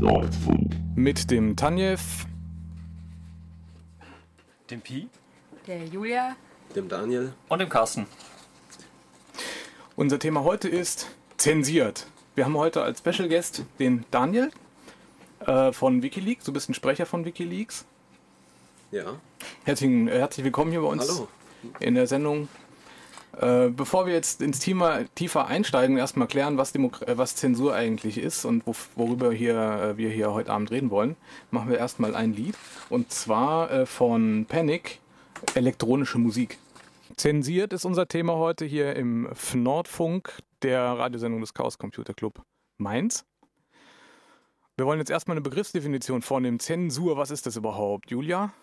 Nordfunk. Mit dem Tanjew, dem Pi, der Julia, dem Daniel und dem Carsten. Unser Thema heute ist zensiert. Wir haben heute als Special Guest den Daniel von WikiLeaks. Du bist ein Sprecher von WikiLeaks. Ja. Herzlich willkommen hier bei uns. Hallo. In der Sendung. Bevor wir jetzt ins Thema tiefer einsteigen, erstmal klären, was Zensur eigentlich ist und worüber wir hier heute Abend reden wollen, machen wir erstmal ein Lied. Und zwar von Panic, elektronische Musik. Zensiert ist unser Thema heute hier im Nordfunk, der Radiosendung des Chaos Computer Club Mainz. Wir wollen jetzt erstmal eine Begriffsdefinition vornehmen. Zensur, was ist das überhaupt? Julia?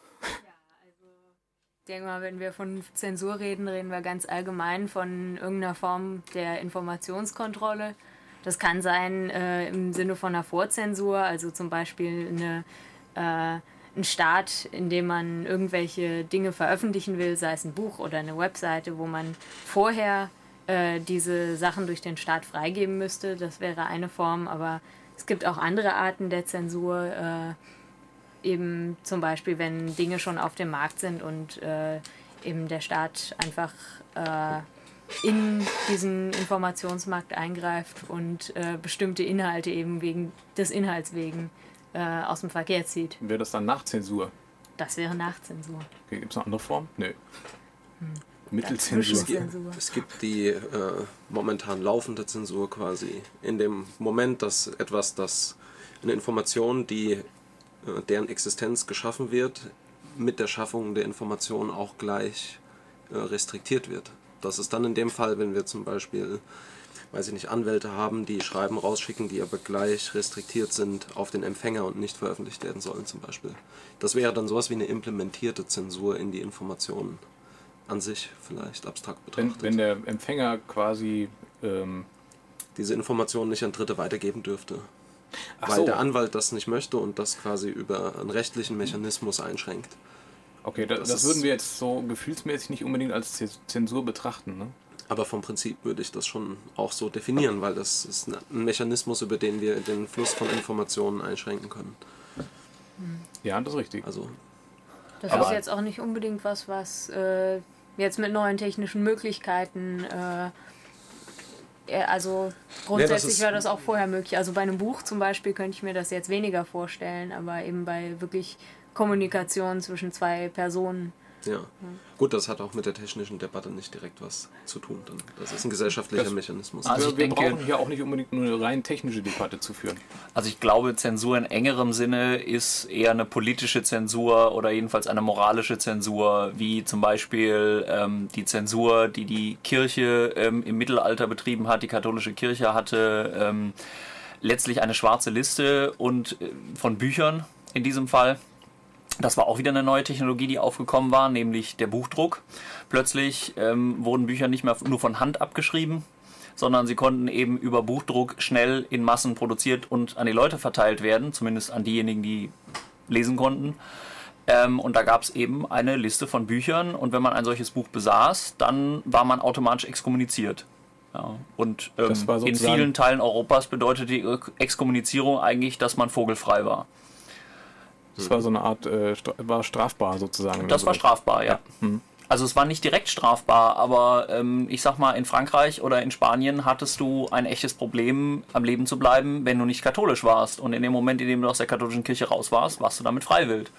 Ich denke mal, wenn wir von Zensur reden, reden wir ganz allgemein von irgendeiner Form der Informationskontrolle. Das kann sein im Sinne von einer Vorzensur, also zum Beispiel ein Staat, in dem man irgendwelche Dinge veröffentlichen will, sei es ein Buch oder eine Webseite, wo man vorher diese Sachen durch den Staat freigeben müsste. Das wäre eine Form, aber es gibt auch andere Arten der Zensur, eben zum Beispiel, wenn Dinge schon auf dem Markt sind und eben der Staat einfach in diesen Informationsmarkt eingreift und bestimmte Inhalte eben wegen des Inhalts wegen aus dem Verkehr zieht. Wäre das dann Nachzensur? Das wäre Nachzensur. Okay, gibt es eine andere Form? Nö. Mittelzensur. Es gibt die momentan laufende Zensur quasi. In dem Moment, dass eine Information, deren Existenz geschaffen wird, mit der Schaffung der Information auch gleich restriktiert wird. Das ist dann in dem Fall, wenn wir zum Beispiel, Anwälte haben, die Schreiben rausschicken, die aber gleich restriktiert sind auf den Empfänger und nicht veröffentlicht werden sollen zum Beispiel. Das wäre dann sowas wie eine implementierte Zensur in die Informationen an sich, vielleicht abstrakt betrachtet. Wenn der Empfänger quasi diese Informationen nicht an Dritte weitergeben dürfte. Ach Weil so. der Anwalt das nicht möchte und das quasi über einen rechtlichen Mechanismus einschränkt. Okay, das würden wir jetzt so gefühlsmäßig nicht unbedingt als Zensur betrachten, ne? Aber vom Prinzip würde ich das schon auch so definieren, weil das ist ein Mechanismus, über den wir den Fluss von Informationen einschränken können. Ja, das ist richtig. Also, Das ist jetzt auch nicht unbedingt was jetzt mit neuen technischen Möglichkeiten also grundsätzlich wäre das auch vorher möglich. Also bei einem Buch zum Beispiel könnte ich mir das jetzt weniger vorstellen, aber eben bei wirklich Kommunikation zwischen zwei Personen. ja. Gut, das hat auch mit der technischen Debatte nicht direkt was zu tun. Das ist ein gesellschaftlicher Mechanismus. Also ich wir denke, brauchen hier auch nicht unbedingt nur eine rein technische Debatte zu führen. Also ich glaube, Zensur in engerem Sinne ist eher eine politische Zensur oder jedenfalls eine moralische Zensur, wie zum Beispiel die Zensur, die die Kirche im Mittelalter betrieben hat. Die katholische Kirche hatte letztlich eine schwarze Liste von Büchern in diesem Fall. Das war auch wieder eine neue Technologie, die aufgekommen war, nämlich der Buchdruck. Plötzlich wurden Bücher nicht mehr nur von Hand abgeschrieben, sondern sie konnten eben über Buchdruck schnell in Massen produziert und an die Leute verteilt werden, zumindest an diejenigen, die lesen konnten. Und da gab es eben eine Liste von Büchern und wenn man ein solches Buch besaß, dann war man automatisch exkommuniziert. Ja, und in vielen Teilen Europas bedeutet die Exkommunizierung eigentlich, dass man vogelfrei war. Das war so eine Art, war strafbar sozusagen. Das war strafbar, ja. Also es war nicht direkt strafbar, aber ich sag mal, in Frankreich oder in Spanien hattest du ein echtes Problem, am Leben zu bleiben, wenn du nicht katholisch warst. Und in dem Moment, in dem du aus der katholischen Kirche raus warst, warst du damit freiwillig.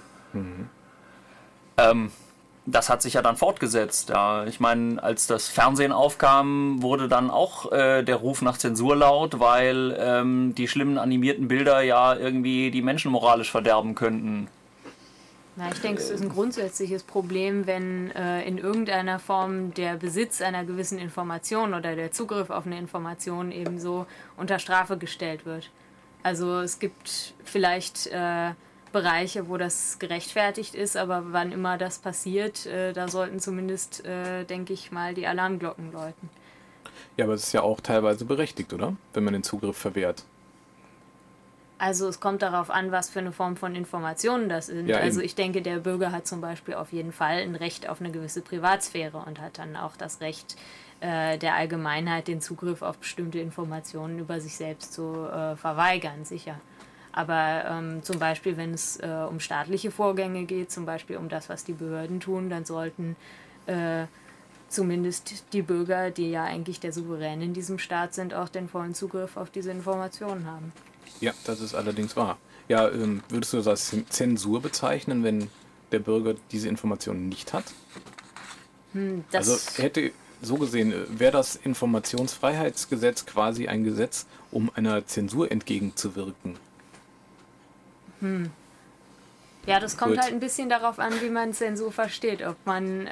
Das hat sich ja dann fortgesetzt. Ja. Ich meine, als das Fernsehen aufkam, wurde dann auch der Ruf nach Zensur laut, weil die schlimmen animierten Bilder ja irgendwie die Menschen moralisch verderben könnten. Na, ich denke, es ist ein grundsätzliches Problem, wenn in irgendeiner Form der Besitz einer gewissen Information oder der Zugriff auf eine Information ebenso unter Strafe gestellt wird. Also es gibt vielleicht Bereiche, wo das gerechtfertigt ist, aber wann immer das passiert, da sollten zumindest, denke ich mal, die Alarmglocken läuten. Ja, aber es ist ja auch teilweise berechtigt, oder? Wenn man den Zugriff verwehrt. Also es kommt darauf an, was für eine Form von Informationen das sind. Ja, also ich denke, der Bürger hat zum Beispiel auf jeden Fall ein Recht auf eine gewisse Privatsphäre und hat dann auch das Recht der Allgemeinheit, den Zugriff auf bestimmte Informationen über sich selbst zu verweigern, sicher. Aber zum Beispiel, wenn es um staatliche Vorgänge geht, zum Beispiel um das, was die Behörden tun, dann sollten zumindest die Bürger, die ja eigentlich der Souverän in diesem Staat sind, auch den vollen Zugriff auf diese Informationen haben. Ja, das ist allerdings wahr. Ja, würdest du das als Zensur bezeichnen, wenn der Bürger diese Informationen nicht hat? Also hätte so gesehen, wäre das Informationsfreiheitsgesetz quasi ein Gesetz, um einer Zensur entgegenzuwirken? Ja, das kommt Gut. halt ein bisschen darauf an, wie man Zensur versteht. Ob man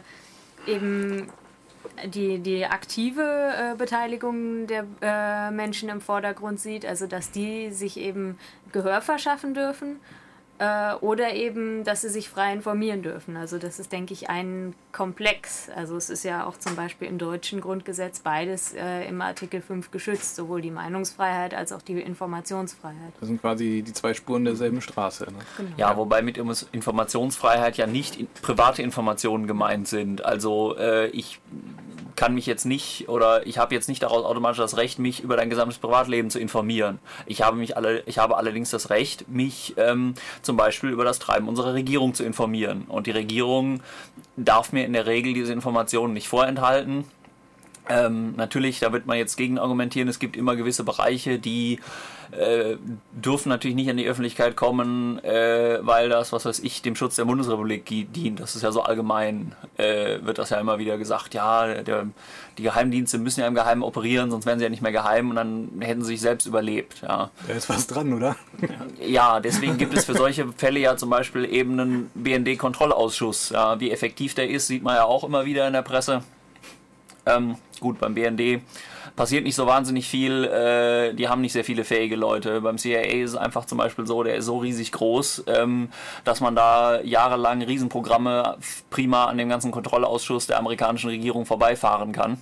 eben die aktive Beteiligung der Menschen im Vordergrund sieht, also dass die sich eben Gehör verschaffen dürfen, oder eben, dass sie sich frei informieren dürfen. Also das ist, denke ich, ein Komplex. Also es ist ja auch zum Beispiel im deutschen Grundgesetz beides im Artikel 5 geschützt, sowohl die Meinungsfreiheit als auch die Informationsfreiheit. Das sind quasi die zwei Spuren derselben Straße. Ne? Genau. Ja, wobei mit Informationsfreiheit ja nicht private Informationen gemeint sind. Also ich kann mich jetzt nicht oder ich habe jetzt nicht daraus automatisch das Recht, mich über dein gesamtes Privatleben zu informieren. Ich habe allerdings das Recht, mich zum Beispiel über das Treiben unserer Regierung zu informieren. Und die Regierung darf mir in der Regel diese Informationen nicht vorenthalten. Natürlich, da wird man jetzt gegen argumentieren, es gibt immer gewisse Bereiche, die dürfen natürlich nicht an die Öffentlichkeit kommen, weil das, was weiß ich, dem Schutz der Bundesrepublik dient. Das ist ja so allgemein, wird das ja immer wieder gesagt, ja, die Geheimdienste müssen ja im Geheimen operieren, sonst wären sie ja nicht mehr geheim und dann hätten sie sich selbst überlebt. Ja. Da ist was dran, oder? Ja, deswegen gibt es für solche Fälle ja zum Beispiel eben einen BND-Kontrollausschuss. Ja, wie effektiv der ist, sieht man ja auch immer wieder in der Presse. Gut, beim BND passiert nicht so wahnsinnig viel, die haben nicht sehr viele fähige Leute. Beim CIA ist es einfach zum Beispiel so, der ist so riesig groß, dass man da jahrelang Riesenprogramme prima an dem ganzen Kontrollausschuss der amerikanischen Regierung vorbeifahren kann.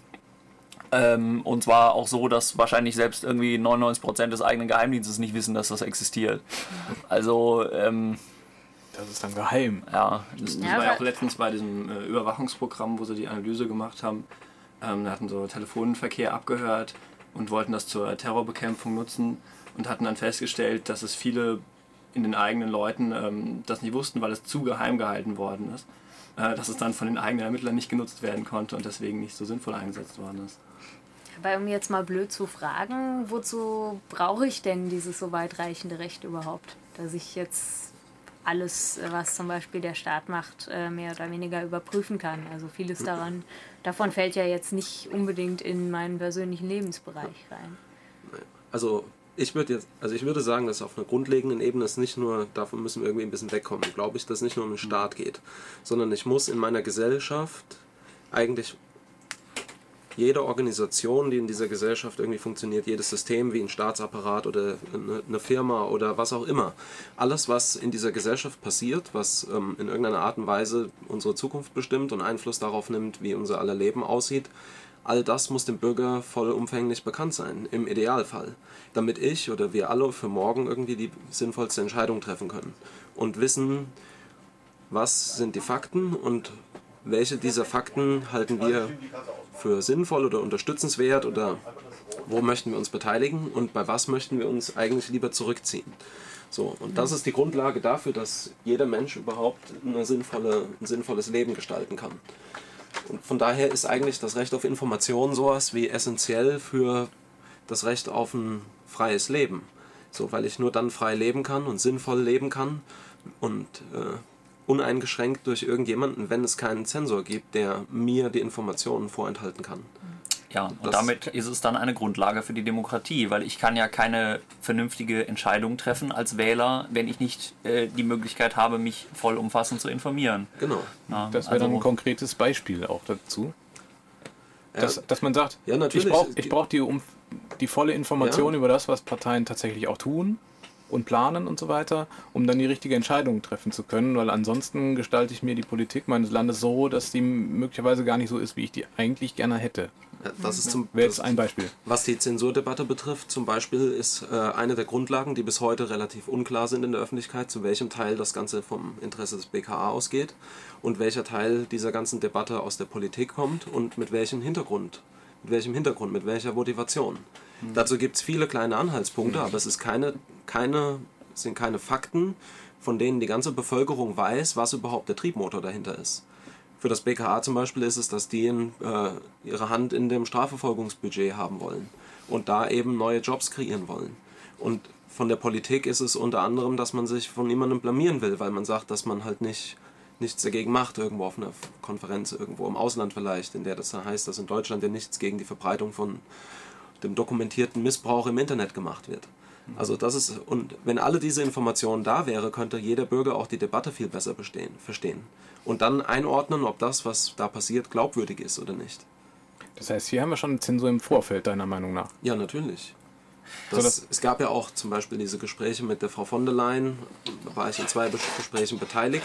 Und zwar auch so, dass wahrscheinlich selbst irgendwie 99% des eigenen Geheimdienstes nicht wissen, dass das existiert. Also das ist dann geheim. ja. Das war ja auch letztens bei diesem Überwachungsprogramm, wo sie die Analyse gemacht haben. Da hatten so Telefonverkehr abgehört und wollten das zur Terrorbekämpfung nutzen und hatten dann festgestellt, dass es viele in den eigenen Leuten das nicht wussten, weil es zu geheim gehalten worden ist. Dass es dann von den eigenen Ermittlern nicht genutzt werden konnte und deswegen nicht so sinnvoll eingesetzt worden ist. Aber um jetzt mal blöd zu fragen, wozu brauche ich denn dieses so weitreichende Recht überhaupt? Dass ich jetzt alles, was zum Beispiel der Staat macht, mehr oder weniger überprüfen kann. Also vieles davon fällt ja jetzt nicht unbedingt in meinen persönlichen Lebensbereich rein. Also ich würde sagen, dass auf einer grundlegenden Ebene es nicht nur, davon müssen wir irgendwie ein bisschen wegkommen, glaube ich, dass es nicht nur um den Staat geht, sondern ich muss in meiner Gesellschaft eigentlich jede Organisation, die in dieser Gesellschaft irgendwie funktioniert, jedes System wie ein Staatsapparat oder eine Firma oder was auch immer, alles, was in dieser Gesellschaft passiert, was in irgendeiner Art und Weise unsere Zukunft bestimmt und Einfluss darauf nimmt, wie unser aller Leben aussieht, all das muss dem Bürger vollumfänglich bekannt sein, im Idealfall, damit ich oder wir alle für morgen irgendwie die sinnvollste Entscheidung treffen können und wissen, was sind die Fakten und welche dieser Fakten halten wir für sinnvoll oder unterstützenswert oder wo möchten wir uns beteiligen und bei was möchten wir uns eigentlich lieber zurückziehen. So, und das ist die Grundlage dafür, dass jeder Mensch überhaupt ein sinnvolles Leben gestalten kann. Und von daher ist eigentlich das Recht auf Information sowas wie essentiell für das Recht auf ein freies Leben. So, weil ich nur dann frei leben kann und sinnvoll leben kann und uneingeschränkt durch irgendjemanden, wenn es keinen Zensor gibt, der mir die Informationen vorenthalten kann. Ja, und damit ist es dann eine Grundlage für die Demokratie, weil ich kann ja keine vernünftige Entscheidung treffen als Wähler, wenn ich nicht die Möglichkeit habe, mich vollumfassend zu informieren. Genau. Ja, Das wäre dann ein konkretes Beispiel auch dazu. Dass man sagt, ja, natürlich. ich brauch die volle Information über das, was Parteien tatsächlich auch tun und planen und so weiter, um dann die richtige Entscheidung treffen zu können, weil ansonsten gestalte ich mir die Politik meines Landes so, dass die möglicherweise gar nicht so ist, wie ich die eigentlich gerne hätte. Ja, das wäre jetzt ein Beispiel. Was die Zensurdebatte betrifft, zum Beispiel ist eine der Grundlagen, die bis heute relativ unklar sind in der Öffentlichkeit, zu welchem Teil das Ganze vom Interesse des BKA ausgeht und welcher Teil dieser ganzen Debatte aus der Politik kommt und mit welchem Hintergrund, mit welcher Motivation. Dazu gibt es viele kleine Anhaltspunkte, aber es ist keine sind keine Fakten, von denen die ganze Bevölkerung weiß, was überhaupt der Triebmotor dahinter ist. Für das BKA zum Beispiel ist es, dass die ihre Hand in dem Strafverfolgungsbudget haben wollen und da eben neue Jobs kreieren wollen. Und von der Politik ist es unter anderem, dass man sich von niemandem blamieren will, weil man sagt, dass man halt nichts dagegen macht, irgendwo auf einer Konferenz, irgendwo im Ausland vielleicht, in der das heißt, dass in Deutschland ja nichts gegen die Verbreitung von dem dokumentierten Missbrauch im Internet gemacht wird. Also das ist, und wenn alle diese Informationen da wäre, könnte jeder Bürger auch die Debatte viel besser verstehen. Und dann einordnen, ob das, was da passiert, glaubwürdig ist oder nicht. Das heißt, hier haben wir schon Zensur im Vorfeld, deiner Meinung nach? Ja, natürlich. Es gab ja auch zum Beispiel diese Gespräche mit der Frau von der Leyen, da war ich in 2 Gesprächen beteiligt.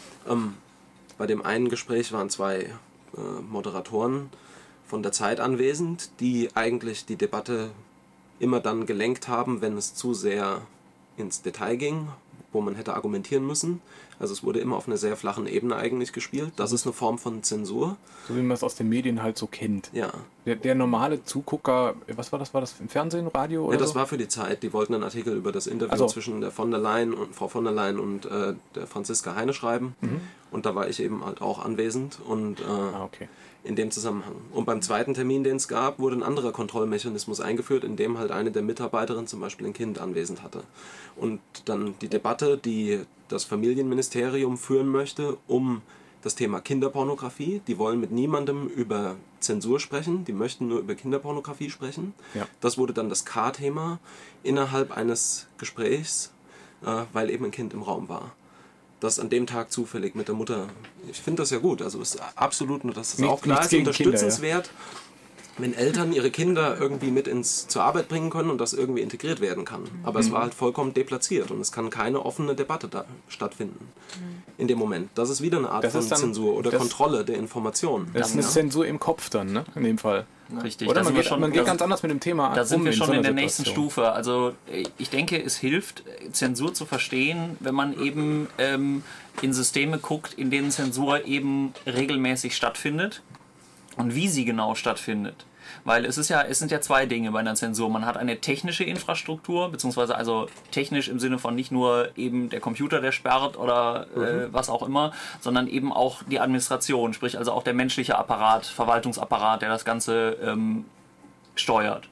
Bei dem einen Gespräch waren 2 Moderatoren von der Zeit anwesend, die eigentlich die Debatte immer dann gelenkt haben, wenn es zu sehr ins Detail ging, wo man hätte argumentieren müssen. Also es wurde immer auf einer sehr flachen Ebene eigentlich gespielt. Das ist eine Form von Zensur. So wie man es aus den Medien halt so kennt. Ja. Der normale Zugucker, was war das? War das im Fernsehen, Radio oder Ja, das so? war für die Zeit. Die wollten einen Artikel über das Interview zwischen der von der Leyen und Frau von der Leyen und der Franziska Heine schreiben. Und da war ich eben halt auch anwesend und Okay. in dem Zusammenhang. Und beim zweiten Termin, den es gab, wurde ein anderer Kontrollmechanismus eingeführt, in dem halt eine der Mitarbeiterinnen zum Beispiel ein Kind anwesend hatte. Und dann die Debatte, die das Familienministerium führen möchte, um das Thema Kinderpornografie. Die wollen mit niemandem über Zensur sprechen, die möchten nur über Kinderpornografie sprechen. Ja. Das wurde dann das K-Thema innerhalb eines Gesprächs, weil eben ein Kind im Raum war. Das an dem Tag zufällig mit der Mutter. Ich finde das ja gut. Also es ist absolut, nur dass es auch klar ist, unterstützenswert, wenn Eltern ihre Kinder irgendwie mit zur Arbeit bringen können und das irgendwie integriert werden kann. Aber es war halt vollkommen deplatziert und es kann keine offene Debatte da stattfinden in dem Moment. Das ist wieder eine Art von Zensur oder Kontrolle der Informationen. Das ist eine Zensur im Kopf dann, ne? In dem Fall. Richtig. Oder man geht ganz anders mit dem Thema an. Da sind wir schon so in der Situation. nächsten Stufe. Also ich denke, es hilft, Zensur zu verstehen, wenn man eben in Systeme guckt, in denen Zensur eben regelmäßig stattfindet und wie sie genau stattfindet. Weil es sind ja 2 Dinge bei einer Zensur. Man hat eine technische Infrastruktur, beziehungsweise also technisch im Sinne von nicht nur eben der Computer, der sperrt oder was auch immer, sondern eben auch die Administration, sprich also auch der menschliche Apparat, Verwaltungsapparat, der das Ganze steuert.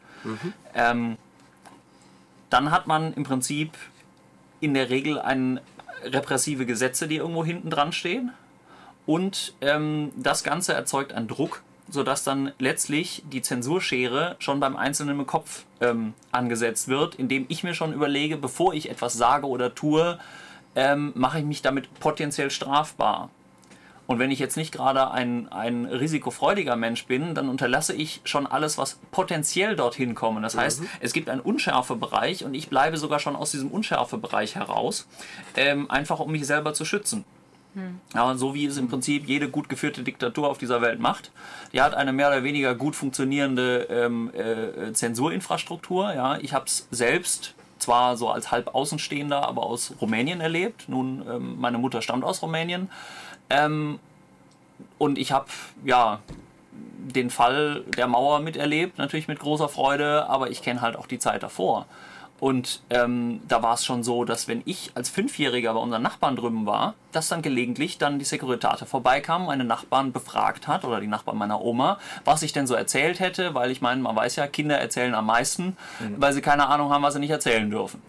Dann hat man im Prinzip in der Regel repressive Gesetze, die irgendwo hinten dran stehen. Und das Ganze erzeugt einen Druck, sodass dann letztlich die Zensurschere schon beim Einzelnen im Kopf angesetzt wird, indem ich mir schon überlege, bevor ich etwas sage oder tue, mache ich mich damit potenziell strafbar. Und wenn ich jetzt nicht gerade ein risikofreudiger Mensch bin, dann unterlasse ich schon alles, was potenziell dorthin kommt. Das heißt, es gibt einen Unschärfebereich und ich bleibe sogar schon aus diesem Unschärfebereich heraus, einfach um mich selber zu schützen. Ja, so wie es im Prinzip jede gut geführte Diktatur auf dieser Welt macht. Die hat eine mehr oder weniger gut funktionierende Zensurinfrastruktur. Ja. Ich habe es selbst zwar so als halb Außenstehender, aber aus Rumänien erlebt. Nun, meine Mutter stammt aus Rumänien. Und ich habe ja den Fall der Mauer miterlebt, natürlich mit großer Freude, aber ich kenne halt auch die Zeit davor. Und da war es schon so, dass wenn ich als 5-Jähriger bei unseren Nachbarn drüben war, dass dann gelegentlich dann die Securitate vorbeikam, meine Nachbarn befragt hat, oder die Nachbarn meiner Oma, was ich denn so erzählt hätte, weil ich meine, man weiß ja, Kinder erzählen am meisten, weil sie keine Ahnung haben, was sie nicht erzählen dürfen.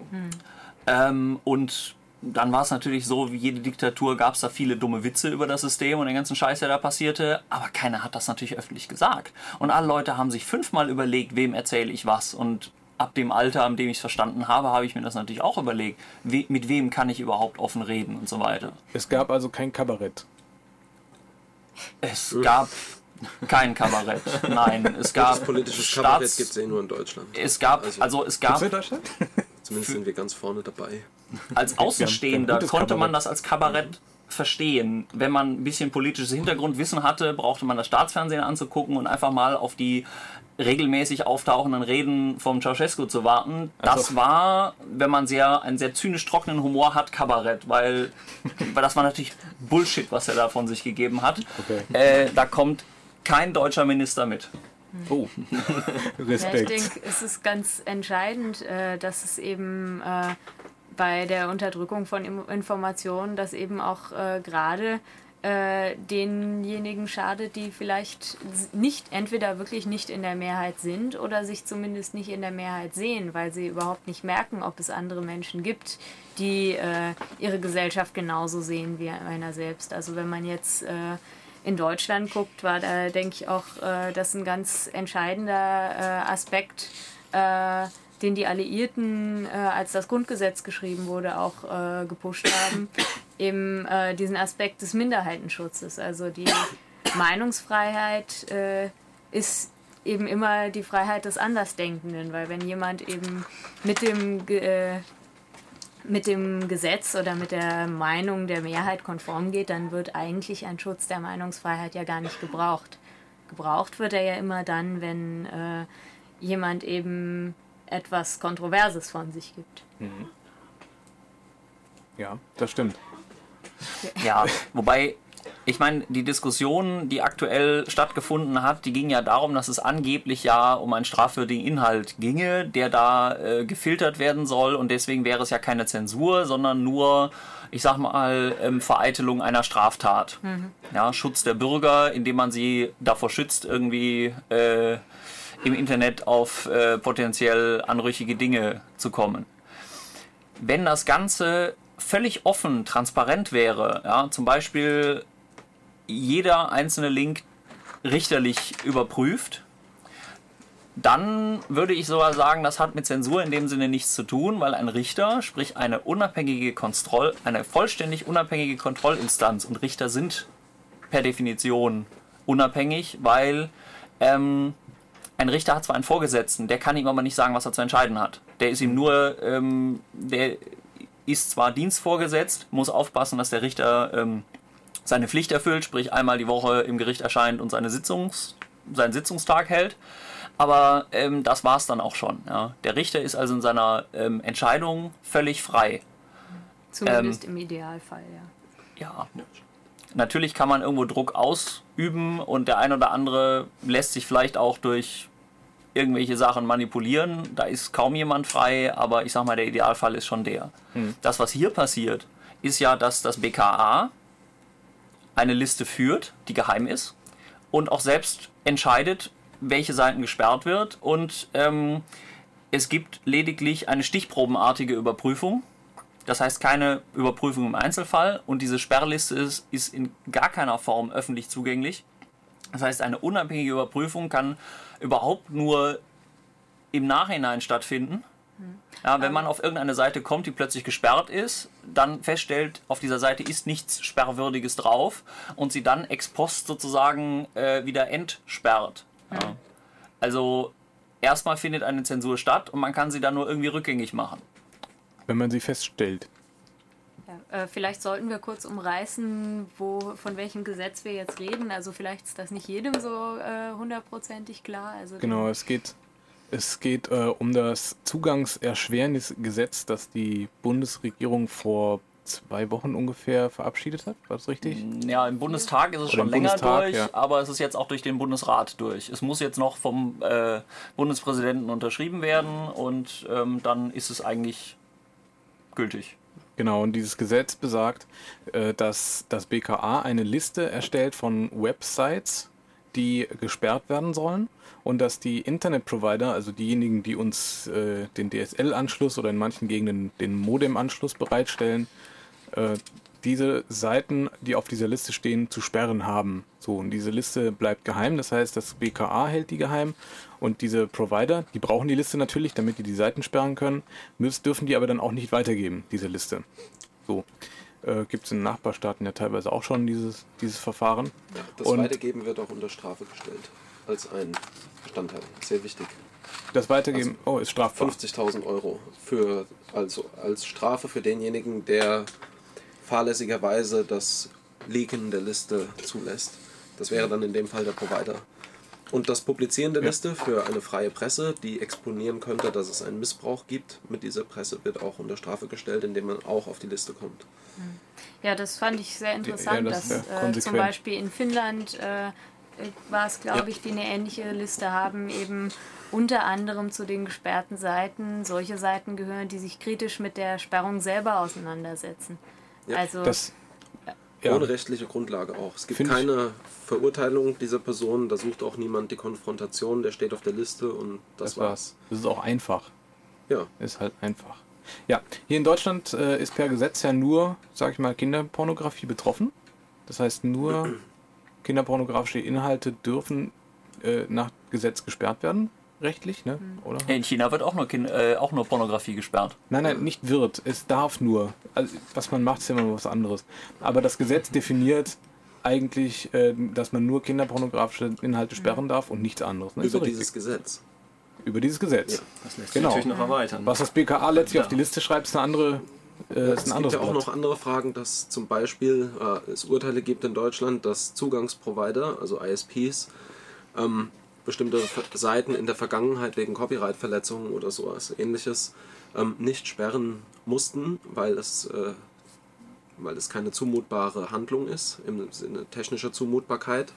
Und dann war es natürlich so, wie jede Diktatur gab es da viele dumme Witze über das System und den ganzen Scheiß, der da passierte, aber keiner hat das natürlich öffentlich gesagt. Und alle Leute haben sich 5-mal überlegt, wem erzähle ich was, und ab dem Alter, an dem ich es verstanden habe, habe ich mir das natürlich auch überlegt. Mit wem kann ich überhaupt offen reden und so weiter. Es gab also kein Kabarett. Es gab kein Kabarett. Nein, es gab Das politische Kabarett gibt es nur in Deutschland. Es gab, es gab. Gibt's in Deutschland? Zumindest sind wir ganz vorne dabei. Als Außenstehender gutes konnte man Kabarett. das als Kabarett verstehen. Wenn man ein bisschen politisches Hintergrundwissen hatte, brauchte man das Staatsfernsehen anzugucken und einfach mal auf die regelmäßig auftauchenden Reden vom Ceausescu zu warten. Das war, wenn man einen sehr zynisch trockenen Humor hat, Kabarett, weil das war natürlich Bullshit, was er da von sich gegeben hat. Okay. Da kommt kein deutscher Minister mit. Oh, Ja, ich Respekt. denke, es ist ganz entscheidend, dass es eben bei der Unterdrückung von Informationen, das eben auch gerade denjenigen schadet, die vielleicht entweder wirklich nicht in der Mehrheit sind oder sich zumindest nicht in der Mehrheit sehen, weil sie überhaupt nicht merken, ob es andere Menschen gibt, die ihre Gesellschaft genauso sehen wie einer selbst. Also wenn man jetzt in Deutschland guckt, war da, denke ich, auch das ein ganz entscheidender Aspekt, den die Alliierten, als das Grundgesetz geschrieben wurde, auch gepusht haben, eben diesen Aspekt des Minderheitenschutzes. Also die Meinungsfreiheit ist eben immer die Freiheit des Andersdenkenden, weil wenn jemand eben mit dem Gesetz oder mit der Meinung der Mehrheit konform geht, dann wird eigentlich ein Schutz der Meinungsfreiheit ja gar nicht gebraucht. Gebraucht wird er ja immer dann, wenn jemand eben etwas Kontroverses von sich gibt. Mhm. Ja, das stimmt. Ja, wobei, ich meine, die Diskussion, die aktuell stattgefunden hat, die ging ja darum, dass es angeblich ja um einen strafwürdigen Inhalt ginge, der da gefiltert werden soll, und deswegen wäre es ja keine Zensur, sondern nur, ich sag mal, Vereitelung einer Straftat. Ja, Schutz der Bürger, indem man sie davor schützt, irgendwie im Internet auf potenziell anrüchige Dinge zu kommen. Wenn das Ganze völlig offen, transparent wäre, ja, zum Beispiel jeder einzelne Link richterlich überprüft, dann würde ich sogar sagen, das hat mit Zensur in dem Sinne nichts zu tun, weil ein Richter, sprich eine vollständig unabhängige Kontrollinstanz, und Richter sind per Definition unabhängig, weil ein Richter hat zwar einen Vorgesetzten, der kann ihm aber nicht sagen, was er zu entscheiden hat. Der ist ihm nur, der ist zwar dienstvorgesetzt, muss aufpassen, dass der Richter seine Pflicht erfüllt, sprich einmal die Woche im Gericht erscheint und seinen Sitzungstag hält, aber das war es dann auch schon. Ja. Der Richter ist also in seiner Entscheidung völlig frei. Zumindest im Idealfall, ja. Ja, natürlich kann man irgendwo Druck ausüben und der ein oder andere lässt sich vielleicht auch durch irgendwelche Sachen manipulieren. Da ist kaum jemand frei, aber ich sag mal, der Idealfall ist schon der. Das, was hier passiert, ist ja, dass das BKA eine Liste führt, die geheim ist, und auch selbst entscheidet, welche Seiten gesperrt wird, und es gibt lediglich eine stichprobenartige Überprüfung. Das heißt keine Überprüfung im Einzelfall, und diese Sperrliste ist in gar keiner Form öffentlich zugänglich. Das heißt, eine unabhängige Überprüfung kann überhaupt nur im Nachhinein stattfinden. Ja, wenn man auf irgendeine Seite kommt, die plötzlich gesperrt ist, dann feststellt, auf dieser Seite ist nichts Sperrwürdiges drauf, und sie dann ex post sozusagen wieder entsperrt. Ja. Also erstmal findet eine Zensur statt und man kann sie dann nur irgendwie rückgängig machen. Wenn man sie feststellt. Ja, vielleicht sollten wir kurz umreißen, von welchem Gesetz wir jetzt reden. Also vielleicht ist das nicht jedem so hundertprozentig klar. Also genau, es geht um das Zugangserschwernisgesetz, das die Bundesregierung vor 2 Wochen ungefähr verabschiedet hat. War das richtig? Ja, im Bundestag ist es schon länger durch, ja. Aber es ist jetzt auch durch den Bundesrat durch. Es muss jetzt noch vom Bundespräsidenten unterschrieben werden, und dann ist es eigentlich gültig. Genau, und dieses Gesetz besagt, dass das BKA eine Liste erstellt von Websites, die gesperrt werden sollen, und dass die Internetprovider, also diejenigen, die uns den DSL-Anschluss oder in manchen Gegenden den Modem-Anschluss bereitstellen, diese Seiten, die auf dieser Liste stehen, zu sperren haben. So, und diese Liste bleibt geheim, das heißt, das BKA hält die geheim, und diese Provider, die brauchen die Liste natürlich, damit die Seiten sperren können, dürfen die aber dann auch nicht weitergeben, diese Liste. So, gibt es in Nachbarstaaten ja teilweise auch schon dieses Verfahren. Ja, das Weitergeben wird auch unter Strafe gestellt, als ein Bestandteil. Sehr wichtig. Das Weitergeben, ist strafbar. 50.000 Euro als Strafe für denjenigen, der fahrlässigerweise das Leaken der Liste zulässt. Das wäre dann in dem Fall der Provider. Und das Publizieren der Liste für eine freie Presse, die exponieren könnte, dass es einen Missbrauch gibt mit dieser Presse, wird auch unter Strafe gestellt, indem man auch auf die Liste kommt. Ja, das fand ich sehr interessant, dass zum Beispiel in Finnland war es, glaube ich, die eine ähnliche Liste haben, eben unter anderem zu den gesperrten Seiten solche Seiten gehören, die sich kritisch mit der Sperrung selber auseinandersetzen. Ja, also ohne rechtliche Grundlage auch. Es gibt keine Verurteilung dieser Person, da sucht auch niemand die Konfrontation, der steht auf der Liste und das war's. Das ist auch einfach. Ja. Ist halt einfach. Ja, hier in Deutschland ist per Gesetz ja nur, sag ich mal, Kinderpornografie betroffen. Das heißt, nur kinderpornografische Inhalte dürfen nach Gesetz gesperrt werden. Rechtlich, ne? Oder? In China wird auch nur Pornografie gesperrt. Nein, nicht wird. Es darf nur. Also, was man macht, ist immer was anderes. Aber das Gesetz definiert eigentlich, dass man nur kinderpornografische Inhalte sperren darf und nichts anderes. Ne? Über dieses Gesetz. Über dieses Gesetz. Ja. Das lässt sich Genau. natürlich noch erweitern. Was das BKA letztlich auf die Liste schreibt, ist eine andere. Es gibt ja auch noch andere Fragen, dass zum Beispiel es Urteile gibt in Deutschland, dass Zugangsprovider, also ISPs, bestimmte Seiten in der Vergangenheit wegen Copyright-Verletzungen oder sowas ähnliches nicht sperren mussten, weil es keine zumutbare Handlung ist, im Sinne technischer Zumutbarkeit,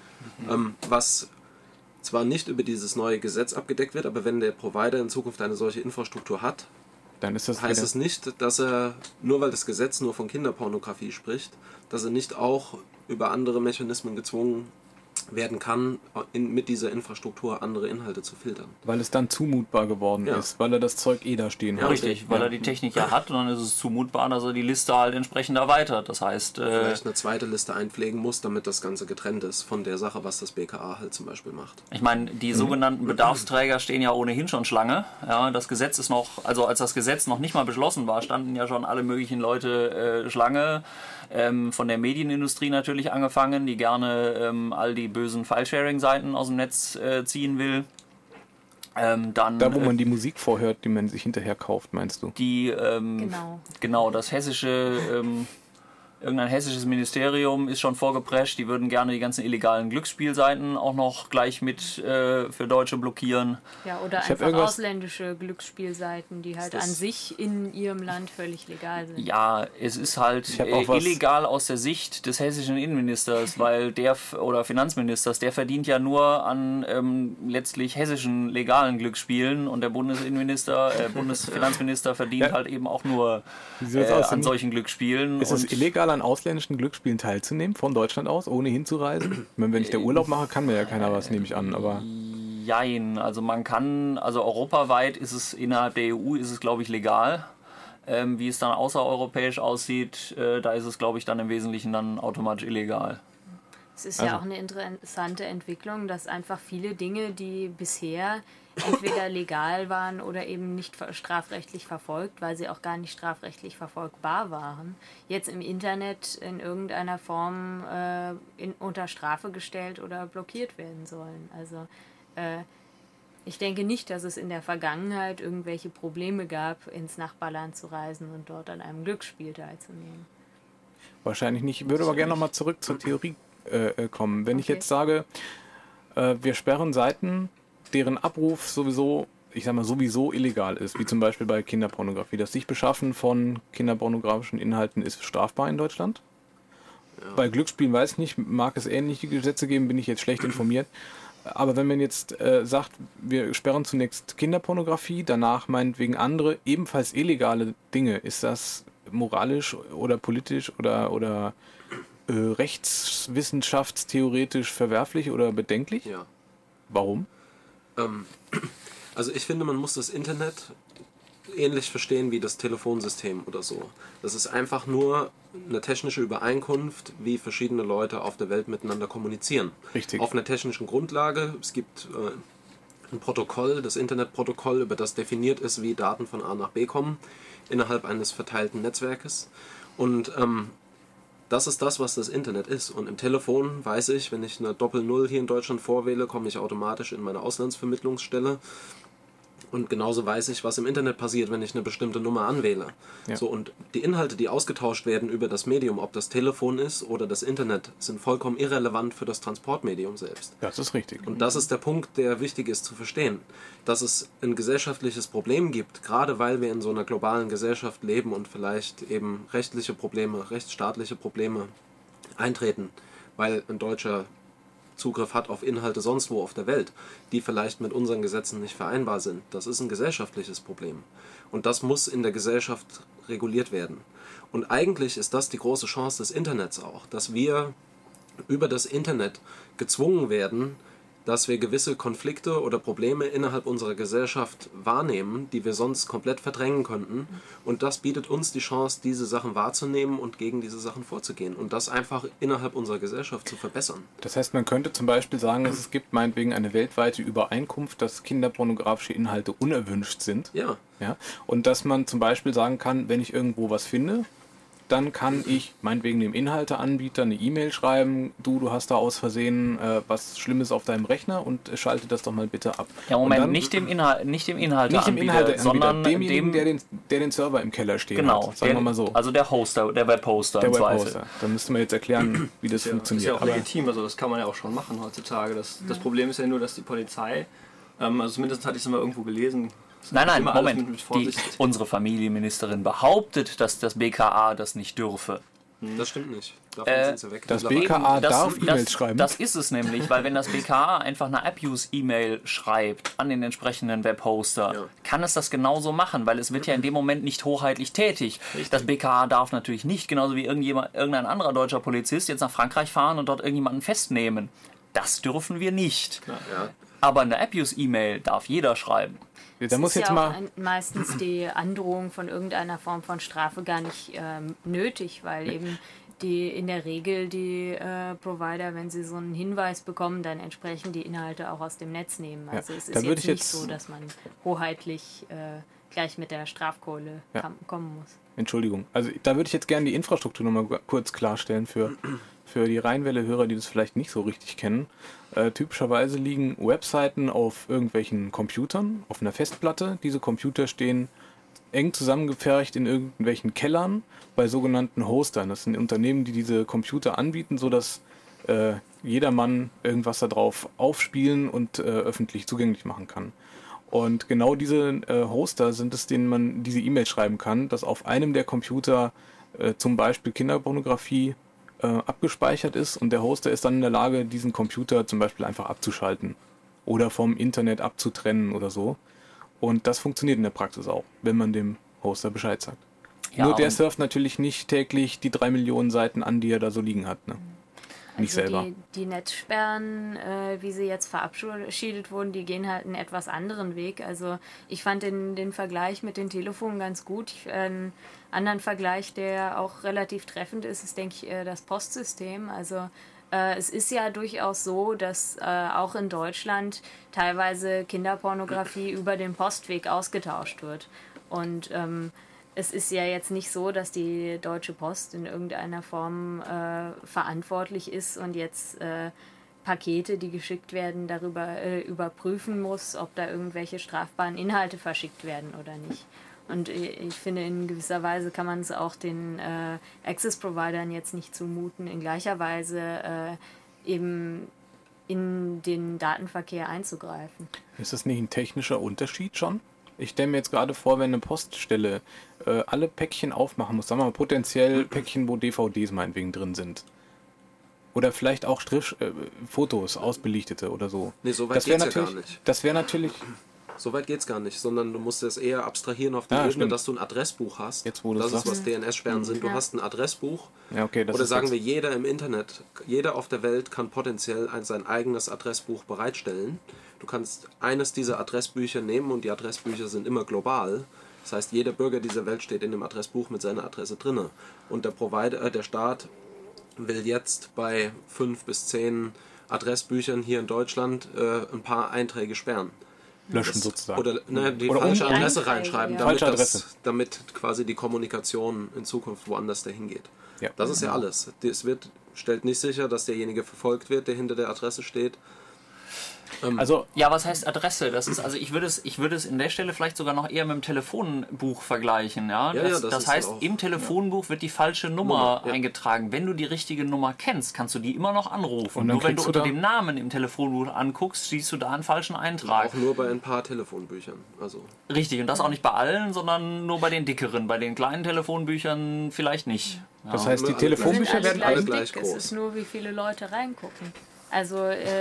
was zwar nicht über dieses neue Gesetz abgedeckt wird, aber wenn der Provider in Zukunft eine solche Infrastruktur hat, dann ist das heißt es nicht, dass er, nur weil das Gesetz nur von Kinderpornografie spricht, dass er nicht auch über andere Mechanismen gezwungen werden kann, mit dieser Infrastruktur andere Inhalte zu filtern. Weil es dann zumutbar geworden ist, weil er das Zeug da stehen Ja, hat. richtig, weil er die Technik ja hat und dann ist es zumutbar, dass er die Liste halt entsprechend erweitert. Das heißt, vielleicht eine zweite Liste einpflegen muss, damit das Ganze getrennt ist von der Sache, was das BKA halt zum Beispiel macht. ich meine, die sogenannten Bedarfsträger stehen ja ohnehin schon Schlange. Ja, das Gesetz ist noch, also als das Gesetz noch nicht mal beschlossen war, standen ja schon alle möglichen Leute Schlange. Von der Medienindustrie natürlich angefangen, die gerne all die bösen File-Sharing-Seiten aus dem Netz ziehen will. Dann, Da, wo man die Musik vorhört, die man sich hinterher kauft, meinst du? die genau, das hessische irgendein hessisches Ministerium ist schon vorgeprescht, die würden gerne die ganzen illegalen Glücksspielseiten auch noch gleich mit für Deutsche blockieren. Ja, oder einfach ausländische Glücksspielseiten, die halt an sich in ihrem Land völlig legal sind. Ja, es ist halt illegal aus der Sicht des hessischen Innenministers, weil oder Finanzministers, der verdient ja nur an letztlich hessischen legalen Glücksspielen und der Bundesfinanzminister verdient halt eben auch nur an solchen Glücksspielen. Ist es illegal, an ausländischen Glücksspielen teilzunehmen, von Deutschland aus, ohne hinzureisen? Ich meine, wenn ich da Urlaub mache, kann mir ja keiner was, nehme ich an, aber... Jein, also man kann, also europaweit ist es, innerhalb der EU ist es, glaube ich, legal. Wie es dann außereuropäisch aussieht, da ist es, glaube ich, dann im Wesentlichen dann automatisch illegal. Es ist ja auch eine interessante Entwicklung, dass einfach viele Dinge, die bisher entweder legal waren oder eben nicht strafrechtlich verfolgt, weil sie auch gar nicht strafrechtlich verfolgbar waren, jetzt im Internet in irgendeiner Form unter Strafe gestellt oder blockiert werden sollen. Also ich denke nicht, dass es in der Vergangenheit irgendwelche Probleme gab, ins Nachbarland zu reisen und dort an einem Glücksspiel teilzunehmen. Wahrscheinlich nicht. Ich würde aber gerne nochmal zurück zur Theorie kommen. Wenn ich jetzt sage, wir sperren Seiten, deren Abruf sowieso, ich sag mal, sowieso illegal ist, wie zum Beispiel bei Kinderpornografie. Das sich Beschaffen von kinderpornografischen Inhalten ist strafbar in Deutschland. Ja. Bei Glücksspielen weiß ich nicht, mag es ähnliche Gesetze geben, bin ich jetzt schlecht informiert. Aber wenn man jetzt sagt, wir sperren zunächst Kinderpornografie, danach meinetwegen andere, ebenfalls illegale Dinge, ist das moralisch oder politisch oder rechtswissenschaftstheoretisch verwerflich oder bedenklich? Ja. Warum? Also ich finde, man muss das Internet ähnlich verstehen wie das Telefonsystem oder so. Das ist einfach nur eine technische Übereinkunft, wie verschiedene Leute auf der Welt miteinander kommunizieren. Richtig. Auf einer technischen Grundlage. Es gibt ein Protokoll, das Internetprotokoll, über das definiert ist, wie Daten von A nach B kommen, innerhalb eines verteilten Netzwerkes. Und das ist das, was das Internet ist. Und im Telefon weiß ich, wenn ich eine Doppel-Null hier in Deutschland vorwähle, komme ich automatisch in meine Auslandsvermittlungsstelle. Und genauso weiß ich, was im Internet passiert, wenn ich eine bestimmte Nummer anwähle. Ja. So, und die Inhalte, die ausgetauscht werden über das Medium, ob das Telefon ist oder das Internet, sind vollkommen irrelevant für das Transportmedium selbst. Das ist richtig. Und das ist der Punkt, der wichtig ist zu verstehen. Dass es ein gesellschaftliches Problem gibt, gerade weil wir in so einer globalen Gesellschaft leben und vielleicht eben rechtliche Probleme, rechtsstaatliche Probleme eintreten, weil ein deutscher Zugriff hat auf Inhalte sonst wo auf der Welt, die vielleicht mit unseren Gesetzen nicht vereinbar sind. Das ist ein gesellschaftliches Problem. Und das muss in der Gesellschaft reguliert werden. Und eigentlich ist das die große Chance des Internets auch, dass wir über das Internet gezwungen werden, dass wir gewisse Konflikte oder Probleme innerhalb unserer Gesellschaft wahrnehmen, die wir sonst komplett verdrängen könnten. Und das bietet uns die Chance, diese Sachen wahrzunehmen und gegen diese Sachen vorzugehen und das einfach innerhalb unserer Gesellschaft zu verbessern. Das heißt, man könnte zum Beispiel sagen, es gibt meinetwegen eine weltweite Übereinkunft, dass kinderpornografische Inhalte unerwünscht sind. Ja. Ja? Und dass man zum Beispiel sagen kann, wenn ich irgendwo was finde, dann kann ich meinetwegen dem Inhalteanbieter eine E-Mail schreiben, du hast da aus Versehen was Schlimmes auf deinem Rechner und schalte das doch mal bitte ab. Ja, Moment, dann, nicht dem Inhalteanbieter, sondern demjenigen, der den Server im Keller stehen hat. Sagen wir mal so. Also der Hoster, der Webhoster im Zweifel. Webhoster. Da müsste man jetzt erklären, wie das funktioniert. Das ist ja auch legitim, also das kann man ja auch schon machen heutzutage. Das Problem ist ja nur, dass die Polizei, also zumindest hatte ich es mal irgendwo gelesen. Nein, Moment. Unsere Familienministerin behauptet, dass das BKA das nicht dürfe. Das stimmt nicht. Davon sind sie weg. Das BKA darf E-Mails schreiben. Das ist es nämlich, weil wenn das BKA einfach eine Abuse-E-Mail schreibt an den entsprechenden Webhoster, kann es das genauso machen, weil es wird ja in dem Moment nicht hoheitlich tätig. Richtig. Das BKA darf natürlich nicht, genauso wie irgendein anderer deutscher Polizist, jetzt nach Frankreich fahren und dort irgendjemanden festnehmen. Das dürfen wir nicht. Ja. Aber eine Abuse-E-Mail darf jeder schreiben. Da muss jetzt mal meistens die Androhung von irgendeiner Form von Strafe gar nicht nötig, weil eben in der Regel die Provider, wenn sie so einen Hinweis bekommen, dann entsprechend die Inhalte auch aus dem Netz nehmen. Also es ist jetzt nicht so, dass man hoheitlich gleich mit der Strafkohle kommen muss. Entschuldigung. Also da würde ich jetzt gerne die Infrastruktur nochmal kurz klarstellen für die Rheinwelle-Hörer, die das vielleicht nicht so richtig kennen. Typischerweise liegen Webseiten auf irgendwelchen Computern, auf einer Festplatte. Diese Computer stehen eng zusammengepfercht in irgendwelchen Kellern bei sogenannten Hostern. Das sind Unternehmen, die diese Computer anbieten, sodass jedermann irgendwas da drauf aufspielen und öffentlich zugänglich machen kann. Und genau diese Hoster sind es, denen man diese E-Mail schreiben kann, dass auf einem der Computer zum Beispiel Kinderpornografie abgespeichert ist und der Hoster ist dann in der Lage, diesen Computer zum Beispiel einfach abzuschalten oder vom Internet abzutrennen oder so. Und das funktioniert in der Praxis auch, wenn man dem Hoster Bescheid sagt. Ja, nur der surft natürlich nicht täglich die 3 Millionen Seiten an, die er da so liegen hat. Ne? Nicht selber. Die Netzsperren, wie sie jetzt verabschiedet wurden, die gehen halt einen etwas anderen Weg. Also ich fand den Vergleich mit den Telefonen ganz gut. Einen anderen Vergleich, der auch relativ treffend ist, denke ich, das Postsystem. Also es ist ja durchaus so, dass auch in Deutschland teilweise Kinderpornografie über den Postweg ausgetauscht wird. Und es ist ja jetzt nicht so, dass die Deutsche Post in irgendeiner Form verantwortlich ist und jetzt Pakete, die geschickt werden, darüber überprüfen muss, ob da irgendwelche strafbaren Inhalte verschickt werden oder nicht. Und ich finde, in gewisser Weise kann man es auch den Access-Providern jetzt nicht zumuten, in gleicher Weise eben in den Datenverkehr einzugreifen. Ist das nicht ein technischer Unterschied schon? Ich stelle mir jetzt gerade vor, wenn eine Poststelle alle Päckchen aufmachen muss, sagen wir mal potenziell Päckchen, wo DVDs meinetwegen drin sind. Oder vielleicht auch Fotos, ausbelichtete oder so. Nee, so weit geht's ja gar nicht. Das wäre natürlich... So weit geht's gar nicht, sondern du musst es eher abstrahieren auf der Ebene, dass du ein Adressbuch hast. Jetzt, wo das ist, was DNS-Sperren sind. Du hast ein Adressbuch. Ja, okay, das oder sagen wir, jeder im Internet, jeder auf der Welt kann potenziell sein eigenes Adressbuch bereitstellen. Du kannst eines dieser Adressbücher nehmen und die Adressbücher sind immer global. Das heißt, jeder Bürger dieser Welt steht in dem Adressbuch mit seiner Adresse drin. Und der Provider, der Staat will jetzt bei 5 bis 10 Adressbüchern hier in Deutschland ein paar Einträge sperren. Löschen sozusagen. Oder die falsche Adresse reinschreiben, damit quasi die Kommunikation in Zukunft woanders dahin geht. Ja. Das ist ja alles. Es stellt nicht sicher, dass derjenige verfolgt wird, der hinter der Adresse steht. Also, ja, was heißt Adresse? Das ist, also ich würde es in der Stelle vielleicht sogar noch eher mit dem Telefonbuch vergleichen. Ja? Das heißt, im Telefonbuch wird die falsche Nummer eingetragen. Wenn du die richtige Nummer kennst, kannst du die immer noch anrufen. Und nur wenn du unter dem Namen im Telefonbuch anguckst, siehst du da einen falschen Eintrag. Auch nur bei ein paar Telefonbüchern. Also. Richtig, und das auch nicht bei allen, sondern nur bei den dickeren. Bei den kleinen Telefonbüchern vielleicht nicht. Ja. Das heißt, die Telefonbücher werden alle gleich groß. Es ist nur, wie viele Leute reingucken. Also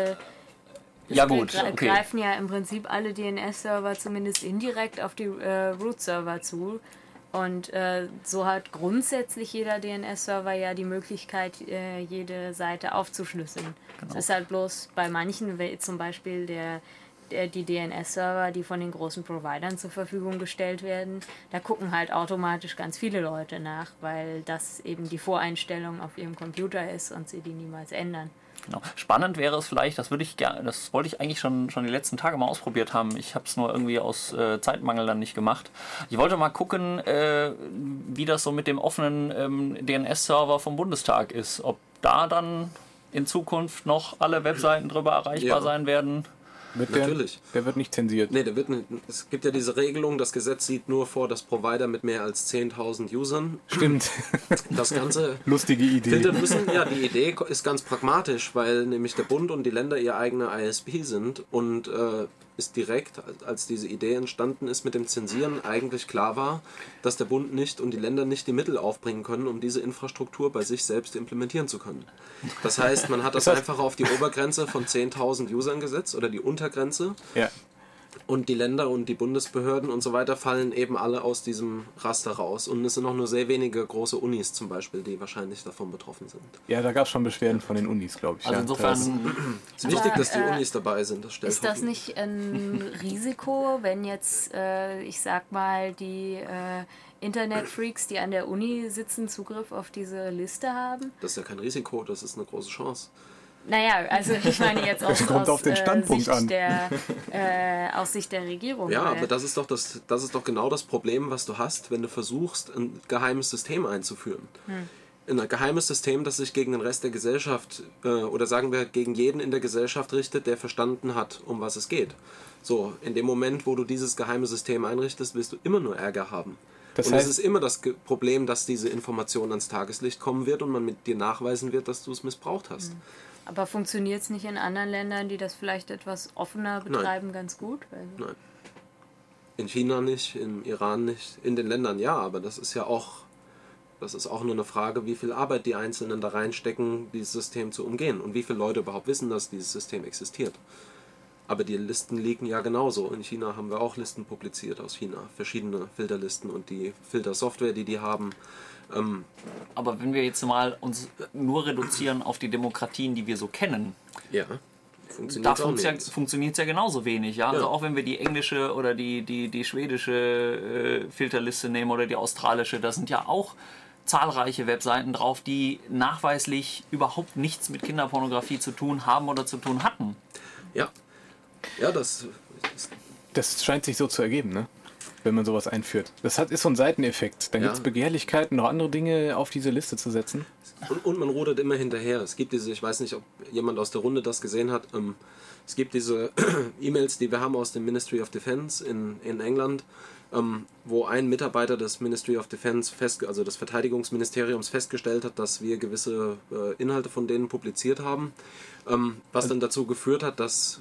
Ja gut, okay. greifen ja im Prinzip alle DNS-Server zumindest indirekt auf die Root-Server zu. Und so hat grundsätzlich jeder DNS-Server ja die Möglichkeit, jede Seite aufzuschlüsseln. Genau. Es ist halt bloß bei manchen, zum Beispiel die DNS-Server, die von den großen Providern zur Verfügung gestellt werden, da gucken halt automatisch ganz viele Leute nach, weil das eben die Voreinstellung auf ihrem Computer ist und sie die niemals ändern. Genau. Spannend wäre es vielleicht, das wollte ich eigentlich schon die letzten Tage mal ausprobiert haben. Ich habe es nur irgendwie aus Zeitmangel dann nicht gemacht. Ich wollte mal gucken, wie das so mit dem offenen DNS-Server vom Bundestag ist. Ob da dann in Zukunft noch alle Webseiten drüber erreichbar sein werden. Natürlich. Der wird nicht zensiert. Nee, es gibt ja diese Regelung, das Gesetz sieht nur vor, dass Provider mit mehr als 10.000 Usern Stimmt. das Ganze Lustige Idee. filtern müssen. Ja, die Idee ist ganz pragmatisch, weil nämlich der Bund und die Länder ihr eigener ISP sind und ist direkt, als diese Idee entstanden ist mit dem Zensieren, eigentlich klar war, dass der Bund nicht und die Länder nicht die Mittel aufbringen können, um diese Infrastruktur bei sich selbst implementieren zu können. Das heißt, man hat das einfach auf die Obergrenze von 10.000 Usern gesetzt oder die Untergrenze. Ja. Und die Länder und die Bundesbehörden und so weiter fallen eben alle aus diesem Raster raus. Und es sind auch nur sehr wenige große Unis zum Beispiel, die wahrscheinlich davon betroffen sind. Ja, da gab es schon Beschwerden von den Unis, glaube ich. Also ja. insofern Es ist wichtig, dass die Unis dabei sind. Das stellt Ist das nicht ein Risiko, wenn jetzt, ich sag mal, die Internetfreaks, die an der Uni sitzen, Zugriff auf diese Liste haben? Das ist ja kein Risiko, das ist eine große Chance. Naja, also ich meine jetzt aus den Standpunkt Sicht aus Sicht der Regierung. Ja, aber das ist doch genau das Problem, was du hast, wenn du versuchst, ein geheimes System einzuführen. Ein geheimes System, das sich gegen den Rest der Gesellschaft oder sagen wir gegen jeden in der Gesellschaft richtet, der verstanden hat, um was es geht. So, in dem Moment, wo du dieses geheime System einrichtest, wirst du immer nur Ärger haben. Das und heißt, es ist immer das Problem, dass diese Information ans Tageslicht kommen wird und man mit dir nachweisen wird, dass du es missbraucht hast. Aber funktioniert es nicht in anderen Ländern, die das vielleicht etwas offener betreiben, ganz gut? Also Nein. In China nicht, im Iran nicht, in den Ländern ja, aber das ist auch nur eine Frage, wie viel Arbeit die Einzelnen da reinstecken, dieses System zu umgehen und wie viele Leute überhaupt wissen, dass dieses System existiert. Aber die Listen liegen ja genauso. In China haben wir auch Listen publiziert aus China, verschiedene Filterlisten und die Filtersoftware, die haben. Aber wenn wir jetzt mal uns nur reduzieren auf die Demokratien, die wir so kennen, Ja, da funktioniert es ja genauso wenig. Ja? Also Ja. auch wenn wir die englische oder die schwedische Filterliste nehmen oder die australische, da sind ja auch zahlreiche Webseiten drauf, die nachweislich überhaupt nichts mit Kinderpornografie zu tun haben oder zu tun hatten. Ja. Ja, das das scheint sich so zu ergeben, ne? Wenn man sowas einführt. Das ist so ein Seiteneffekt. Dann Ja. gibt es Begehrlichkeiten, noch andere Dinge auf diese Liste zu setzen. Und man rudert immer hinterher. Es gibt ich weiß nicht, ob jemand aus der Runde das gesehen hat, es gibt diese E-Mails, die wir haben aus dem Ministry of Defense in England, wo ein Mitarbeiter des Ministry of Defense, also des Verteidigungsministeriums, festgestellt hat, dass wir gewisse Inhalte von denen publiziert haben, was dann dazu geführt hat, dass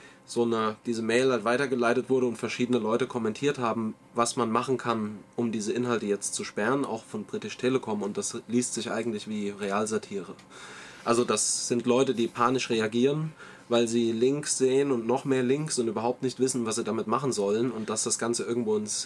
diese Mail halt weitergeleitet wurde und verschiedene Leute kommentiert haben, was man machen kann, um diese Inhalte jetzt zu sperren, auch von British Telecom, und das liest sich eigentlich wie Realsatire. Also das sind Leute, die panisch reagieren, weil sie Links sehen und noch mehr Links und überhaupt nicht wissen, was sie damit machen sollen und dass das Ganze irgendwo ins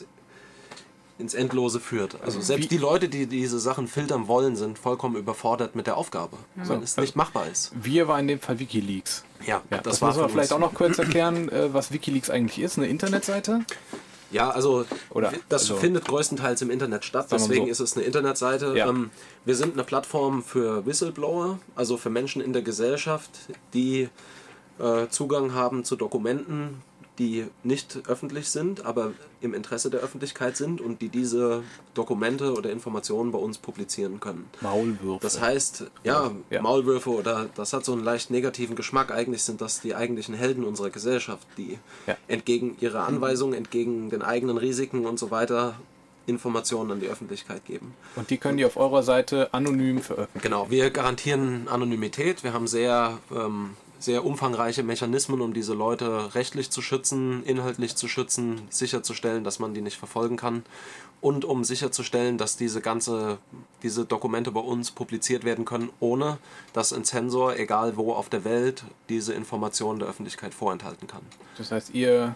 Endlose führt. Also selbst die Leute, die diese Sachen filtern wollen, sind vollkommen überfordert mit der Aufgabe, weil es nicht machbar ist. Wir war in dem Fall WikiLeaks. Ja, Das war muss man von vielleicht uns. auch noch kurz erklären, was WikiLeaks eigentlich ist. Eine Internetseite? Ja, also das also- findet größtenteils im Internet statt, Sagen wir deswegen so. ist es eine Internetseite. Ja. Wir sind eine Plattform für Whistleblower, also für Menschen in der Gesellschaft, die Zugang haben zu Dokumenten, die nicht öffentlich sind, aber im Interesse der Öffentlichkeit sind und die diese Dokumente oder Informationen bei uns publizieren können. Maulwürfe. Das heißt, ja, Ja. Maulwürfe oder das hat so einen leicht negativen Geschmack. Eigentlich sind das die eigentlichen Helden unserer Gesellschaft, die Ja. entgegen ihrer Anweisungen, entgegen den eigenen Risiken und so weiter Informationen an die Öffentlichkeit geben. Und die können die auf eurer Seite anonym veröffentlichen. Genau, wir garantieren Anonymität. Wir haben sehr sehr umfangreiche Mechanismen, um diese Leute rechtlich zu schützen, inhaltlich zu schützen, sicherzustellen, dass man die nicht verfolgen kann und um sicherzustellen, dass diese Dokumente bei uns publiziert werden können, ohne dass ein Zensor, egal wo auf der Welt, diese Informationen der Öffentlichkeit vorenthalten kann. Das heißt, ihr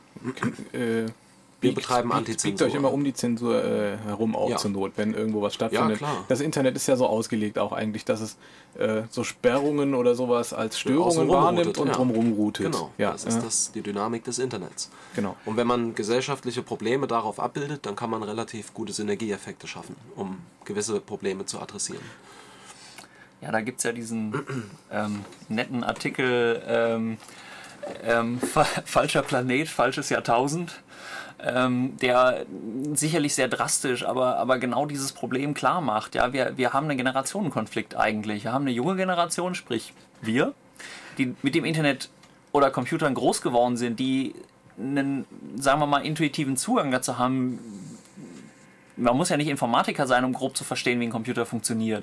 wir betreiben Antizensur. Biegt euch immer um die Zensur herum auch zur Not, wenn irgendwo was stattfindet. Ja, klar. Das Internet ist ja so ausgelegt auch eigentlich, dass es so Sperrungen oder sowas als Störungen wahrnimmt und drumherum routet. Genau, das ist die Dynamik des Internets. Genau. Und wenn man gesellschaftliche Probleme darauf abbildet, dann kann man relativ gute Synergieeffekte schaffen, um gewisse Probleme zu adressieren. Ja, da gibt es ja diesen netten Artikel Falscher Planet, falsches Jahrtausend. Der sicherlich sehr drastisch, aber genau dieses Problem klar macht. Ja, wir haben einen Generationenkonflikt eigentlich. Wir haben eine junge Generation, sprich wir, die mit dem Internet oder Computern groß geworden sind, die einen, sagen wir mal, intuitiven Zugang dazu haben. Man muss ja nicht Informatiker sein, um grob zu verstehen, wie ein Computer funktioniert.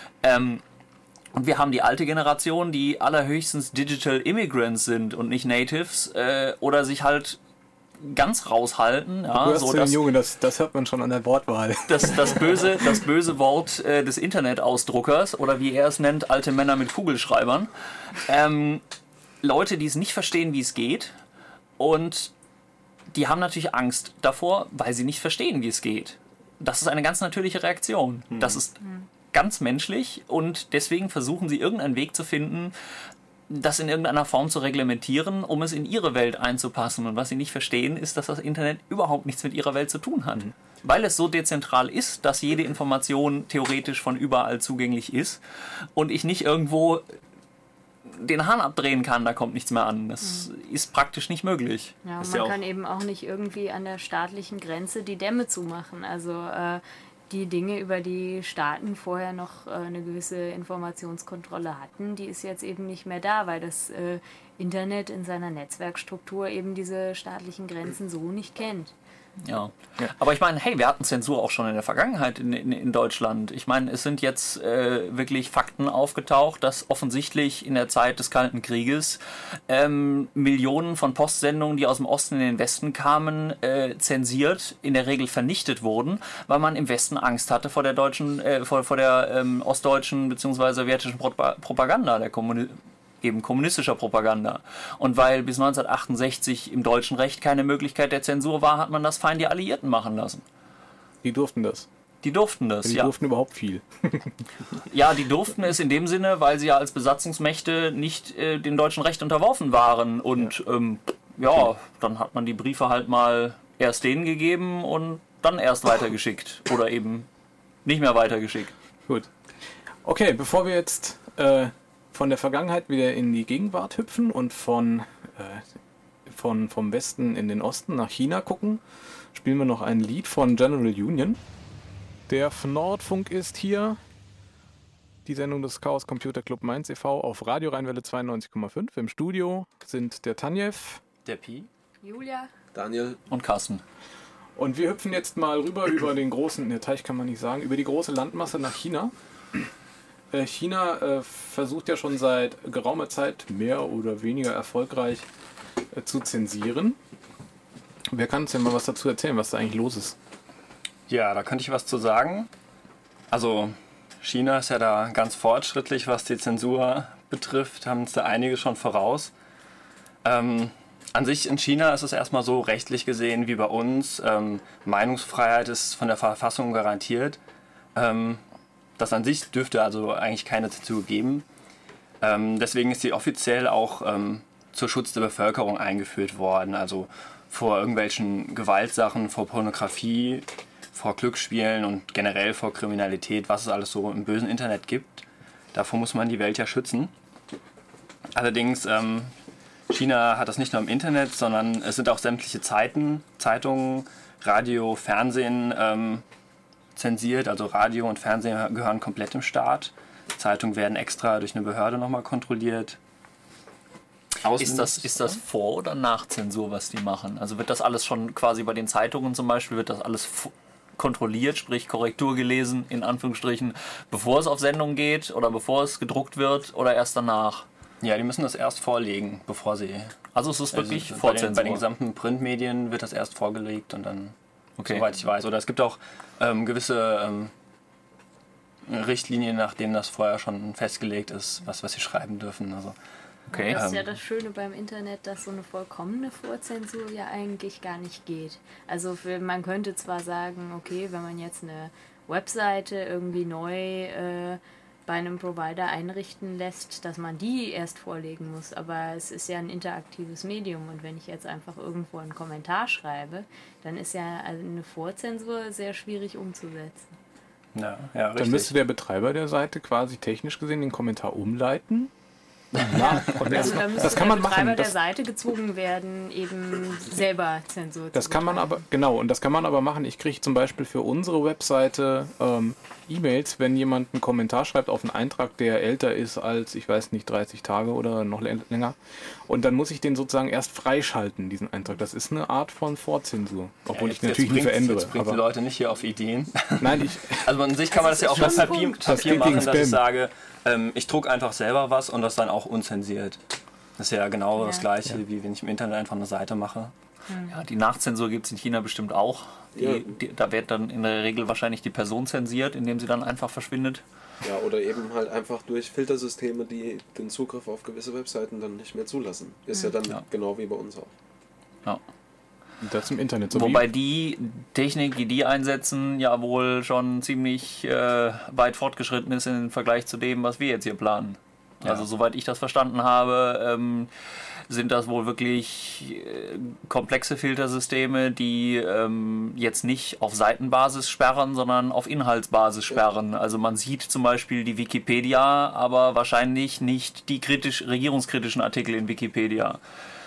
Und wir haben die alte Generation, die allerhöchstens Digital Immigrants sind und nicht Natives oder sich halt ganz raushalten. Ja, du so den Junge, das hört man schon an der Wortwahl. Das böse Wort des Internetausdruckers oder wie er es nennt, alte Männer mit Kugelschreibern. Leute, die es nicht verstehen, wie es geht und die haben natürlich Angst davor, weil sie nicht verstehen, wie es geht. Das ist eine ganz natürliche Reaktion. Das ist ganz menschlich und deswegen versuchen sie irgendeinen Weg zu finden, das in irgendeiner Form zu reglementieren, um es in ihre Welt einzupassen. Und was sie nicht verstehen, ist, dass das Internet überhaupt nichts mit ihrer Welt zu tun hat. Weil es so dezentral ist, dass jede Information theoretisch von überall zugänglich ist und ich nicht irgendwo den Hahn abdrehen kann, da kommt nichts mehr an. Das ist praktisch nicht möglich. Ja, und man kann eben auch nicht irgendwie an der staatlichen Grenze die Dämme zumachen. Also die Dinge, über die Staaten vorher noch eine gewisse Informationskontrolle hatten, die ist jetzt eben nicht mehr da, weil das Internet in seiner Netzwerkstruktur eben diese staatlichen Grenzen so nicht kennt. Ja, aber ich meine, hey, wir hatten Zensur auch schon in der Vergangenheit in Deutschland. Ich meine, es sind jetzt wirklich Fakten aufgetaucht, dass offensichtlich in der Zeit des Kalten Krieges Millionen von Postsendungen, die aus dem Osten in den Westen kamen, zensiert, in der Regel vernichtet wurden, weil man im Westen Angst hatte vor der deutschen, vor der ostdeutschen bzw. sowjetischen Propaganda, der kommunistischer Propaganda. Und weil bis 1968 im deutschen Recht keine Möglichkeit der Zensur war, hat man das fein die Alliierten machen lassen. Die durften das. Die durften das, Die durften überhaupt viel. Ja, die durften es in dem Sinne, weil sie ja als Besatzungsmächte nicht dem deutschen Recht unterworfen waren. Und dann hat man die Briefe halt mal erst denen gegeben und dann erst weitergeschickt. Oder eben nicht mehr weitergeschickt. Gut. Okay, bevor wir jetzt von der Vergangenheit wieder in die Gegenwart hüpfen und vom Westen in den Osten nach China gucken, spielen wir noch ein Lied von General Union. Der Nordfunk ist hier. Die Sendung des Chaos Computer Club Mainz e.V. auf Radio Rheinwelle 92,5. Im Studio sind der Tanjev, der Pi, Julia, Daniel und Carsten. Und wir hüpfen jetzt mal rüber über den großen, der Teich kann man nicht sagen, über die große Landmasse nach China. China versucht ja schon seit geraumer Zeit mehr oder weniger erfolgreich zu zensieren. Wer kann uns denn mal was dazu erzählen, was da eigentlich los ist? Ja, da könnte ich was zu sagen. Also China ist ja da ganz fortschrittlich, was die Zensur betrifft, haben uns da einige schon voraus. An sich in China ist es erstmal so rechtlich gesehen wie bei uns. Meinungsfreiheit ist von der Verfassung garantiert. Das an sich dürfte also eigentlich keine Zensur geben. Deswegen ist sie offiziell auch zur Schutz der Bevölkerung eingeführt worden. Also vor irgendwelchen Gewaltsachen, vor Pornografie, vor Glücksspielen und generell vor Kriminalität, was es alles so im bösen Internet gibt. Davor muss man die Welt ja schützen. Allerdings, China hat das nicht nur im Internet, sondern es sind auch sämtliche Zeitungen, Radio, Fernsehen zensiert. Also Radio und Fernsehen gehören komplett dem Staat. Zeitungen werden extra durch eine Behörde nochmal kontrolliert. Ist das Vor- oder Nach-Zensur, was die machen? Also wird das alles schon quasi bei den Zeitungen zum Beispiel, wird das alles kontrolliert, sprich Korrektur gelesen, in Anführungsstrichen, bevor es auf Sendung geht oder bevor es gedruckt wird oder erst danach? Ja, die müssen das erst vorlegen, bevor sie... Also es ist wirklich bei Vorzensur. den gesamten Printmedien wird das erst vorgelegt und dann, Okay. soweit ich weiß. Oder es gibt auch gewisse Richtlinien, nach denen das vorher schon festgelegt ist, was sie schreiben dürfen. Also, Okay. Das ist ja das Schöne beim Internet, dass so eine vollkommene Vorzensur ja eigentlich gar nicht geht. Also man könnte zwar sagen, okay, wenn man jetzt eine Webseite irgendwie neu bei einem Provider einrichten lässt, dass man die erst vorlegen muss, aber es ist ja ein interaktives Medium und wenn ich jetzt einfach irgendwo einen Kommentar schreibe, dann ist ja eine Vorzensur sehr schwierig umzusetzen. ja, Dann richtig. müsste der Betreiber der Seite quasi technisch gesehen den Kommentar umleiten. Also da müsste das kann der man Betreiber machen. der Seite gezwungen werden, eben selber Zensur Das zu kann man aber, genau, und das kann man aber machen. Ich kriege zum Beispiel für unsere Webseite E-Mails, wenn jemand einen Kommentar schreibt auf einen Eintrag, der älter ist als, ich weiß nicht, 30 Tage oder noch länger. Und dann muss ich den sozusagen erst freischalten, diesen Eintrag. Das ist eine Art von Vorzensur. Obwohl ich natürlich nie verändere. Jetzt bringt die Aber, Leute nicht hier auf Ideen. nein, Also an sich kann man das ja auch schon mit ein Papier Punkt. Das geht machen, gegen dass ich Spam. sage, ich drucke einfach selber was und das dann auch unzensiert. Das ist ja genau das Ja. Gleiche, wie wenn ich im Internet einfach eine Seite mache. Ja, die Nachzensur gibt es in China bestimmt auch. Ja. Da wird dann in der Regel wahrscheinlich die Person zensiert, indem sie dann einfach verschwindet. Ja, oder eben halt einfach durch Filtersysteme, die den Zugriff auf gewisse Webseiten dann nicht mehr zulassen. Ist ja dann Ja. genau wie bei uns auch. Ja. das im Internet so Wobei die Technik, die die einsetzen, ja wohl schon ziemlich weit fortgeschritten ist im Vergleich zu dem, was wir jetzt hier planen. Ja. Also soweit ich das verstanden habe, sind das wohl wirklich komplexe Filtersysteme, die jetzt nicht auf Seitenbasis sperren, sondern auf Inhaltsbasis sperren. Also man sieht zum Beispiel die Wikipedia, aber wahrscheinlich nicht die regierungskritischen Artikel in Wikipedia.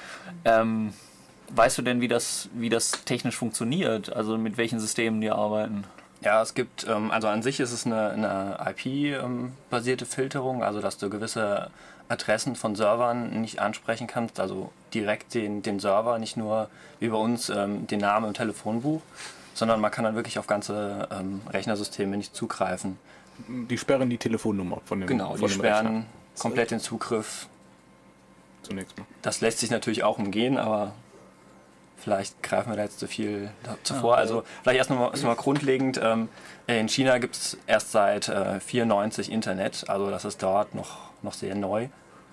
Weißt du denn, wie das technisch funktioniert? Also mit welchen Systemen die arbeiten? Ja, es gibt, also an sich ist es eine IP-basierte Filterung, also dass du gewisse Adressen von Servern nicht ansprechen kannst, also direkt den Server, nicht nur wie bei uns den Namen im Telefonbuch, sondern man kann dann wirklich auf ganze Rechnersysteme nicht zugreifen. Die sperren die Telefonnummer von dem Genau, von die dem sperren Rechner komplett den Zugriff. zunächst mal. Das lässt sich natürlich auch umgehen, aber vielleicht greifen wir da jetzt zu viel zuvor. Also vielleicht erst mal grundlegend, in China gibt es erst seit 1994 Internet, also das ist dort noch sehr neu.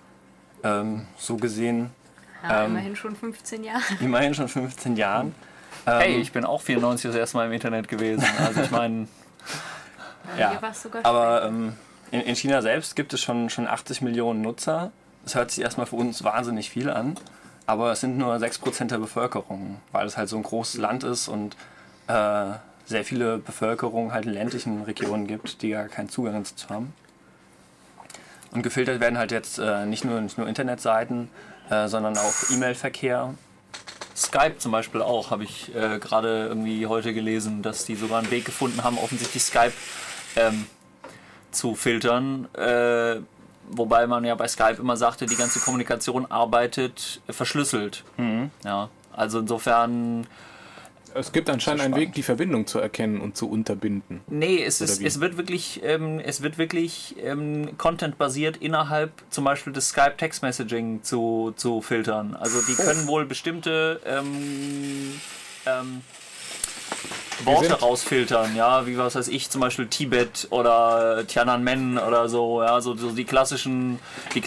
So gesehen, Ja, immerhin schon 15 Jahre. immerhin schon 15 Jahren. Hey, ich bin auch 94 das erste Mal im Internet gewesen. Also ich meine, Ja, Hier war's sogar aber in China selbst gibt es schon 80 Millionen Nutzer. Das hört sich erstmal für uns wahnsinnig viel an, aber es sind nur 6% der Bevölkerung, weil es halt so ein großes Land ist und sehr viele Bevölkerung halt in ländlichen Regionen gibt, die gar keinen Zugang dazu haben. Und gefiltert werden halt jetzt nicht nur Internetseiten, sondern auch E-Mail-Verkehr. Skype zum Beispiel auch, habe ich gerade irgendwie heute gelesen, dass die sogar einen Weg gefunden haben, offensichtlich Skype zu filtern. Wobei man ja bei Skype immer sagte, die ganze Kommunikation arbeitet verschlüsselt. Ja, also insofern... Es gibt anscheinend einen Weg, die Verbindung zu erkennen und zu unterbinden. Nee, es wie? wird wirklich Content-basiert innerhalb zum Beispiel des Skype Text Messaging zu filtern. Also die können wohl bestimmte Worte rausfiltern, ja, wie was weiß ich, zum Beispiel Tibet oder Tiananmen oder so, ja, so die klassischen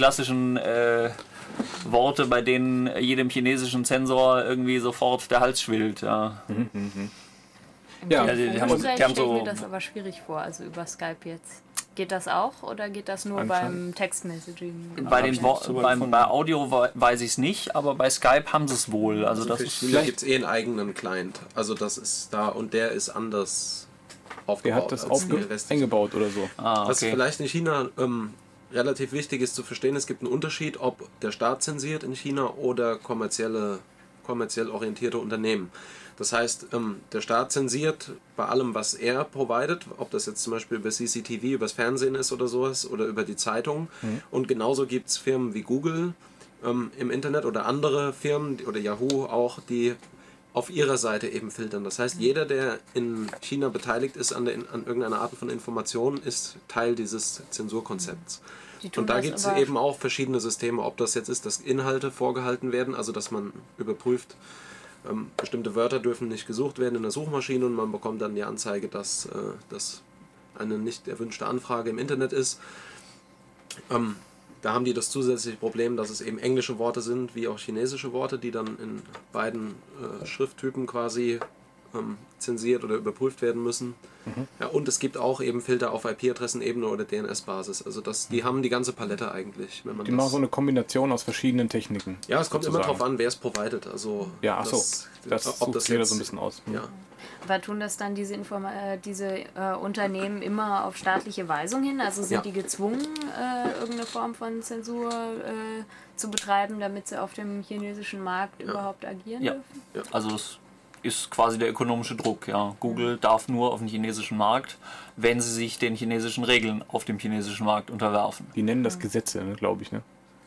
Worte, bei denen jedem chinesischen Zensor irgendwie sofort der Hals schwillt, ja. Ja, Ja, die haben Stelle ich so- mir das aber schwierig vor, also über Skype jetzt. Geht das auch oder geht das nur Anscheinend. beim Textmessaging? Bei Audio weiß ich es nicht, aber bei Skype haben sie es wohl. Also das für ist China gibt es einen eigenen Client. Also das ist da und der ist anders Der aufgebaut. hat das als die restlichen. eingebaut oder so. Was okay. vielleicht in China relativ wichtig ist zu verstehen, es gibt einen Unterschied, ob der Staat zensiert in China oder kommerziell orientierte Unternehmen. Das heißt, der Staat zensiert bei allem, was er providet, ob das jetzt zum Beispiel über CCTV, übers Fernsehen ist oder sowas oder über die Zeitung. Und genauso gibt es Firmen wie Google im Internet oder andere Firmen oder Yahoo auch, die auf ihrer Seite eben filtern. Das heißt, jeder, der in China beteiligt ist an irgendeiner Art von Information, ist Teil dieses Zensurkonzepts. Und da gibt es eben auch verschiedene Systeme, ob das jetzt ist, dass Inhalte vorgehalten werden, also dass man überprüft, bestimmte Wörter dürfen nicht gesucht werden in der Suchmaschine und man bekommt dann die Anzeige, dass das eine nicht erwünschte Anfrage im Internet ist. Da haben die das zusätzliche Problem, dass es eben englische Worte sind, wie auch chinesische Worte, die dann in beiden Schrifttypen quasi zensiert oder überprüft werden müssen. Ja, und es gibt auch eben Filter auf IP-Adressenebene oder DNS-Basis. Also die haben die ganze Palette eigentlich. Wenn man die machen so eine Kombination aus verschiedenen Techniken. Ja, es kommt immer darauf an, wer es providet. Also ja, ach so. Das jetzt so ein bisschen aus. Ja. Aber tun das dann diese Unternehmen immer auf staatliche Weisung hin? Also sind die gezwungen, irgendeine Form von Zensur zu betreiben, damit sie auf dem chinesischen Markt überhaupt agieren dürfen? Ja, also das ist quasi der ökonomische Druck. Ja. Google darf nur auf den chinesischen Markt, wenn sie sich den chinesischen Regeln auf dem chinesischen Markt unterwerfen. Die nennen das Gesetze, glaube ich, ne?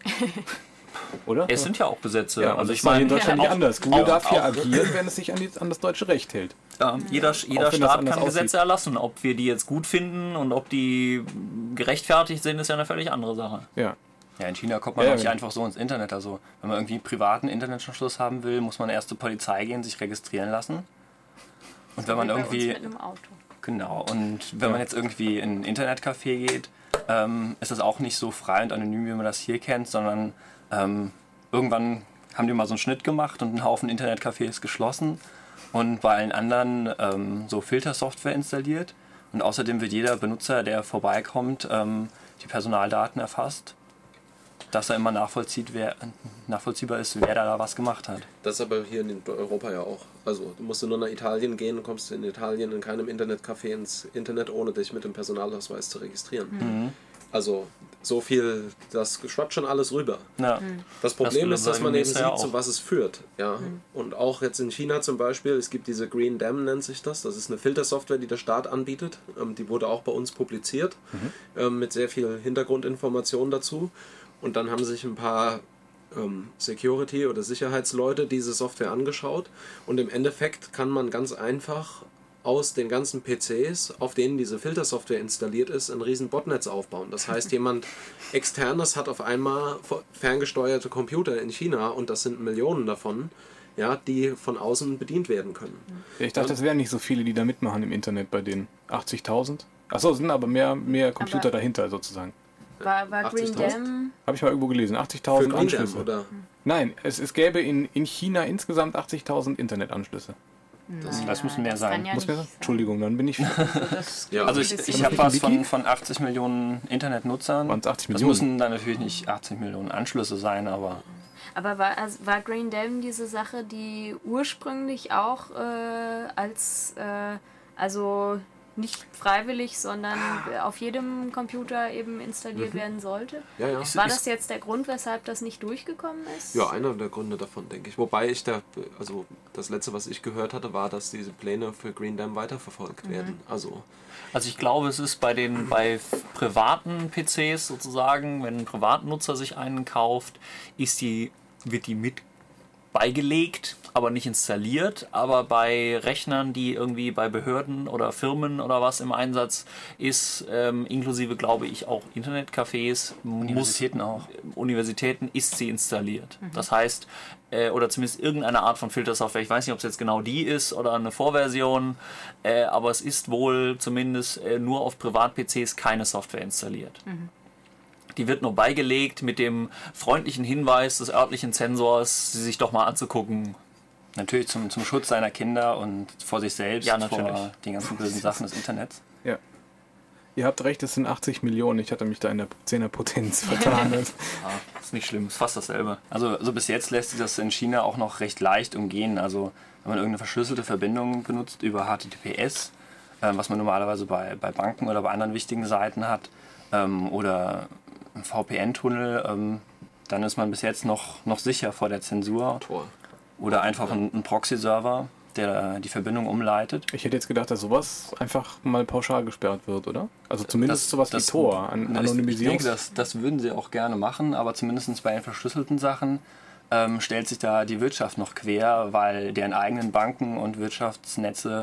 Oder? Es sind ja auch Gesetze. Ja, also ich meine in Deutschland nicht anders. Google darf hier agieren, wenn es sich an das deutsche Recht hält. Jeder Staat kann Gesetze erlassen. Ob wir die jetzt gut finden und ob die gerechtfertigt sind, ist ja eine völlig andere Sache. Ja. Ja, in China kommt man auch nicht einfach so ins Internet. Also, wenn man irgendwie einen privaten Internetanschluss haben will, muss man erst zur Polizei gehen, sich registrieren lassen. Und wenn man irgendwie. Mit einem Auto. Genau, und wenn man jetzt irgendwie in ein Internetcafé geht, ist das auch nicht so frei und anonym, wie man das hier kennt, sondern irgendwann haben die mal so einen Schnitt gemacht und ein Haufen Internetcafés geschlossen und bei allen anderen so Filtersoftware installiert. Und außerdem wird jeder Benutzer, der vorbeikommt, die Personaldaten erfasst, dass er immer nachvollziehbar ist, wer da was gemacht hat. Das ist aber hier in Europa ja auch. Also du musst nur nach Italien gehen und kommst in Italien in keinem Internetcafé ins Internet, ohne dich mit dem Personalausweis zu registrieren. Mhm. Also so viel, das schwappt schon alles rüber. Ja. Das Problem ist, dass man eben sieht, zu was es führt. Ja. Und auch jetzt in China zum Beispiel, es gibt diese Green Dam, nennt sich das. Das ist eine Filtersoftware, die der Staat anbietet. Die wurde auch bei uns publiziert, mit sehr viel Hintergrundinformationen dazu. Und dann haben sich ein paar Security- oder Sicherheitsleute diese Software angeschaut. Und im Endeffekt kann man ganz einfach aus den ganzen PCs, auf denen diese Filtersoftware installiert ist, ein riesen Botnetz aufbauen. Das heißt, jemand Externes hat auf einmal ferngesteuerte Computer in China und das sind Millionen davon, ja, die von außen bedient werden können. Ich dachte, das wären nicht so viele, die da mitmachen im Internet bei denen. 80.000? Achso, es sind aber mehr Computer dahinter sozusagen. War Green Dam? Habe ich mal irgendwo gelesen. 80.000 Anschlüsse. Dam, oder? Nein, es gäbe in China insgesamt 80.000 Internetanschlüsse. Das müssen mehr sein. Ja Muss mehr sein? Entschuldigung, dann bin ich... Ja. Also ich habe was von 80 Millionen Internetnutzern. Waren's 80 Das Millionen? müssen dann natürlich nicht 80 Millionen Anschlüsse sein, aber... Aber war Green Dam diese Sache, die ursprünglich auch also nicht freiwillig, sondern auf jedem Computer eben installiert werden sollte? Ja, ja. War das jetzt der Grund, weshalb das nicht durchgekommen ist? Ja, einer der Gründe davon, denke ich. Wobei also das letzte, was ich gehört hatte, war, dass diese Pläne für Green Dam weiterverfolgt werden. Also ich glaube, es ist bei privaten PCs sozusagen, wenn ein Privatnutzer sich einen kauft, wird die mit beigelegt, aber nicht installiert. Aber bei Rechnern, die irgendwie bei Behörden oder Firmen oder was im Einsatz ist, inklusive, glaube ich, auch Internetcafés, Universitäten, ist sie installiert. Das heißt, oder zumindest irgendeine Art von Filtersoftware, ich weiß nicht, ob es jetzt genau die ist oder eine Vorversion, aber es ist wohl zumindest nur auf Privat-PCs keine Software installiert. Die wird nur beigelegt mit dem freundlichen Hinweis des örtlichen Zensors, sie sich doch mal anzugucken. Natürlich zum Schutz seiner Kinder und vor sich selbst, Ja, natürlich. vor den ganzen bösen Sachen des Internets. Ja. Ihr habt recht, es sind 80 Millionen. Ich hatte mich da in der 10er Potenz vertan. Ist nicht schlimm, ist fast dasselbe. Also bis jetzt lässt sich das in China auch noch recht leicht umgehen. Also wenn man irgendeine verschlüsselte Verbindung benutzt über HTTPS, was man normalerweise bei Banken oder bei anderen wichtigen Seiten hat, oder ein VPN-Tunnel, dann ist man bis jetzt noch sicher vor der Zensur. Tor. Oder einfach ein Proxy-Server, der die Verbindung umleitet. Ich hätte jetzt gedacht, dass sowas einfach mal pauschal gesperrt wird, oder? Also zumindest sowas wie Tor, Anonymisierung. Ich denke, das würden sie auch gerne machen, aber zumindest bei den verschlüsselten Sachen stellt sich da die Wirtschaft noch quer, weil deren eigenen Banken und Wirtschaftsnetze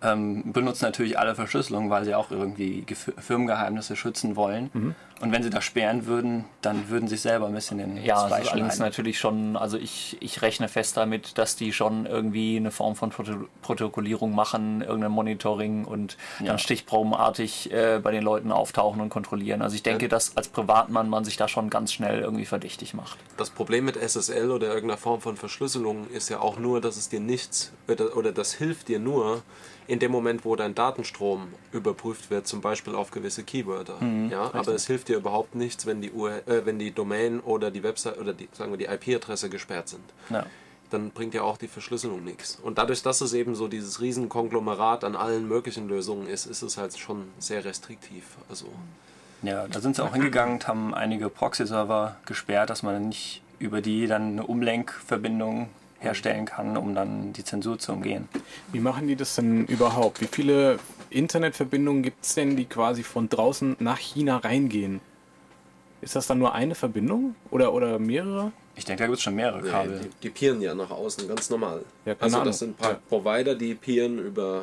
benutzen natürlich alle Verschlüsselung, weil sie auch irgendwie Firmengeheimnisse schützen wollen. Und wenn sie das sperren würden, dann würden sie selber ein bisschen den Ja, Fleisch das ist allerdings schneiden. natürlich schon, also ich rechne fest damit, dass die schon irgendwie eine Form von Protokollierung machen, irgendein Monitoring und dann stichprobenartig bei den Leuten auftauchen und kontrollieren. Also ich denke, dass als Privatmann man sich da schon ganz schnell irgendwie verdächtig macht. Das Problem mit SSL oder irgendeiner Form von Verschlüsselung ist ja auch nur, dass es dir nichts, oder das hilft dir nur in dem Moment, wo dein Datenstrom überprüft wird, zum Beispiel auf gewisse Keywörter. Aber es hilft dir überhaupt nichts, wenn die Domain oder die Website oder die IP-Adresse gesperrt sind. Ja. Dann bringt ja auch die Verschlüsselung nichts. Und dadurch, dass es eben so dieses riesen Konglomerat an allen möglichen Lösungen ist, ist es halt schon sehr restriktiv. Also Ja, da sind sie auch hingegangen und haben einige Proxy-Server gesperrt, dass man nicht über die dann eine Umlenkverbindung herstellen kann, um dann die Zensur zu umgehen. Wie machen die das denn überhaupt? Wie viele Internetverbindungen gibt es denn, die quasi von draußen nach China reingehen? Ist das dann nur eine Verbindung oder mehrere? Ich denke, da gibt es schon mehrere Kabel. die peeren ja nach außen, ganz normal. Ja, keine Also Ahnung. das sind Provider, die peeren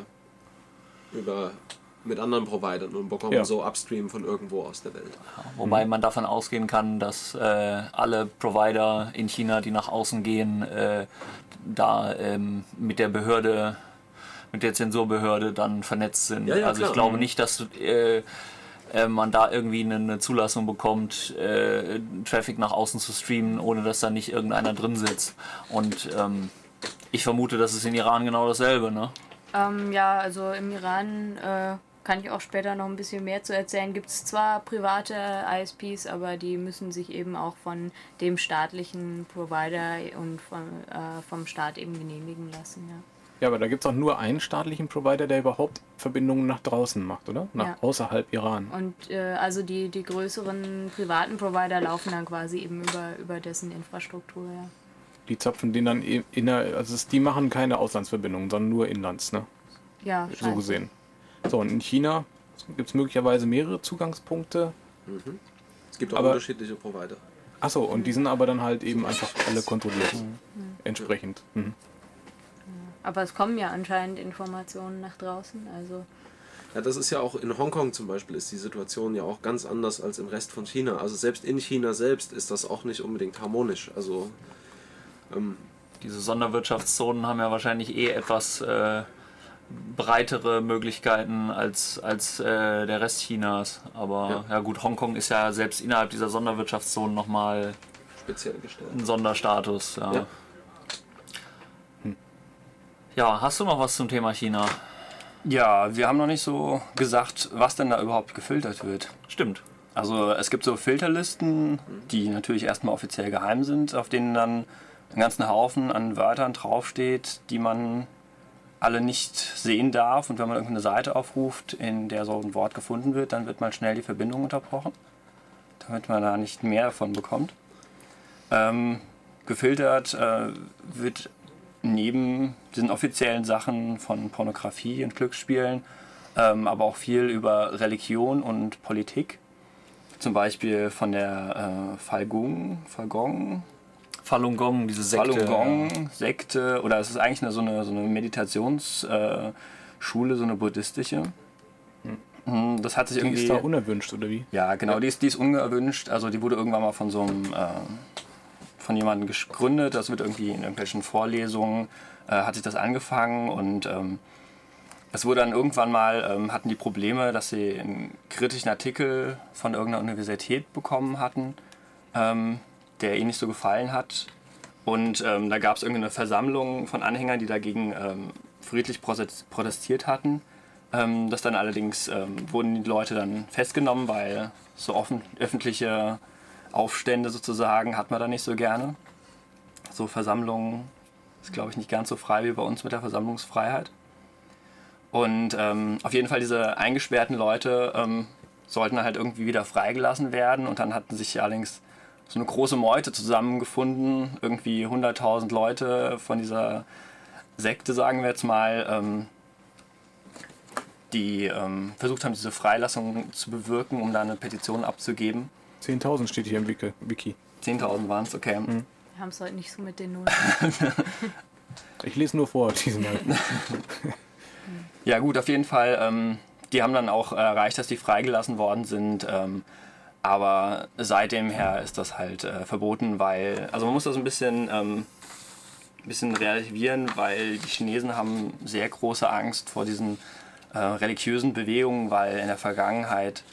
mit anderen Providern und bekommen so Upstream von irgendwo aus der Welt. Wobei man davon ausgehen kann, dass alle Provider in China, die nach außen gehen, da mit der Behörde, mit der Zensurbehörde dann vernetzt sind. Ja, also klar. ich glaube nicht, dass man da irgendwie eine Zulassung bekommt, Traffic nach außen zu streamen, ohne dass da nicht irgendeiner drin sitzt. Und ich vermute, das ist in Iran genau dasselbe, ne? Ja, also im Iran kann ich auch später noch ein bisschen mehr zu erzählen. Gibt es zwar private ISPs, aber die müssen sich eben auch von dem staatlichen Provider und vom Staat eben genehmigen lassen. Ja. Ja, aber da gibt es auch nur einen staatlichen Provider, der überhaupt Verbindungen nach draußen macht, oder? Außerhalb Iran. Und also die größeren privaten Provider laufen dann quasi eben über dessen Infrastruktur. Ja. Die zapfen den dann die machen keine Auslandsverbindungen, sondern nur Inlands, ne? Ja, So gesehen. So, und in China gibt es möglicherweise mehrere Zugangspunkte. Es gibt auch Aber- unterschiedliche Provider. Achso, und die sind aber dann halt eben einfach alle kontrolliert. Entsprechend. Aber es kommen ja anscheinend Informationen nach draußen. Also Ja, das ist ja auch in Hongkong zum Beispiel ist die Situation ja auch ganz anders als im Rest von China. Also selbst in China selbst ist das auch nicht unbedingt harmonisch. Also Diese Sonderwirtschaftszonen haben ja wahrscheinlich etwas breitere Möglichkeiten als der Rest Chinas. Aber ja gut, Hongkong ist ja selbst innerhalb dieser Sonderwirtschaftszonen nochmal speziell gestellt. ein Sonderstatus. Ja. Ja. Ja, hast du noch was zum Thema China? Ja, wir haben noch nicht so gesagt, was denn da überhaupt gefiltert wird. Stimmt. Also es gibt so Filterlisten, die natürlich erstmal offiziell geheim sind, auf denen dann einen ganzen Haufen an Wörtern draufsteht, die man alle nicht sehen darf. Und wenn man irgendeine Seite aufruft, in der so ein Wort gefunden wird, dann wird mal schnell die Verbindung unterbrochen, damit man da nicht mehr davon bekommt. Gefiltert wird neben diesen offiziellen Sachen von Pornografie und Glücksspielen, aber auch viel über Religion und Politik. Zum Beispiel von der Falun Gong, diese Sekte. Falun Gong, Sekte, oder es ist eigentlich so eine Meditationsschule, so eine buddhistische. Das hat sich Die irgendwie... ist da unerwünscht, oder wie? Ja, genau, die ist unerwünscht. Also die wurde irgendwann mal von so einem... von jemandem gegründet, das wird irgendwie in irgendwelchen Vorlesungen, hat sich das angefangen und es wurde dann irgendwann mal, hatten die Probleme, dass sie einen kritischen Artikel von irgendeiner Universität bekommen hatten, der ihnen nicht so gefallen hat und da gab es irgendeine Versammlung von Anhängern, die dagegen friedlich protestiert hatten. Das dann allerdings wurden die Leute dann festgenommen, weil so öffentliche Aufstände sozusagen hat man da nicht so gerne. So Versammlungen ist, glaube ich, nicht ganz so frei wie bei uns mit der Versammlungsfreiheit. Und auf jeden Fall diese eingesperrten Leute sollten halt irgendwie wieder freigelassen werden. Und dann hatten sich allerdings so eine große Meute zusammengefunden. Irgendwie 100.000 Leute von dieser Sekte, sagen wir jetzt mal, die versucht haben, diese Freilassung zu bewirken, um da eine Petition abzugeben. 10.000 steht hier im Wiki. 10.000 waren es, okay. wir haben es heute nicht so mit den Noten. Ich lese nur vor diesmal. Ja gut, auf jeden Fall. Die haben dann auch erreicht, dass die freigelassen worden sind. Aber seitdem her ist das halt verboten, weil, also man muss das ein bisschen relativieren, weil die Chinesen haben sehr große Angst vor diesen religiösen Bewegungen, weil in der Vergangenheit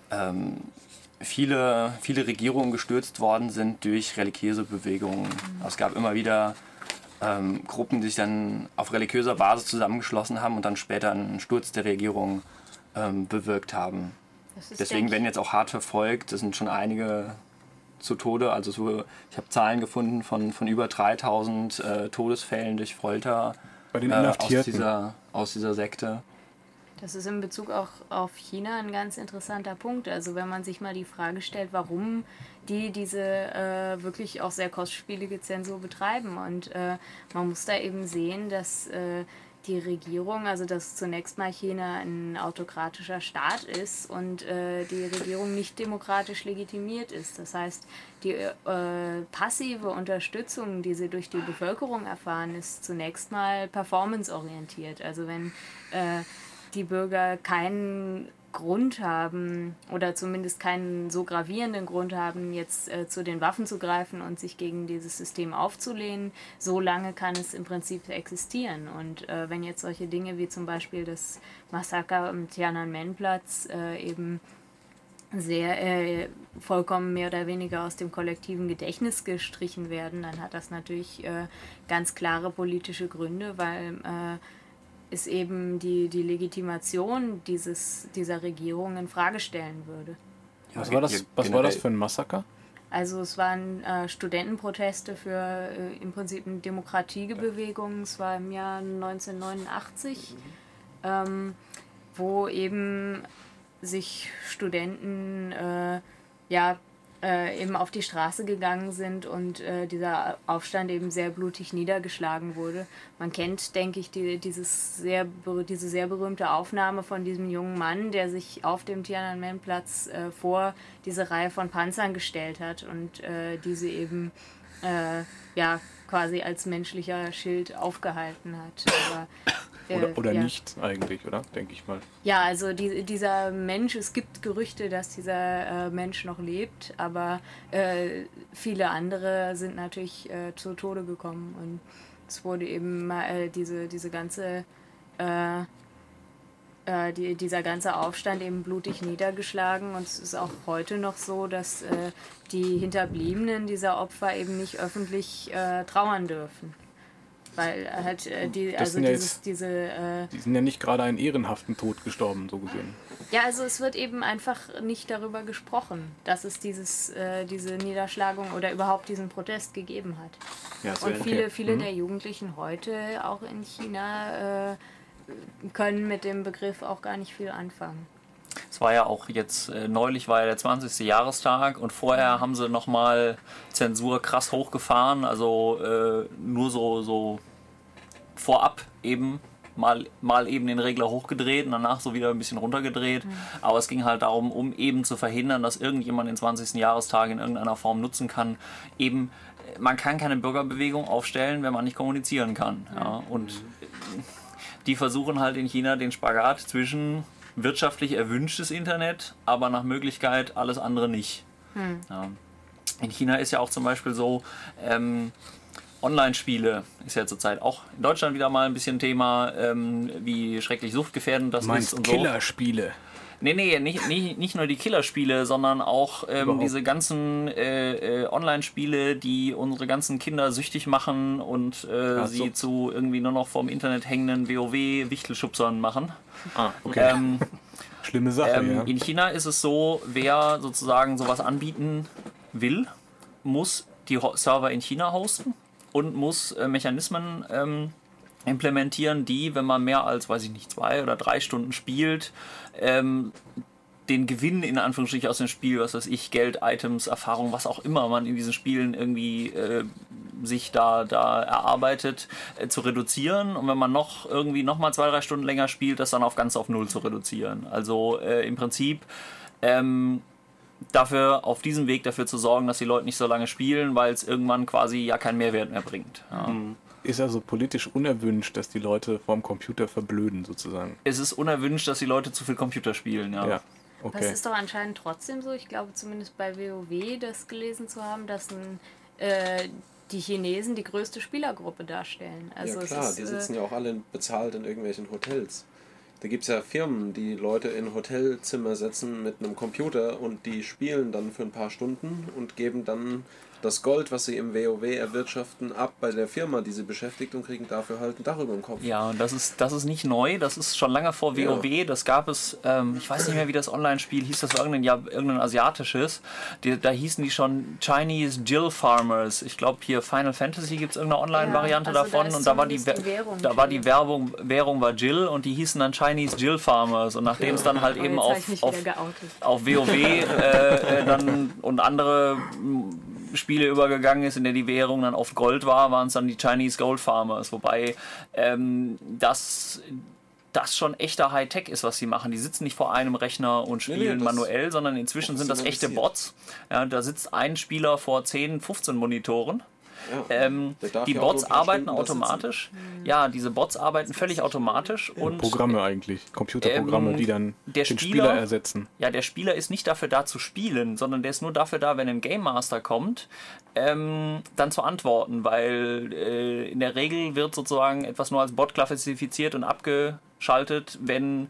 viele Regierungen gestürzt worden sind durch religiöse Bewegungen. Also es gab immer wieder Gruppen, die sich dann auf religiöser Basis zusammengeschlossen haben und dann später einen Sturz der Regierung bewirkt haben. Deswegen werden jetzt auch hart verfolgt. Es sind schon einige zu Tode. Also ich habe Zahlen gefunden von über 3000 Todesfällen durch Folter bei den Inhaftierten aus dieser Sekte. Das ist in Bezug auch auf China ein ganz interessanter Punkt. Also wenn man sich mal die Frage stellt, warum die diese wirklich auch sehr kostspielige Zensur betreiben. Und man muss da eben sehen, dass die Regierung, also dass zunächst mal China ein autokratischer Staat ist und die Regierung nicht demokratisch legitimiert ist. Das heißt, die passive Unterstützung, die sie durch die Bevölkerung erfahren, ist zunächst mal performanceorientiert. Also wenn die Bürger keinen Grund haben oder zumindest keinen so gravierenden Grund haben, jetzt zu den Waffen zu greifen und sich gegen dieses System aufzulehnen, so lange kann es im Prinzip existieren. Und wenn jetzt solche Dinge wie zum Beispiel das Massaker am Tiananmen-Platz eben sehr vollkommen mehr oder weniger aus dem kollektiven Gedächtnis gestrichen werden, dann hat das natürlich ganz klare politische Gründe, weil es eben die Legitimation dieser Regierung in Frage stellen würde. Was war das für ein Massaker? Also es waren Studentenproteste für im Prinzip eine Demokratiebewegung. Es war im Jahr 1989, wo eben sich Studenten eben auf die Straße gegangen sind und dieser Aufstand eben sehr blutig niedergeschlagen wurde. Man kennt, denke ich, diese sehr berühmte Aufnahme von diesem jungen Mann, der sich auf dem Tiananmen-Platz vor diese Reihe von Panzern gestellt hat und diese eben quasi als menschlicher Schild aufgehalten hat. Aber oder nicht eigentlich, oder? Denke ich mal. Ja, also dieser Mensch, es gibt Gerüchte, dass dieser Mensch noch lebt, aber viele andere sind natürlich zu Tode gekommen und es wurde eben dieser ganze Aufstand eben blutig niedergeschlagen und es ist auch heute noch so, dass die Hinterbliebenen dieser Opfer eben nicht öffentlich trauern dürfen. Weil halt die sind ja nicht gerade einen ehrenhaften Tod gestorben, so gesehen. Ja, also es wird eben einfach nicht darüber gesprochen, dass es diese Niederschlagung oder überhaupt diesen Protest gegeben hat. Ja, und viele der Jugendlichen heute, auch in China, können mit dem Begriff auch gar nicht viel anfangen. Es war ja auch jetzt, neulich war ja der 20. Jahrestag und vorher haben sie nochmal Zensur krass hochgefahren, also nur so vorab eben mal eben den Regler hochgedreht und danach so wieder ein bisschen runtergedreht. Aber es ging halt darum, um eben zu verhindern, dass irgendjemand den 20. Jahrestag in irgendeiner Form nutzen kann. Eben, man kann keine Bürgerbewegung aufstellen, wenn man nicht kommunizieren kann. Ja? Und die versuchen halt in China den Spagat zwischen wirtschaftlich erwünschtes Internet, aber nach Möglichkeit alles andere nicht. Ja. In China ist ja auch zum Beispiel so, Online-Spiele ist ja zurzeit auch in Deutschland wieder mal ein bisschen Thema, wie schrecklich suchtgefährdend das ist und so. Killerspiele? Nee, nicht nur die Killerspiele, sondern auch diese ganzen Online-Spiele, die unsere ganzen Kinder süchtig machen und sie zu irgendwie nur noch vorm Internet hängenden WoW-Wichtelschubsern machen. Okay. Schlimme Sache, ja. In China ist es so, wer sozusagen sowas anbieten will, muss die Server in China hosten und muss Mechanismen implementieren, die, wenn man mehr als, 2 oder 3 Stunden spielt, den Gewinn in Anführungsstrichen aus dem Spiel, was weiß ich, Geld, Items, Erfahrung, was auch immer man in diesen Spielen irgendwie sich da erarbeitet, zu reduzieren und wenn man noch mal 2-3 Stunden länger spielt, das dann auf 0 zu reduzieren. Also im Prinzip auf diesem Weg dafür zu sorgen, dass die Leute nicht so lange spielen, weil es irgendwann quasi ja keinen Mehrwert mehr bringt. Ja. Ist also politisch unerwünscht, dass die Leute vorm Computer verblöden, sozusagen. Es ist unerwünscht, dass die Leute zu viel Computer spielen, ja. Ja, Das okay. ist doch anscheinend trotzdem so. Ich glaube zumindest bei WoW das gelesen zu haben, dass die Chinesen die größte Spielergruppe darstellen. Also ja klar, die sitzen ja auch alle bezahlt in irgendwelchen Hotels. Da gibt es ja Firmen, die Leute in Hotelzimmer setzen mit einem Computer und die spielen dann für ein paar Stunden und geben dann das Gold, was sie im WoW erwirtschaften, ab bei der Firma, die sie beschäftigt und kriegen dafür halt ein Dach über dem Kopf. Ja, das ist nicht neu, das ist schon lange vor WoW, Ja. das gab es, ich weiß nicht mehr, wie das Online-Spiel hieß, das war irgendein asiatisches, da hießen die schon Chinese Jill Farmers, ich glaube hier Final Fantasy gibt es irgendeine Online-Variante Ja, also davon da ist und da war zumindest die Währung die Währung war Jill und die hießen dann Chinese Jill Farmers und nachdem es dann halt Oh, eben jetzt hab ich mich auf wieder geoutet. WoW dann und andere Spiele übergegangen ist, in der die Währung dann auf Gold war, waren es dann die Chinese Gold Farmers, wobei das schon echter Hightech ist, was sie machen. Die sitzen nicht vor einem Rechner und spielen das manuell, sondern inzwischen sind das echte Bots. Ja, da sitzt ein Spieler vor 10, 15 Monitoren. Ja. Der darf Die ja auch Bots nur ein paar arbeiten Stunden da sitzen. automatisch. Ja, diese Bots arbeiten völlig automatisch und Programme eigentlich, Computerprogramme, die dann der den Spieler- Spieler ersetzen. ja, der Spieler ist nicht dafür da zu spielen, sondern der ist nur dafür da, wenn ein Game Master kommt, dann zu antworten, weil in der Regel wird sozusagen etwas nur als Bot klassifiziert und abgeschaltet, wenn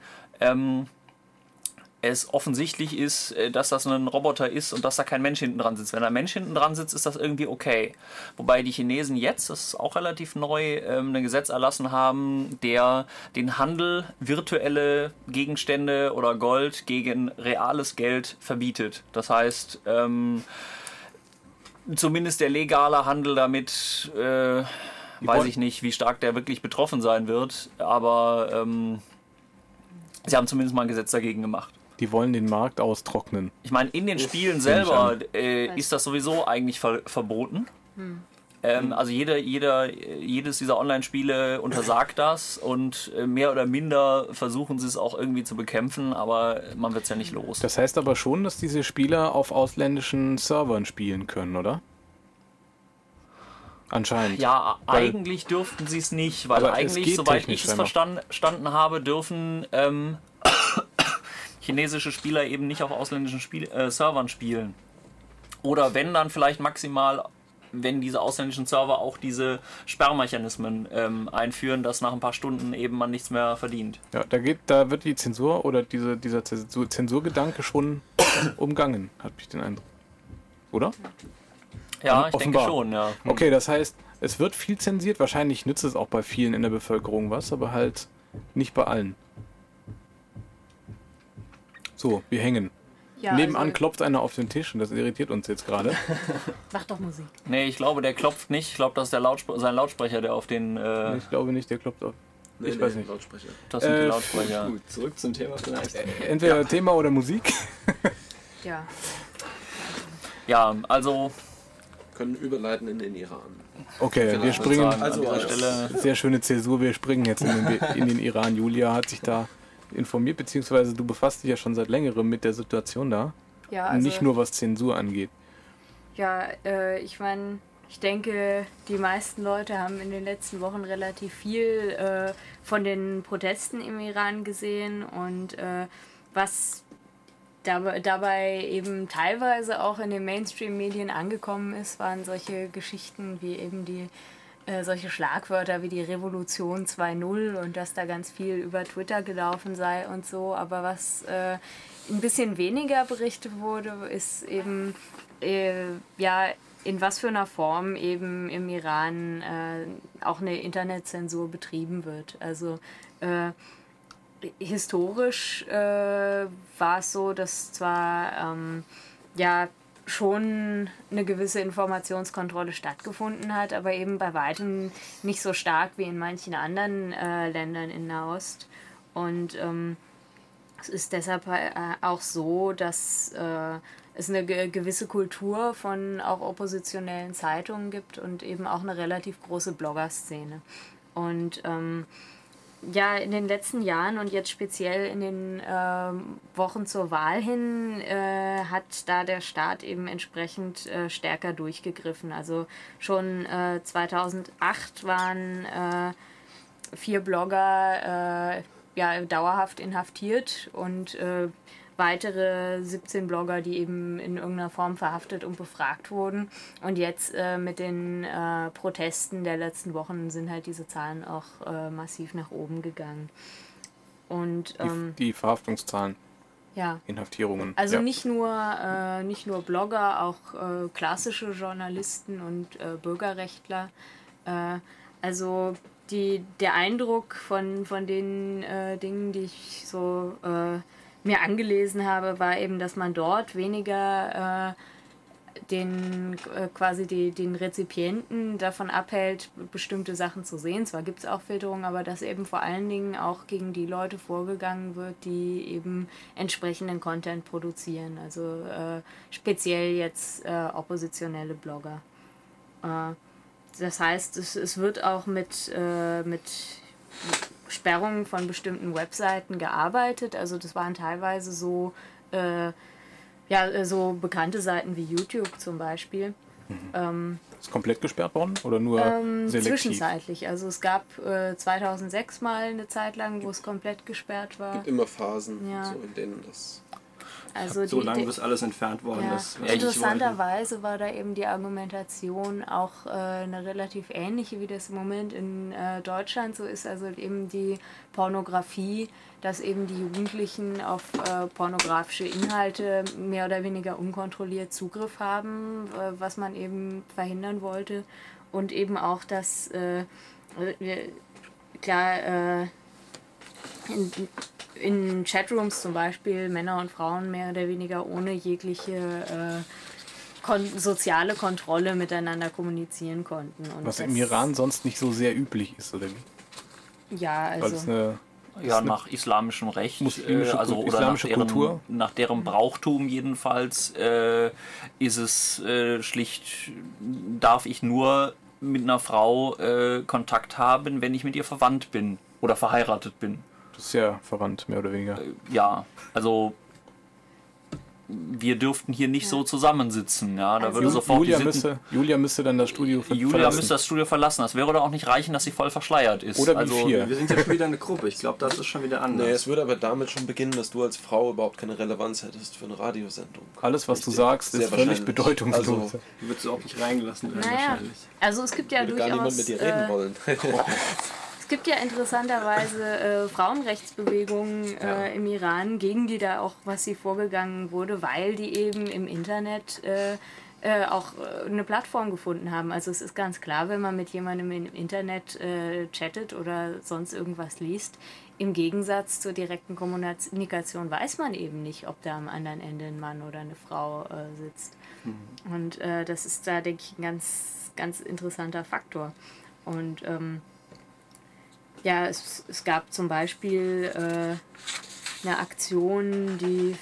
es offensichtlich ist, dass das ein Roboter ist und dass da kein Mensch hinten dran sitzt. Wenn ein Mensch hinten dran sitzt, ist das irgendwie okay. Wobei die Chinesen jetzt, das ist auch relativ neu, ein Gesetz erlassen haben, der den Handel virtuelle Gegenstände oder Gold gegen reales Geld verbietet. Das heißt, zumindest der legale Handel damit, weiß ich nicht, wie stark der wirklich betroffen sein wird, aber sie haben zumindest mal ein Gesetz dagegen gemacht. Die wollen den Markt austrocknen. Ich meine, in den Spielen selber ist das sowieso eigentlich verboten. Also jedes dieser Online-Spiele untersagt das und mehr oder minder versuchen sie es auch irgendwie zu bekämpfen, aber man wird es ja nicht los. Das heißt aber schon, dass diese Spieler auf ausländischen Servern spielen können, oder? Anscheinend. Ja, Weil- eigentlich dürften sie es nicht, weil Aber es eigentlich, geht soweit technisch ich es scheinbar. verstanden habe, dürfen chinesische Spieler eben nicht auf ausländischen Servern spielen. Oder wenn, dann vielleicht maximal, wenn diese ausländischen Server auch diese Sperrmechanismen einführen, dass nach ein paar Stunden eben man nichts mehr verdient. Ja, da wird die Zensur oder dieser Zensurgedanke schon umgangen, habe ich den Eindruck. Oder? Ja, ich Offenbar. denke schon, ja. Okay, das heißt, es wird viel zensiert. Wahrscheinlich nützt es auch bei vielen in der Bevölkerung was, aber halt nicht bei allen. So, wir hängen. Ja, Nebenan also, klopft einer auf den Tisch und das irritiert uns jetzt gerade. mach doch Musik. Nee, ich glaube, der klopft nicht. Ich glaube, das ist sein Lautsprecher, der auf den... Ich glaube nicht, der klopft auf. Ich weiß nicht. Lautsprecher. das sind die Äh, Lautsprecher. Gut, zurück zum Thema vielleicht. Entweder Thema oder Musik. Ja. Ja, also... Können überleiten in den Iran. Okay, Genau, wir ich würd springen. sagen, Also an dieser alles. Stelle... Sehr schöne Zäsur, wir springen jetzt in den Iran. Julia hat sich da informiert, beziehungsweise du befasst dich ja schon seit längerem mit der Situation da. Ja, also, Nicht nur was Zensur angeht. Ja, ich meine, ich denke, die meisten Leute haben in den letzten Wochen relativ viel von den Protesten im Iran gesehen und was dabei eben teilweise auch in den Mainstream-Medien angekommen ist, waren solche Geschichten wie eben solche Schlagwörter wie die Revolution 2.0 und dass da ganz viel über Twitter gelaufen sei und so. Aber was ein bisschen weniger berichtet wurde, ist eben, ja, in was für einer Form eben im Iran auch eine Internetzensur betrieben wird. Also historisch war es so, dass zwar ja schon eine gewisse Informationskontrolle stattgefunden hat, aber eben bei weitem nicht so stark wie in manchen anderen Ländern in Nahost. Und es ist deshalb auch so, dass es eine gewisse Kultur von auch oppositionellen Zeitungen gibt und eben auch eine relativ große Blogger-Szene. Und ja, in den letzten Jahren und jetzt speziell in den Wochen zur Wahl hin hat da der Staat eben entsprechend stärker durchgegriffen. Also schon 2008 waren 4 Blogger ja, dauerhaft inhaftiert und weitere 17 Blogger, die eben in irgendeiner Form verhaftet und befragt wurden. Und jetzt mit den Protesten der letzten Wochen sind halt diese Zahlen auch massiv nach oben gegangen. Und die Verhaftungszahlen, ja, Inhaftierungen. also ja. nicht nur Blogger, auch klassische Journalisten und Bürgerrechtler. Also der Eindruck von den Dingen, die ich so mir angelesen habe, war eben, dass man dort weniger den Rezipienten davon abhält, bestimmte Sachen zu sehen. Zwar gibt es auch Filterungen, aber dass eben vor allen Dingen auch gegen die Leute vorgegangen wird, die eben entsprechenden Content produzieren. Also speziell jetzt oppositionelle Blogger. Das heißt, es wird auch mit Sperrungen von bestimmten Webseiten gearbeitet. Also das waren teilweise so bekannte Seiten wie YouTube zum Beispiel. Ist komplett gesperrt worden oder nur selektiv? Zwischenzeitlich. Also es gab 2006 mal eine Zeit lang, wo es komplett gesperrt war. Es gibt immer Phasen, Ja. so in denen das... Also So lange, bis alles entfernt worden ja. ist. was ich wollte. Interessanterweise war da eben die Argumentation auch eine relativ ähnliche, wie das im Moment in Deutschland so ist. Also eben die Pornografie, dass eben die Jugendlichen auf pornografische Inhalte mehr oder weniger unkontrolliert Zugriff haben, was man eben verhindern wollte. Und eben auch, dass in Chatrooms zum Beispiel Männer und Frauen mehr oder weniger ohne jegliche soziale Kontrolle miteinander kommunizieren konnten. Und Was im Iran sonst nicht so sehr üblich ist, oder wie? Ja, Weil es also Ja, nach islamischem Recht, muslimische oder islamische Kultur. nach deren Brauchtum jedenfalls, ist es schlicht, darf ich nur mit einer Frau Kontakt haben, wenn ich mit ihr verwandt bin oder verheiratet bin. Das ist ja verwandt, mehr oder weniger. Ja, also wir dürften hier nicht so zusammensitzen. Ja, da Also würde sofort Julia müsste dann das Studio Julia verlassen. müsste das Studio verlassen. Das würde doch auch nicht reichen, dass sie voll verschleiert ist. Oder wie also, 4. Wir sind ja schon wieder eine Gruppe. Ich glaube, das ist schon wieder anders. Nee, es würde aber damit schon beginnen, dass du als Frau überhaupt keine Relevanz hättest für eine Radiosendung. Alles, was du sagst, Sehr ist völlig wahrscheinlich. bedeutungslos. Also, Du würdest auch nicht reingelassen werden naja, wahrscheinlich. also es gibt ja würde gar niemand durchaus mit dir reden wollen. es gibt ja interessanterweise Frauenrechtsbewegungen im Iran, gegen die da auch massiv vorgegangen wurde, weil die eben im Internet auch eine Plattform gefunden haben. Also es ist ganz klar, wenn man mit jemandem im Internet chattet oder sonst irgendwas liest, im Gegensatz zur direkten Kommunikation weiß man eben nicht, ob da am anderen Ende ein Mann oder eine Frau sitzt. Und das ist da, denke ich, ein ganz, ganz interessanter Faktor. Und ja, es gab zum Beispiel eine Aktion, die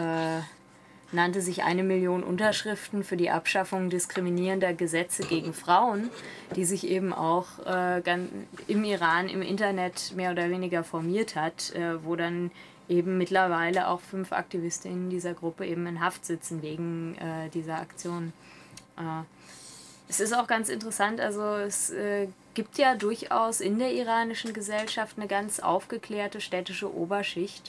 nannte sich 1 Million Unterschriften für die Abschaffung diskriminierender Gesetze gegen Frauen, die sich eben auch im Iran im Internet mehr oder weniger formiert hat, wo dann eben mittlerweile auch 5 Aktivistinnen dieser Gruppe eben in Haft sitzen wegen dieser Aktion. Es ist auch ganz interessant, also es gibt ja durchaus in der iranischen Gesellschaft eine ganz aufgeklärte städtische Oberschicht,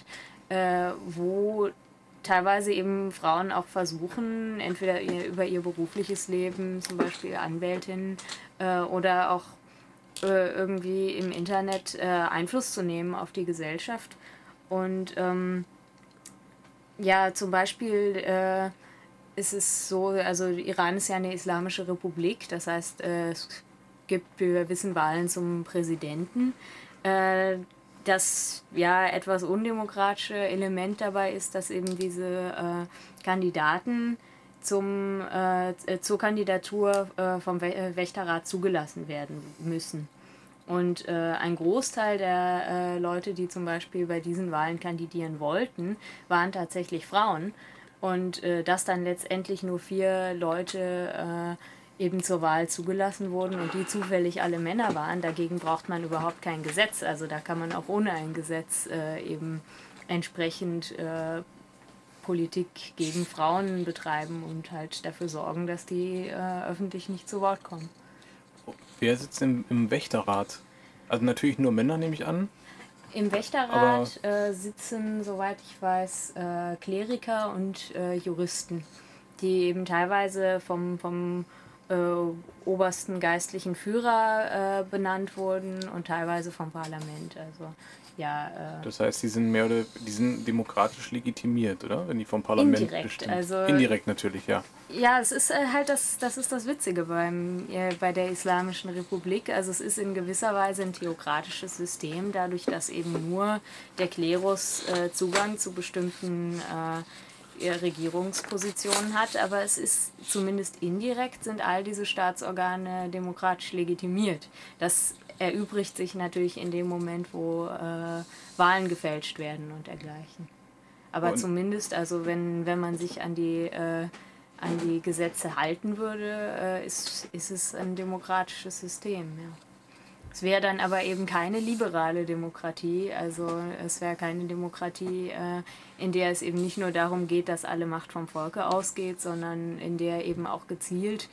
wo teilweise eben Frauen auch versuchen, entweder über ihr berufliches Leben, zum Beispiel Anwältinnen, oder auch irgendwie im Internet Einfluss zu nehmen auf die Gesellschaft. Und ja, zum Beispiel ist es so, also Iran ist ja eine islamische Republik, das heißt, es gibt, wie wir wissen, Wahlen zum Präsidenten. Das ja etwas undemokratische Element dabei ist, dass eben diese Kandidaten zur Kandidatur vom Wächterrat zugelassen werden müssen. Und ein Großteil der Leute, die zum Beispiel bei diesen Wahlen kandidieren wollten, waren tatsächlich Frauen. Und dass dann letztendlich nur 4 Leute eben zur Wahl zugelassen wurden und die zufällig alle Männer waren. Dagegen braucht man überhaupt kein Gesetz. Also da kann man auch ohne ein Gesetz eben entsprechend Politik gegen Frauen betreiben und halt dafür sorgen, dass die öffentlich nicht zu Wort kommen. Wer sitzt im Wächterrat? Also natürlich nur Männer, nehme ich an. Im Wächterrat sitzen, soweit ich weiß, Kleriker und Juristen, die eben teilweise vom obersten geistlichen Führer benannt wurden und teilweise vom Parlament. Also ja. Das heißt, die sind demokratisch legitimiert, oder? Wenn die vom Parlament indirekt, bestimmt. also Indirekt natürlich, ja. Ja, es ist halt das ist das Witzige bei der Islamischen Republik. Also es ist in gewisser Weise ein theokratisches System, dadurch, dass eben nur der Klerus Zugang zu bestimmten Regierungspositionen hat, aber es ist zumindest indirekt, sind all diese Staatsorgane demokratisch legitimiert. Das erübrigt sich natürlich in dem Moment, wo Wahlen gefälscht werden und dergleichen. Aber zumindest, also wenn man sich an die Gesetze halten würde, ist es ein demokratisches System. Ja. Es wäre dann aber eben keine liberale Demokratie, also es wäre keine Demokratie, in der es eben nicht nur darum geht, dass alle Macht vom Volke ausgeht, sondern in der eben auch gezielt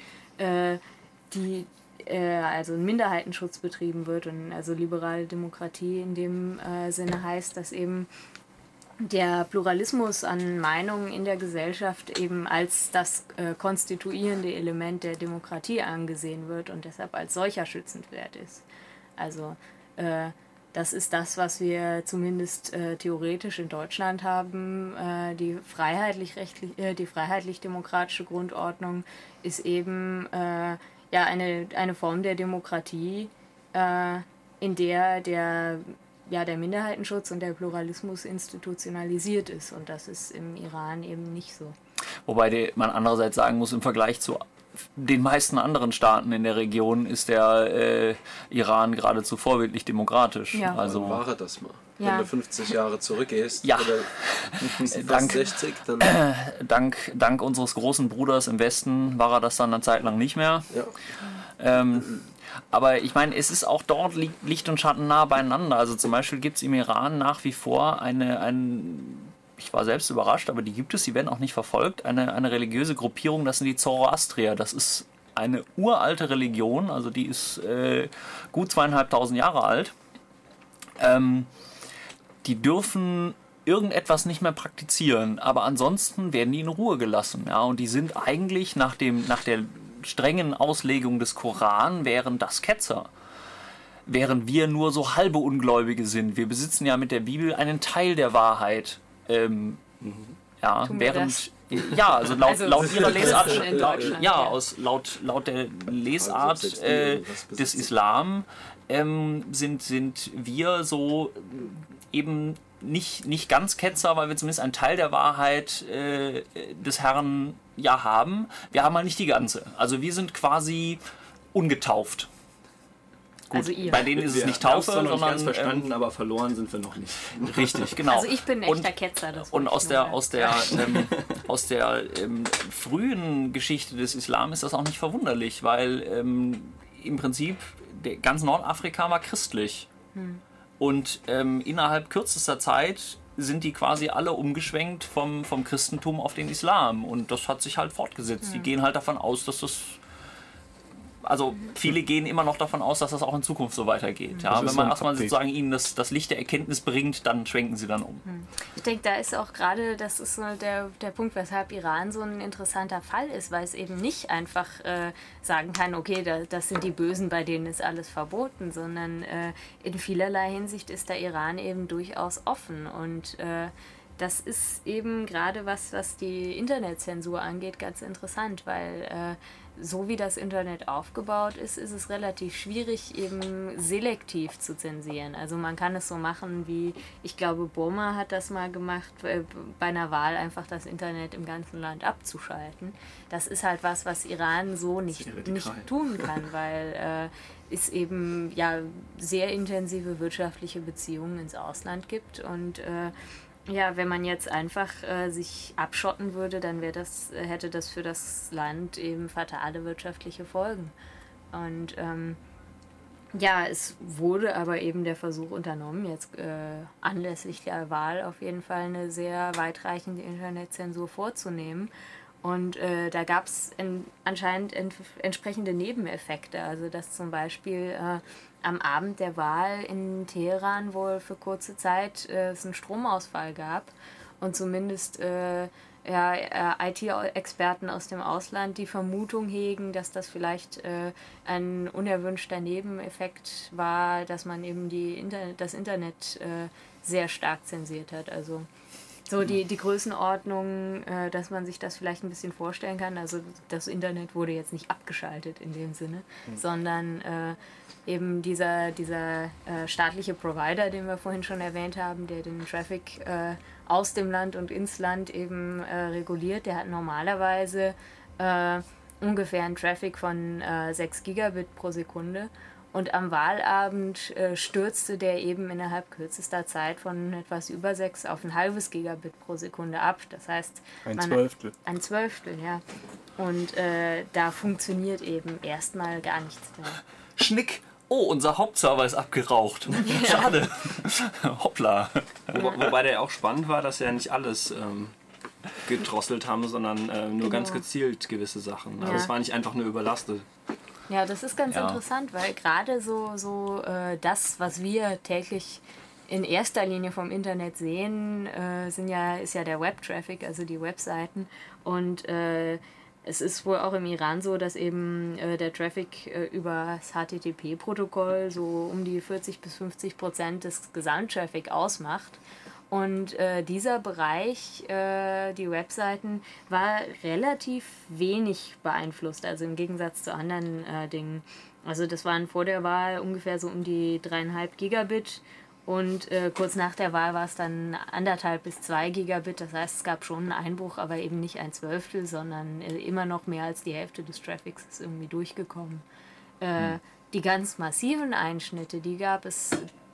also ein Minderheitenschutz betrieben wird. Und also liberale Demokratie in dem Sinne heißt, dass eben der Pluralismus an Meinungen in der Gesellschaft eben als das konstituierende Element der Demokratie angesehen wird und deshalb als solcher schützenswert ist. Also das ist das, was wir zumindest theoretisch in Deutschland haben. Die freiheitlich-demokratische Grundordnung ist eben eine Form der Demokratie, in der der Minderheitenschutz und der Pluralismus institutionalisiert ist. Und das ist im Iran eben nicht so. Wobei man andererseits sagen muss, im Vergleich zu den meisten anderen Staaten in der Region ist der Iran geradezu vorbildlich demokratisch. Ja. Also war er das mal. Ja. Wenn du 50 Jahre zurückgehst, Ja. oder fast 60, dann... dank unseres großen Bruders im Westen war er das dann eine Zeit lang nicht mehr. Ja. Aber ich meine, es ist auch dort Licht und Schatten nah beieinander. Also zum Beispiel gibt es im Iran nach wie vor ich war selbst überrascht, aber die gibt es, die werden auch nicht verfolgt, eine religiöse Gruppierung, das sind die Zoroastrier. Das ist eine uralte Religion, also die ist gut 2500 Jahre alt. Die dürfen irgendetwas nicht mehr praktizieren, aber ansonsten werden die in Ruhe gelassen. Ja? Und die sind eigentlich nach der strengen Auslegung des Koran wären das Ketzer. Während wir nur so halbe Ungläubige sind. Wir besitzen ja mit der Bibel einen Teil der Wahrheit. Ja, während also laut ihrer Lesart, laut der Lesart des Islam sind wir so eben nicht ganz Ketzer, weil wir zumindest einen Teil der Wahrheit des Herrn haben. Wir haben halt nicht die ganze. Also wir sind quasi ungetauft. Gut, also ihr. Bei denen ist es nicht Taufe, sondern sondern ganz verstanden, aber verloren sind wir noch nicht. Richtig, genau. Also ich bin ein echter Ketzer. Das Und aus der frühen Geschichte des Islam ist das auch nicht verwunderlich, weil im Prinzip ganz Nordafrika war christlich. Und innerhalb kürzester Zeit sind die quasi alle umgeschwenkt vom Christentum auf den Islam. Und das hat sich halt fortgesetzt. Die gehen halt davon aus, dass das... Also viele gehen immer noch davon aus, dass das auch in Zukunft so weitergeht. Ja? Wenn man erstmal sozusagen ihnen das Licht der Erkenntnis bringt, dann schwenken sie dann um. Ich denke, da ist auch gerade, das ist so der Punkt, weshalb Iran so ein interessanter Fall ist, weil es eben nicht einfach sagen kann, okay, das sind die Bösen, bei denen ist alles verboten, sondern in vielerlei Hinsicht ist der Iran eben durchaus offen und das ist eben gerade was die Internetzensur angeht, ganz interessant, weil so wie das Internet aufgebaut ist, ist es relativ schwierig, eben selektiv zu zensieren. Also man kann es so machen wie, ich glaube, Burma hat das mal gemacht, bei einer Wahl einfach das Internet im ganzen Land abzuschalten. Das ist halt was Iran so nicht tun kann, weil es eben sehr intensive wirtschaftliche Beziehungen ins Ausland gibt und Ja, wenn man jetzt einfach sich abschotten würde, dann hätte das für das Land eben fatale wirtschaftliche Folgen. Und ja, es wurde aber eben der Versuch unternommen, jetzt anlässlich der Wahl auf jeden Fall eine sehr weitreichende Internetzensur vorzunehmen. Und da gab es anscheinend entsprechende Nebeneffekte. Also dass zum Beispiel am Abend der Wahl in Teheran wohl für kurze Zeit es einen Stromausfall gab und zumindest IT-Experten aus dem Ausland die Vermutung hegen, dass das vielleicht ein unerwünschter Nebeneffekt war, dass man eben das Internet sehr stark zensiert hat. Also so die Größenordnung, dass man sich das vielleicht ein bisschen vorstellen kann. Also das Internet wurde jetzt nicht abgeschaltet in dem Sinne, sondern eben dieser staatliche Provider, den wir vorhin schon erwähnt haben, der den Traffic aus dem Land und ins Land eben reguliert, der hat normalerweise ungefähr einen Traffic von 6 Gigabit pro Sekunde. Und am Wahlabend stürzte der eben innerhalb kürzester Zeit von etwas über 6 auf ein halbes Gigabit pro Sekunde ab. Das heißt, ein Zwölftel. Ein Zwölftel, ja. Und da funktioniert eben erstmal gar nichts mehr. Schnick! Oh, unser Hauptserver ist abgeraucht. Schade. Hoppla. Wobei der auch spannend war, dass ja nicht alles gedrosselt haben, sondern nur ganz gezielt gewisse Sachen. Also es war nicht einfach nur überlastet. Ja, das ist ganz interessant, weil gerade so das, was wir täglich in erster Linie vom Internet sehen, ist ja der Web-Traffic, also die Webseiten. Und es ist wohl auch im Iran so, dass eben der Traffic über das HTTP-Protokoll so um die 40-50% des Gesamttraffic ausmacht. Und dieser Bereich, die Webseiten, war relativ wenig beeinflusst, also im Gegensatz zu anderen Dingen. Also das waren vor der Wahl ungefähr so um die 3,5 Gigabit und kurz nach der Wahl war es dann 1,5 bis 2 Gigabit. Das heißt, es gab schon einen Einbruch, aber eben nicht ein Zwölftel, sondern immer noch mehr als die Hälfte des Traffics ist irgendwie durchgekommen. Die ganz massiven Einschnitte, die gab es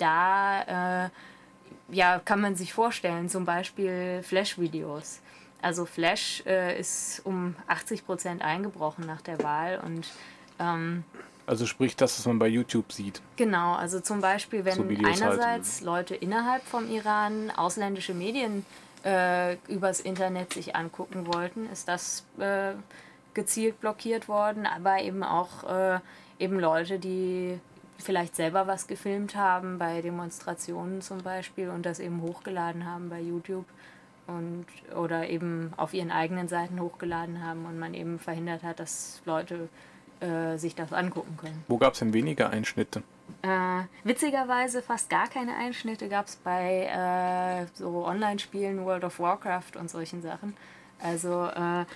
da... kann man sich vorstellen, zum Beispiel Flash-Videos. Also Flash ist um 80% eingebrochen nach der Wahl und also sprich das, was man bei YouTube sieht. Genau, also zum Beispiel, wenn so einerseits Leute innerhalb vom Iran ausländische Medien übers Internet sich angucken wollten, ist das gezielt blockiert worden, aber eben auch eben Leute, die vielleicht selber was gefilmt haben, bei Demonstrationen zum Beispiel und das eben hochgeladen haben bei YouTube oder eben auf ihren eigenen Seiten hochgeladen haben und man eben verhindert hat, dass Leute sich das angucken können. Wo gab es denn weniger Einschnitte? Witzigerweise fast gar keine Einschnitte gab es bei so Online-Spielen, World of Warcraft und solchen Sachen. Also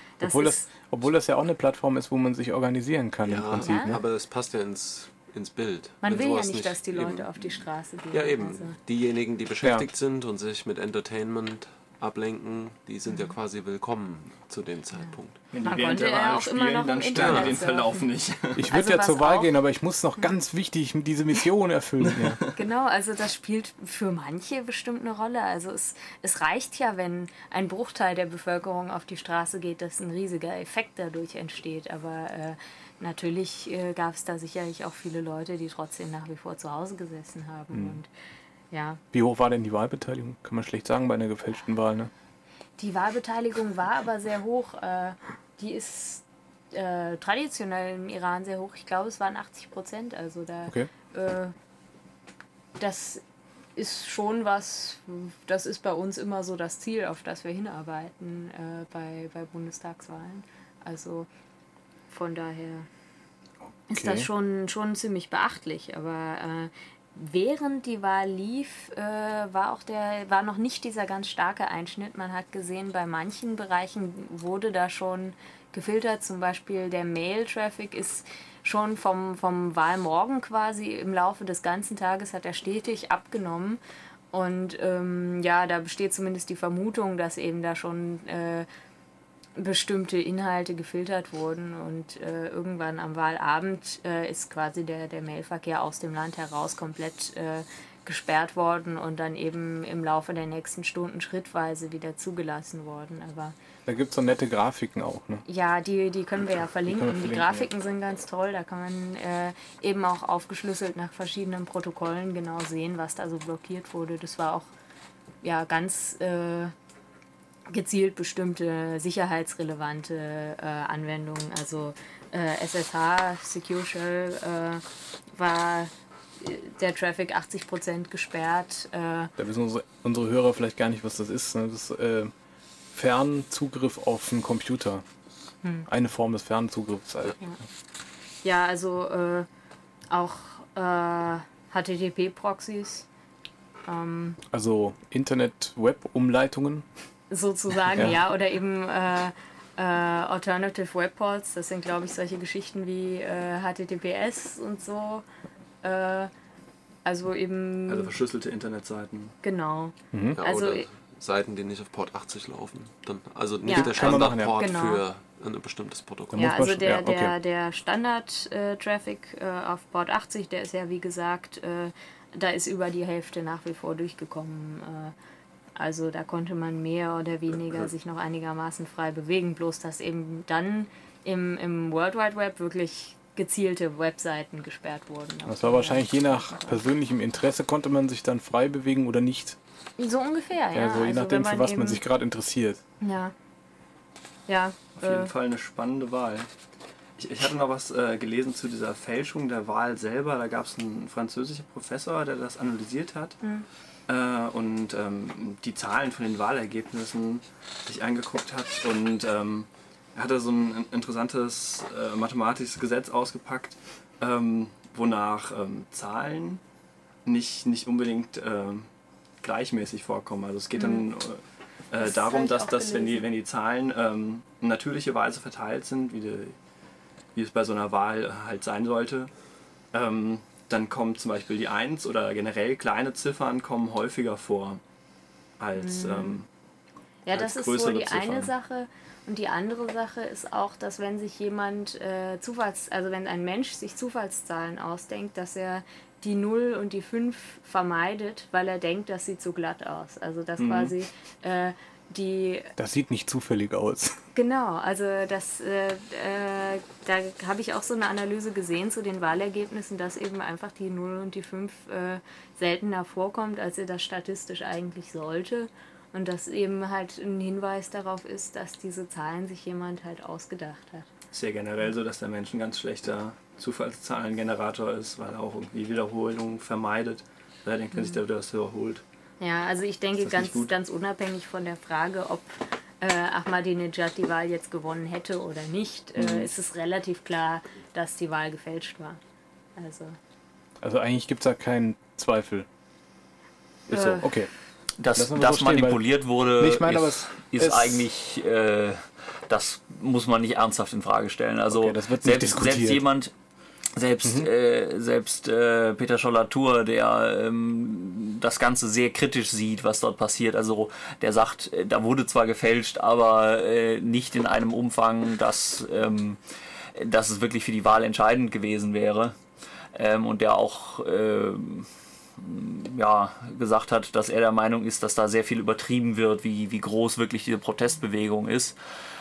obwohl das ja auch eine Plattform ist, wo man sich organisieren kann im Prinzip. Ja, aber es passt ja ins Bild. Man will ja nicht, dass die Leute auf die Straße gehen. Ja, eben. Also. Diejenigen, die beschäftigt sind und sich mit Entertainment ablenken, die sind ja quasi willkommen zu dem Zeitpunkt. Wenn die während der Wahl spielen, dann stören die den Verlauf nicht. Ich würde zur Wahl gehen, aber ich muss noch ganz wichtig diese Mission erfüllen. Ja. Genau, also das spielt für manche bestimmt eine Rolle. Also es reicht ja, wenn ein Bruchteil der Bevölkerung auf die Straße geht, dass ein riesiger Effekt dadurch entsteht. Aber natürlich gab es da sicherlich auch viele Leute, die trotzdem nach wie vor zu Hause gesessen haben. Und, ja. Wie hoch war denn die Wahlbeteiligung? Kann man schlecht sagen bei einer gefälschten Wahl, ne? Die Wahlbeteiligung war aber sehr hoch. Die ist traditionell im Iran sehr hoch. Ich glaube, es waren 80%. Also das ist schon was, das ist bei uns immer so das Ziel, auf das wir hinarbeiten bei Bundestagswahlen. Also von daher ist das schon ziemlich beachtlich. Aber während die Wahl lief, war noch nicht dieser ganz starke Einschnitt. Man hat gesehen, bei manchen Bereichen wurde da schon gefiltert. Zum Beispiel der Mail-Traffic ist schon vom Wahlmorgen quasi im Laufe des ganzen Tages hat er stetig abgenommen. Und da besteht zumindest die Vermutung, dass eben da schon bestimmte Inhalte gefiltert wurden und irgendwann am Wahlabend ist quasi der Mailverkehr aus dem Land heraus komplett gesperrt worden und dann eben im Laufe der nächsten Stunden schrittweise wieder zugelassen worden. Aber Da gibt es so nette Grafiken auch, ne? ja, die können wir ja verlinken. Die verlinken, Grafiken sind ganz toll. Da kann man eben auch aufgeschlüsselt nach verschiedenen Protokollen genau sehen, was da so blockiert wurde. Das war auch ja ganz gezielt bestimmte sicherheitsrelevante Anwendungen. Also SSH, Secure Shell, war der Traffic 80% gesperrt. Da wissen unsere Hörer vielleicht gar nicht, was das ist. Ne? Das ist Fernzugriff auf einen Computer. Eine Form des Fernzugriffs. Ja, also auch HTTP-Proxys. Also Internet-Web-Umleitungen. Sozusagen, ja, oder eben Alternative Web Ports, das sind, glaube ich, solche Geschichten wie HTTPS und so. Also eben. Also verschlüsselte Internetseiten. Genau. Ja, Also, oder Seiten, die nicht auf Port 80 laufen. Dann, also nicht Ja. der Kann man machen, ja. Standardport Genau. für ein bestimmtes Protokoll. ja, muss man also schon- ja, okay. der Standard-Traffic auf Port 80, der ist ja wie gesagt, da ist über die Hälfte nach wie vor durchgekommen. Also da konnte man mehr oder weniger sich noch einigermaßen frei bewegen, bloß dass eben dann im World Wide Web wirklich gezielte Webseiten gesperrt wurden. Das war wahrscheinlich je nach persönlichem Interesse, konnte man sich dann frei bewegen oder nicht. So ungefähr, ja. Also je Also nachdem, wenn für was man eben- sich gerade interessiert. Ja. Ja. Auf jeden Fall eine spannende Wahl. Ich hatte noch was gelesen zu dieser Fälschung der Wahl selber. Da gab es einen französischen Professor, der das analysiert hat und die Zahlen von den Wahlergebnissen sich angeguckt hat. Und er hatte so ein interessantes mathematisches Gesetz ausgepackt, wonach Zahlen nicht unbedingt gleichmäßig vorkommen. Also es geht dann darum, habe ich dass auch das, wenn gelesen. die Zahlen in natürliche Weise verteilt sind, wie es bei so einer Wahl halt sein sollte, dann kommt zum Beispiel die 1 oder generell kleine Ziffern kommen häufiger vor als Ja, als das ist so größere die eine Ziffern. Sache. Und die andere Sache ist auch, dass wenn sich jemand also wenn ein Mensch sich Zufallszahlen ausdenkt, dass er die 0 und die 5 vermeidet, weil er denkt, das sieht zu glatt aus. Also dass quasi die Das sieht nicht zufällig aus. Genau, also da habe ich auch so eine Analyse gesehen zu den Wahlergebnissen, dass eben einfach die 0 und die 5 seltener vorkommt, als sie das statistisch eigentlich sollte. Und das eben halt ein Hinweis darauf ist, dass diese Zahlen sich jemand halt ausgedacht hat. ist ja generell so, dass der Mensch ein ganz schlechter Zufallszahlengenerator ist, weil er auch irgendwie Wiederholungen vermeidet. Daher denkt man sich, der wird das wiederholt. Ja, also ich denke Ist das nicht gut? ganz unabhängig von der Frage, ob Ahmadinejad die Wahl jetzt gewonnen hätte oder nicht, ist es relativ klar, dass die Wahl gefälscht war. Also eigentlich gibt es da keinen Zweifel. Ist so, okay. Dass Lassen wir das so stehen, manipuliert wurde, Nee, ich meine, aber ist es- eigentlich, das muss man nicht ernsthaft in Frage stellen. Also Okay, das wird nicht diskutiert. selbst jemand, selbst Peter Scholl-Latour, der das Ganze sehr kritisch sieht, was dort passiert. Also der sagt, da wurde zwar gefälscht, aber nicht in einem Umfang, dass es wirklich für die Wahl entscheidend gewesen wäre. Und der auch gesagt hat, dass er der Meinung ist, dass da sehr viel übertrieben wird, wie groß wirklich diese Protestbewegung ist.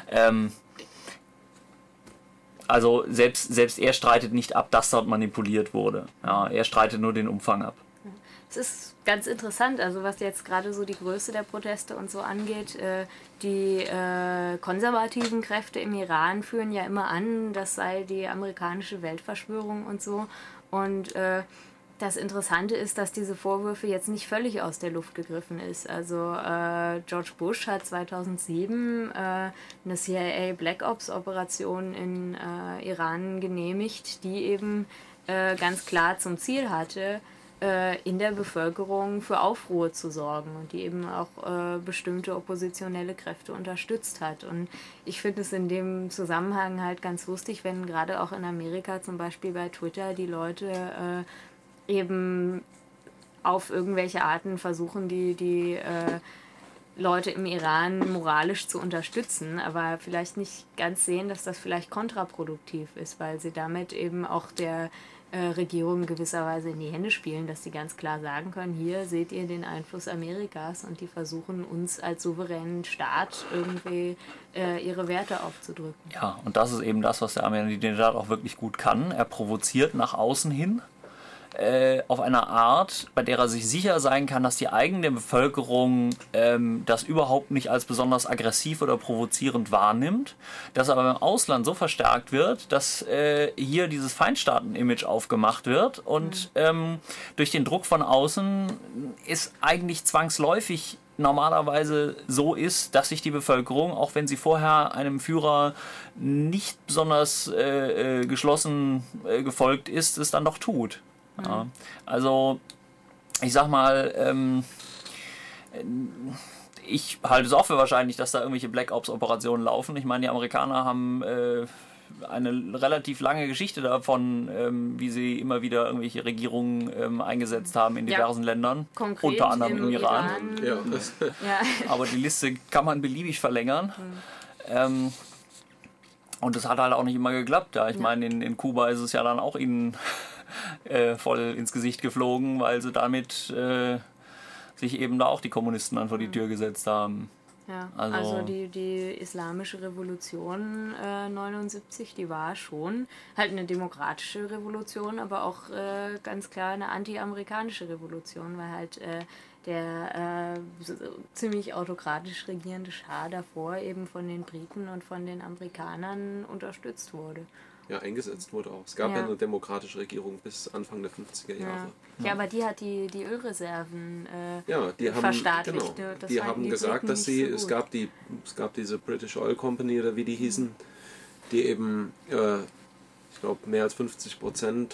Also selbst er streitet nicht ab, dass dort manipuliert wurde. Ja, er streitet nur den Umfang ab. Es ist ganz interessant, also was jetzt gerade so die Größe der Proteste und so angeht. Die konservativen Kräfte im Iran führen ja immer an, das sei die amerikanische Weltverschwörung und so. Und das Interessante ist, dass diese Vorwürfe jetzt nicht völlig aus der Luft gegriffen ist. Also George Bush hat 2007 eine CIA Black Ops Operation in Iran genehmigt, die eben ganz klar zum Ziel hatte, in der Bevölkerung für Aufruhr zu sorgen und die eben auch bestimmte oppositionelle Kräfte unterstützt hat. Und ich finde es in dem Zusammenhang halt ganz lustig, wenn gerade auch in Amerika zum Beispiel bei Twitter die Leute eben auf irgendwelche Arten versuchen, die Leute im Iran moralisch zu unterstützen, aber vielleicht nicht ganz sehen, dass das vielleicht kontraproduktiv ist, weil sie damit eben auch der Regierung gewisserweise in die Hände spielen, dass sie ganz klar sagen können, hier seht ihr den Einfluss Amerikas und die versuchen uns als souveränen Staat irgendwie ihre Werte aufzudrücken. Ja, und das ist eben das, was der Ahmadinejad auch wirklich gut kann. Er provoziert nach außen hin auf eine Art, bei der er sich sicher sein kann, dass die eigene Bevölkerung das überhaupt nicht als besonders aggressiv oder provozierend wahrnimmt, dass aber im Ausland so verstärkt wird, dass hier dieses Feindstaaten-Image aufgemacht wird und durch den Druck von außen ist eigentlich zwangsläufig normalerweise so ist, dass sich die Bevölkerung, auch wenn sie vorher einem Führer nicht besonders geschlossen gefolgt ist, es dann doch tut. Ja, also ich sag mal, ich halte es auch für wahrscheinlich, dass da irgendwelche Black Ops-Operationen laufen. Ich meine, die Amerikaner haben eine relativ lange Geschichte davon, wie sie immer wieder irgendwelche Regierungen eingesetzt haben in diversen Ländern, konkret unter anderem im Iran. Ja. Aber die Liste kann man beliebig verlängern. Und das hat halt auch nicht immer geklappt. Ja. Ich meine, in Kuba ist es ja dann auch ihnen voll ins Gesicht geflogen, weil sie damit sich eben da auch die Kommunisten dann vor die Tür gesetzt haben. Ja, also die islamische Revolution 79, die war schon halt eine demokratische Revolution, aber auch ganz klar eine anti-amerikanische Revolution, weil halt der ziemlich autokratisch regierende Schah davor eben von den Briten und von den Amerikanern unterstützt wurde. Ja, eingesetzt wurde auch. Es gab ja eine demokratische Regierung bis Anfang der 50er Jahre. Ja, aber die hat die Ölreserven die verstaatlicht. Genau, die haben gesagt, dass sie, so es gab diese British Oil Company oder wie die hießen, die eben, ich glaube, mehr als 50%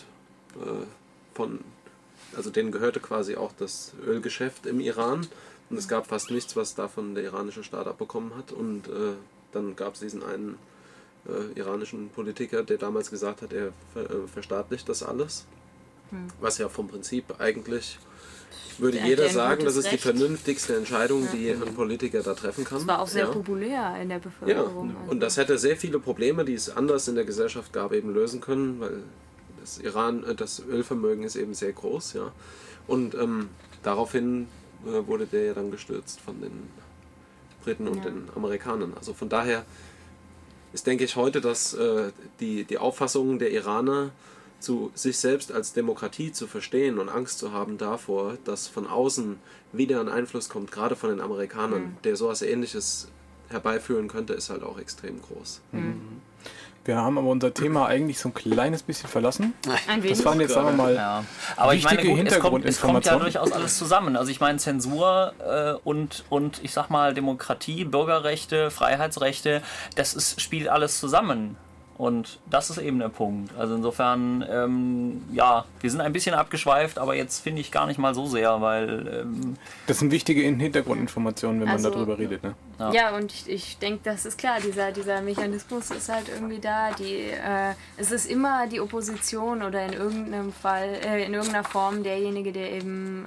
also denen gehörte quasi auch das Ölgeschäft im Iran und es gab fast nichts, was davon der iranische Staat abbekommen hat und dann gab es diesen einen iranischen Politiker, der damals gesagt hat, er verstaatlicht das alles. Was ja vom Prinzip eigentlich, würde jeder sagen, das ist die vernünftigste Entscheidung, die ein Politiker da treffen kann. Das war auch sehr populär in der Bevölkerung. Ja, und das hätte sehr viele Probleme, die es anders in der Gesellschaft gab, eben lösen können, weil das Ölvermögen ist eben sehr groß. Ja. Und daraufhin wurde der ja dann gestürzt von den Briten und den Amerikanern. Also von daher ist, denke ich, heute, dass die Auffassung der Iraner, sich selbst als Demokratie zu verstehen und Angst zu haben davor, dass von außen wieder ein Einfluss kommt, gerade von den Amerikanern, der sowas Ähnliches herbeiführen könnte, ist halt auch extrem groß. Wir haben aber unser Thema eigentlich so ein kleines bisschen verlassen. Ein wenig. Das waren jetzt, sagen wir mal, aber ich meine, gut, es kommt ja Hintergrundinformationen. durchaus alles zusammen. Also ich meine, Zensur und ich sag mal Demokratie, Bürgerrechte, Freiheitsrechte, spielt alles zusammen. Und das ist eben der Punkt. Also insofern, wir sind ein bisschen abgeschweift, aber jetzt finde ich gar nicht mal so sehr, weil... das sind wichtige Hintergrundinformationen, wenn man darüber redet. Ne? Ja, und ich denke, das ist klar, dieser Mechanismus ist halt irgendwie da. Es ist immer die Opposition oder in irgendeinem Fall, in irgendeiner Form derjenige, der eben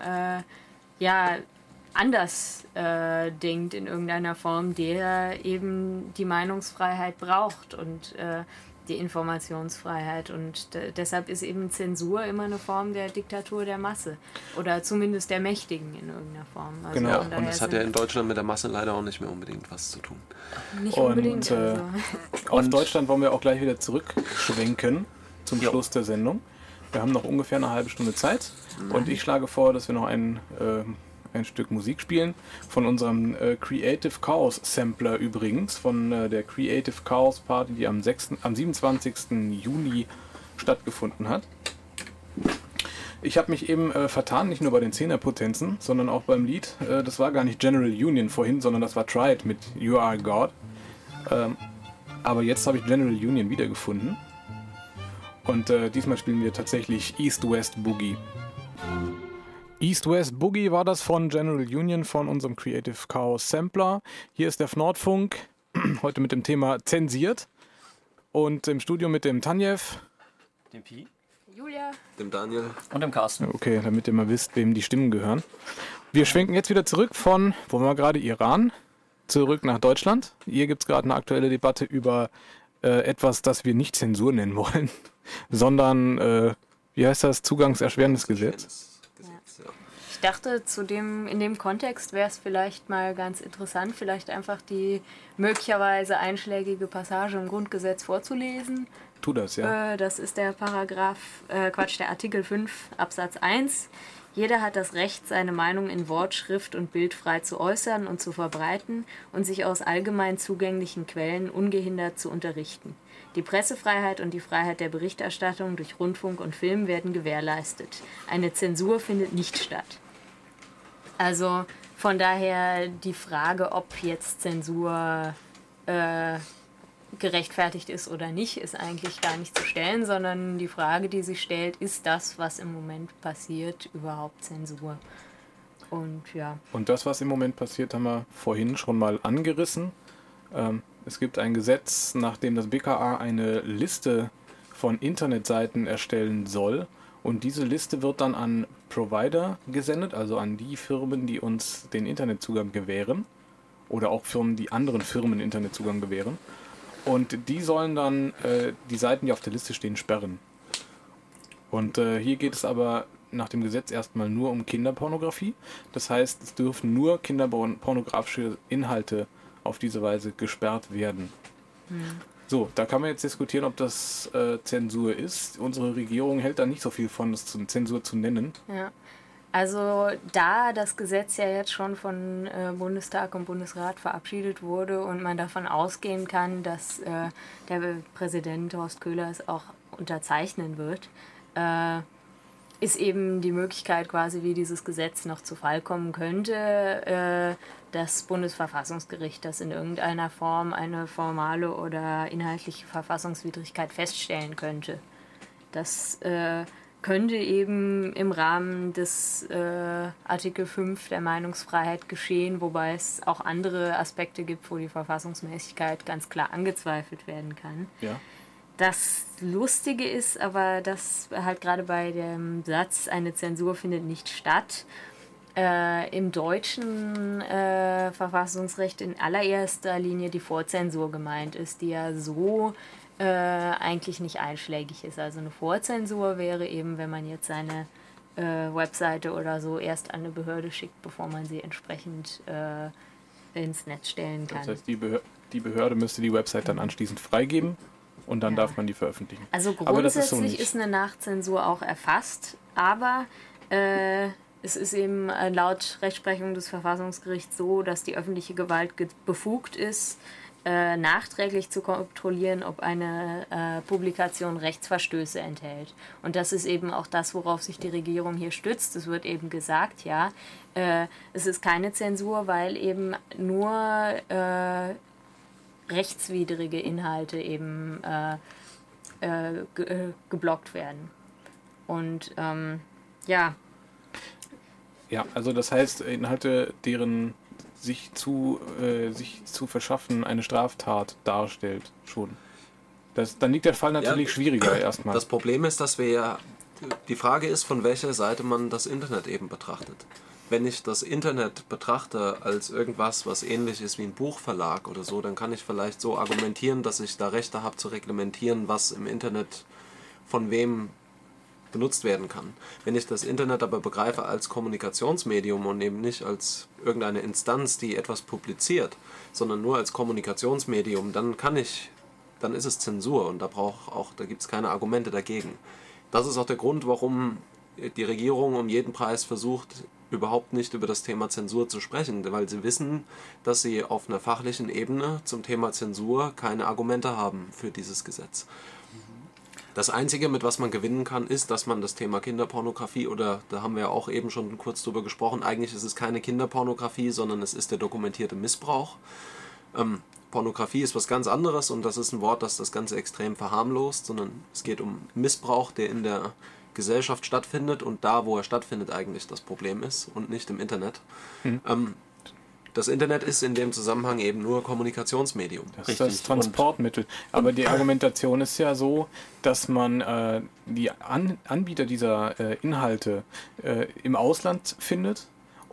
anders denkt in irgendeiner Form, der eben die Meinungsfreiheit braucht und die Informationsfreiheit. Und deshalb ist eben Zensur immer eine Form der Diktatur der Masse oder zumindest der Mächtigen in irgendeiner Form. Also genau. Und das hat ja in Deutschland mit der Masse leider auch nicht mehr unbedingt was zu tun. Nicht unbedingt. Auf Deutschland wollen wir auch gleich wieder zurückschwenken zum Schluss der Sendung. Wir haben noch ungefähr eine halbe Stunde Zeit und ich schlage vor, dass wir noch ein Stück Musik spielen von unserem Creative Chaos Sampler übrigens, von der Creative Chaos Party, die am 27. Juni stattgefunden hat. Ich habe mich eben vertan, nicht nur bei den Zehnerpotenzen, sondern auch beim Lied. Das war gar nicht General Union vorhin, sondern das war Tried mit You Are God. Aber jetzt habe ich General Union wiedergefunden. Und diesmal spielen wir tatsächlich East-West Boogie. East-West Boogie war das von General Union, von unserem Creative Chaos Sampler. Hier ist der Nordfunk, heute mit dem Thema Zensiert. Und im Studio mit dem Tanjev, Dem Pi, Julia, Dem Daniel und dem Carsten. okay, damit ihr mal wisst, wem die Stimmen gehören. Wir schwenken jetzt wieder zurück von, wo waren wir gerade, Iran, zurück nach Deutschland. Hier gibt es gerade eine aktuelle Debatte über etwas, das wir nicht Zensur nennen wollen, sondern, wie heißt das, Zugangserschwerendes Gesetz. Ich dachte, in dem Kontext wäre es vielleicht mal ganz interessant, vielleicht einfach die möglicherweise einschlägige Passage im Grundgesetz vorzulesen. Tu das, ja. Das ist der der Artikel 5 Absatz 1. Jeder hat das Recht, seine Meinung in Wort, Schrift und Bild frei zu äußern und zu verbreiten und sich aus allgemein zugänglichen Quellen ungehindert zu unterrichten. Die Pressefreiheit und die Freiheit der Berichterstattung durch Rundfunk und Film werden gewährleistet. Eine Zensur findet nicht statt. Also von daher die Frage, ob jetzt Zensur gerechtfertigt ist oder nicht, ist eigentlich gar nicht zu stellen, sondern die Frage, die sich stellt, ist das, was im Moment passiert, überhaupt Zensur? Und ja. Und das, was im Moment passiert, haben wir vorhin schon mal angerissen. Es gibt ein Gesetz, nachdem das BKA eine Liste von Internetseiten erstellen soll. Und diese Liste wird dann an Provider gesendet, also an die Firmen, die uns den Internetzugang gewähren. Oder auch Firmen, die anderen Firmen Internetzugang gewähren. Und die sollen dann die Seiten, die auf der Liste stehen, sperren. Und hier geht es aber nach dem Gesetz erstmal nur um Kinderpornografie. Das heißt, es dürfen nur kinderpornografische Inhalte auf diese Weise gesperrt werden. So, da kann man jetzt diskutieren, ob das Zensur ist. Unsere Regierung hält da nicht so viel von, das Zensur zu nennen. Ja. Also da das Gesetz ja jetzt schon von Bundestag und Bundesrat verabschiedet wurde und man davon ausgehen kann, dass der Präsident Horst Köhler es auch unterzeichnen wird, ist eben die Möglichkeit quasi, wie dieses Gesetz noch zu Fall kommen könnte, das Bundesverfassungsgericht, das in irgendeiner Form eine formale oder inhaltliche Verfassungswidrigkeit feststellen könnte. Das könnte eben im Rahmen des Artikel 5 der Meinungsfreiheit geschehen, wobei es auch andere Aspekte gibt, wo die Verfassungsmäßigkeit ganz klar angezweifelt werden kann. Ja. Das Lustige ist aber, dass halt gerade bei dem Satz, eine Zensur findet nicht statt, im deutschen Verfassungsrecht in allererster Linie die Vorzensur gemeint ist, die ja so eigentlich nicht einschlägig ist. Also eine Vorzensur wäre eben, wenn man jetzt seine Webseite oder so erst an eine Behörde schickt, bevor man sie entsprechend ins Netz stellen kann. Das heißt, die Behörde müsste die Website dann anschließend freigeben und dann darf man die veröffentlichen. Also grundsätzlich ist eine Nachzensur auch erfasst, aber es ist eben laut Rechtsprechung des Verfassungsgerichts so, dass die öffentliche Gewalt befugt ist, nachträglich zu kontrollieren, ob eine Publikation Rechtsverstöße enthält. Und das ist eben auch das, worauf sich die Regierung hier stützt. Es wird eben gesagt, ja, es ist keine Zensur, weil eben nur rechtswidrige Inhalte eben geblockt werden. Und ja. Ja, also das heißt, Inhalte, deren sich zu verschaffen eine Straftat darstellt, schon. Dann liegt der Fall natürlich schwieriger erstmal. Das Problem ist, dass die Frage ist, von welcher Seite man das Internet eben betrachtet. Wenn ich das Internet betrachte als irgendwas, was ähnlich ist wie ein Buchverlag oder so, dann kann ich vielleicht so argumentieren, dass ich da Rechte habe zu reglementieren, was im Internet von wem benutzt werden kann. Wenn ich das Internet aber begreife als Kommunikationsmedium und eben nicht als irgendeine Instanz, die etwas publiziert, sondern nur als Kommunikationsmedium, dann ist es Zensur und da gibt es keine Argumente dagegen. Das ist auch der Grund, warum die Regierung um jeden Preis versucht, überhaupt nicht über das Thema Zensur zu sprechen, weil sie wissen, dass sie auf einer fachlichen Ebene zum Thema Zensur keine Argumente haben für dieses Gesetz. Das Einzige, mit was man gewinnen kann, ist, dass man das Thema Kinderpornografie, oder da haben wir ja auch eben schon kurz drüber gesprochen, eigentlich ist es keine Kinderpornografie, sondern es ist der dokumentierte Missbrauch. Pornografie ist was ganz anderes und das ist ein Wort, das das Ganze extrem verharmlost, sondern es geht um Missbrauch, der in der Gesellschaft stattfindet und da, wo er stattfindet, eigentlich das Problem ist und nicht im Internet. Das Internet ist in dem Zusammenhang eben nur Kommunikationsmedium. Das ist das Transportmittel. Aber die Argumentation ist ja so, dass man die Anbieter dieser Inhalte im Ausland findet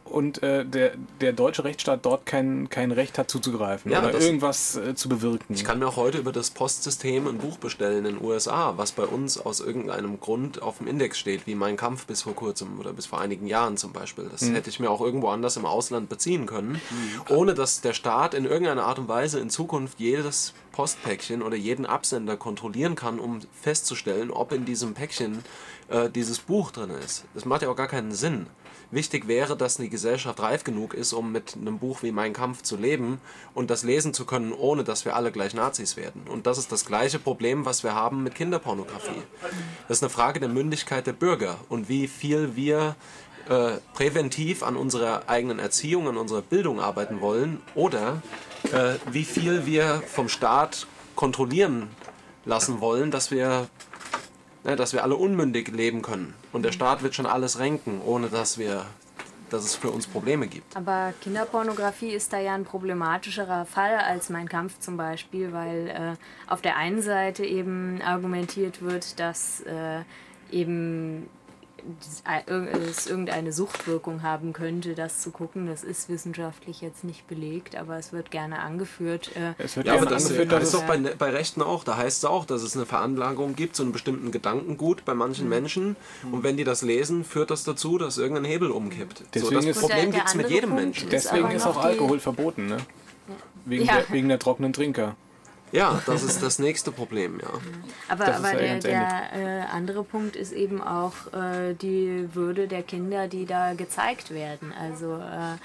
und der deutsche Rechtsstaat dort kein Recht hat zuzugreifen oder irgendwas zu bewirken. Ich kann mir auch heute über das Postsystem ein Buch bestellen in den USA, was bei uns aus irgendeinem Grund auf dem Index steht, wie Mein Kampf bis vor kurzem oder bis vor einigen Jahren zum Beispiel. Das hätte ich mir auch irgendwo anders im Ausland beziehen können, ohne dass der Staat in irgendeiner Art und Weise in Zukunft jedes Postpäckchen oder jeden Absender kontrollieren kann, um festzustellen, ob in diesem Päckchen dieses Buch drin ist. Das macht ja auch gar keinen Sinn. Wichtig wäre, dass die Gesellschaft reif genug ist, um mit einem Buch wie Mein Kampf zu leben und das lesen zu können, ohne dass wir alle gleich Nazis werden. Und das ist das gleiche Problem, was wir haben mit Kinderpornografie. Das ist eine Frage der Mündigkeit der Bürger und wie viel wir präventiv an unserer eigenen Erziehung, an unserer Bildung arbeiten wollen oder wie viel wir vom Staat kontrollieren lassen wollen, dass wir alle unmündig leben können. Und der Staat wird schon alles renken, ohne dass es für uns Probleme gibt. Aber Kinderpornografie ist da ja ein problematischerer Fall als Mein Kampf zum Beispiel, weil auf der einen Seite eben argumentiert wird, dass eben es irgendeine Suchtwirkung haben könnte, das zu gucken. Das ist wissenschaftlich jetzt nicht belegt, aber es wird gerne angeführt. Aber das ist doch bei Rechten auch. Da heißt es auch, dass es eine Veranlagung gibt, so einen bestimmten Gedankengut bei manchen Menschen. Und wenn die das lesen, führt das dazu, dass irgendein Hebel umkippt. Deswegen das Problem gibt es mit jedem Menschen. Deswegen ist auch Alkohol verboten, ne? Wegen der trockenen Trinker. Ja, das ist das nächste Problem, ja. Aber der andere Punkt ist eben auch die Würde der Kinder, die da gezeigt werden. Also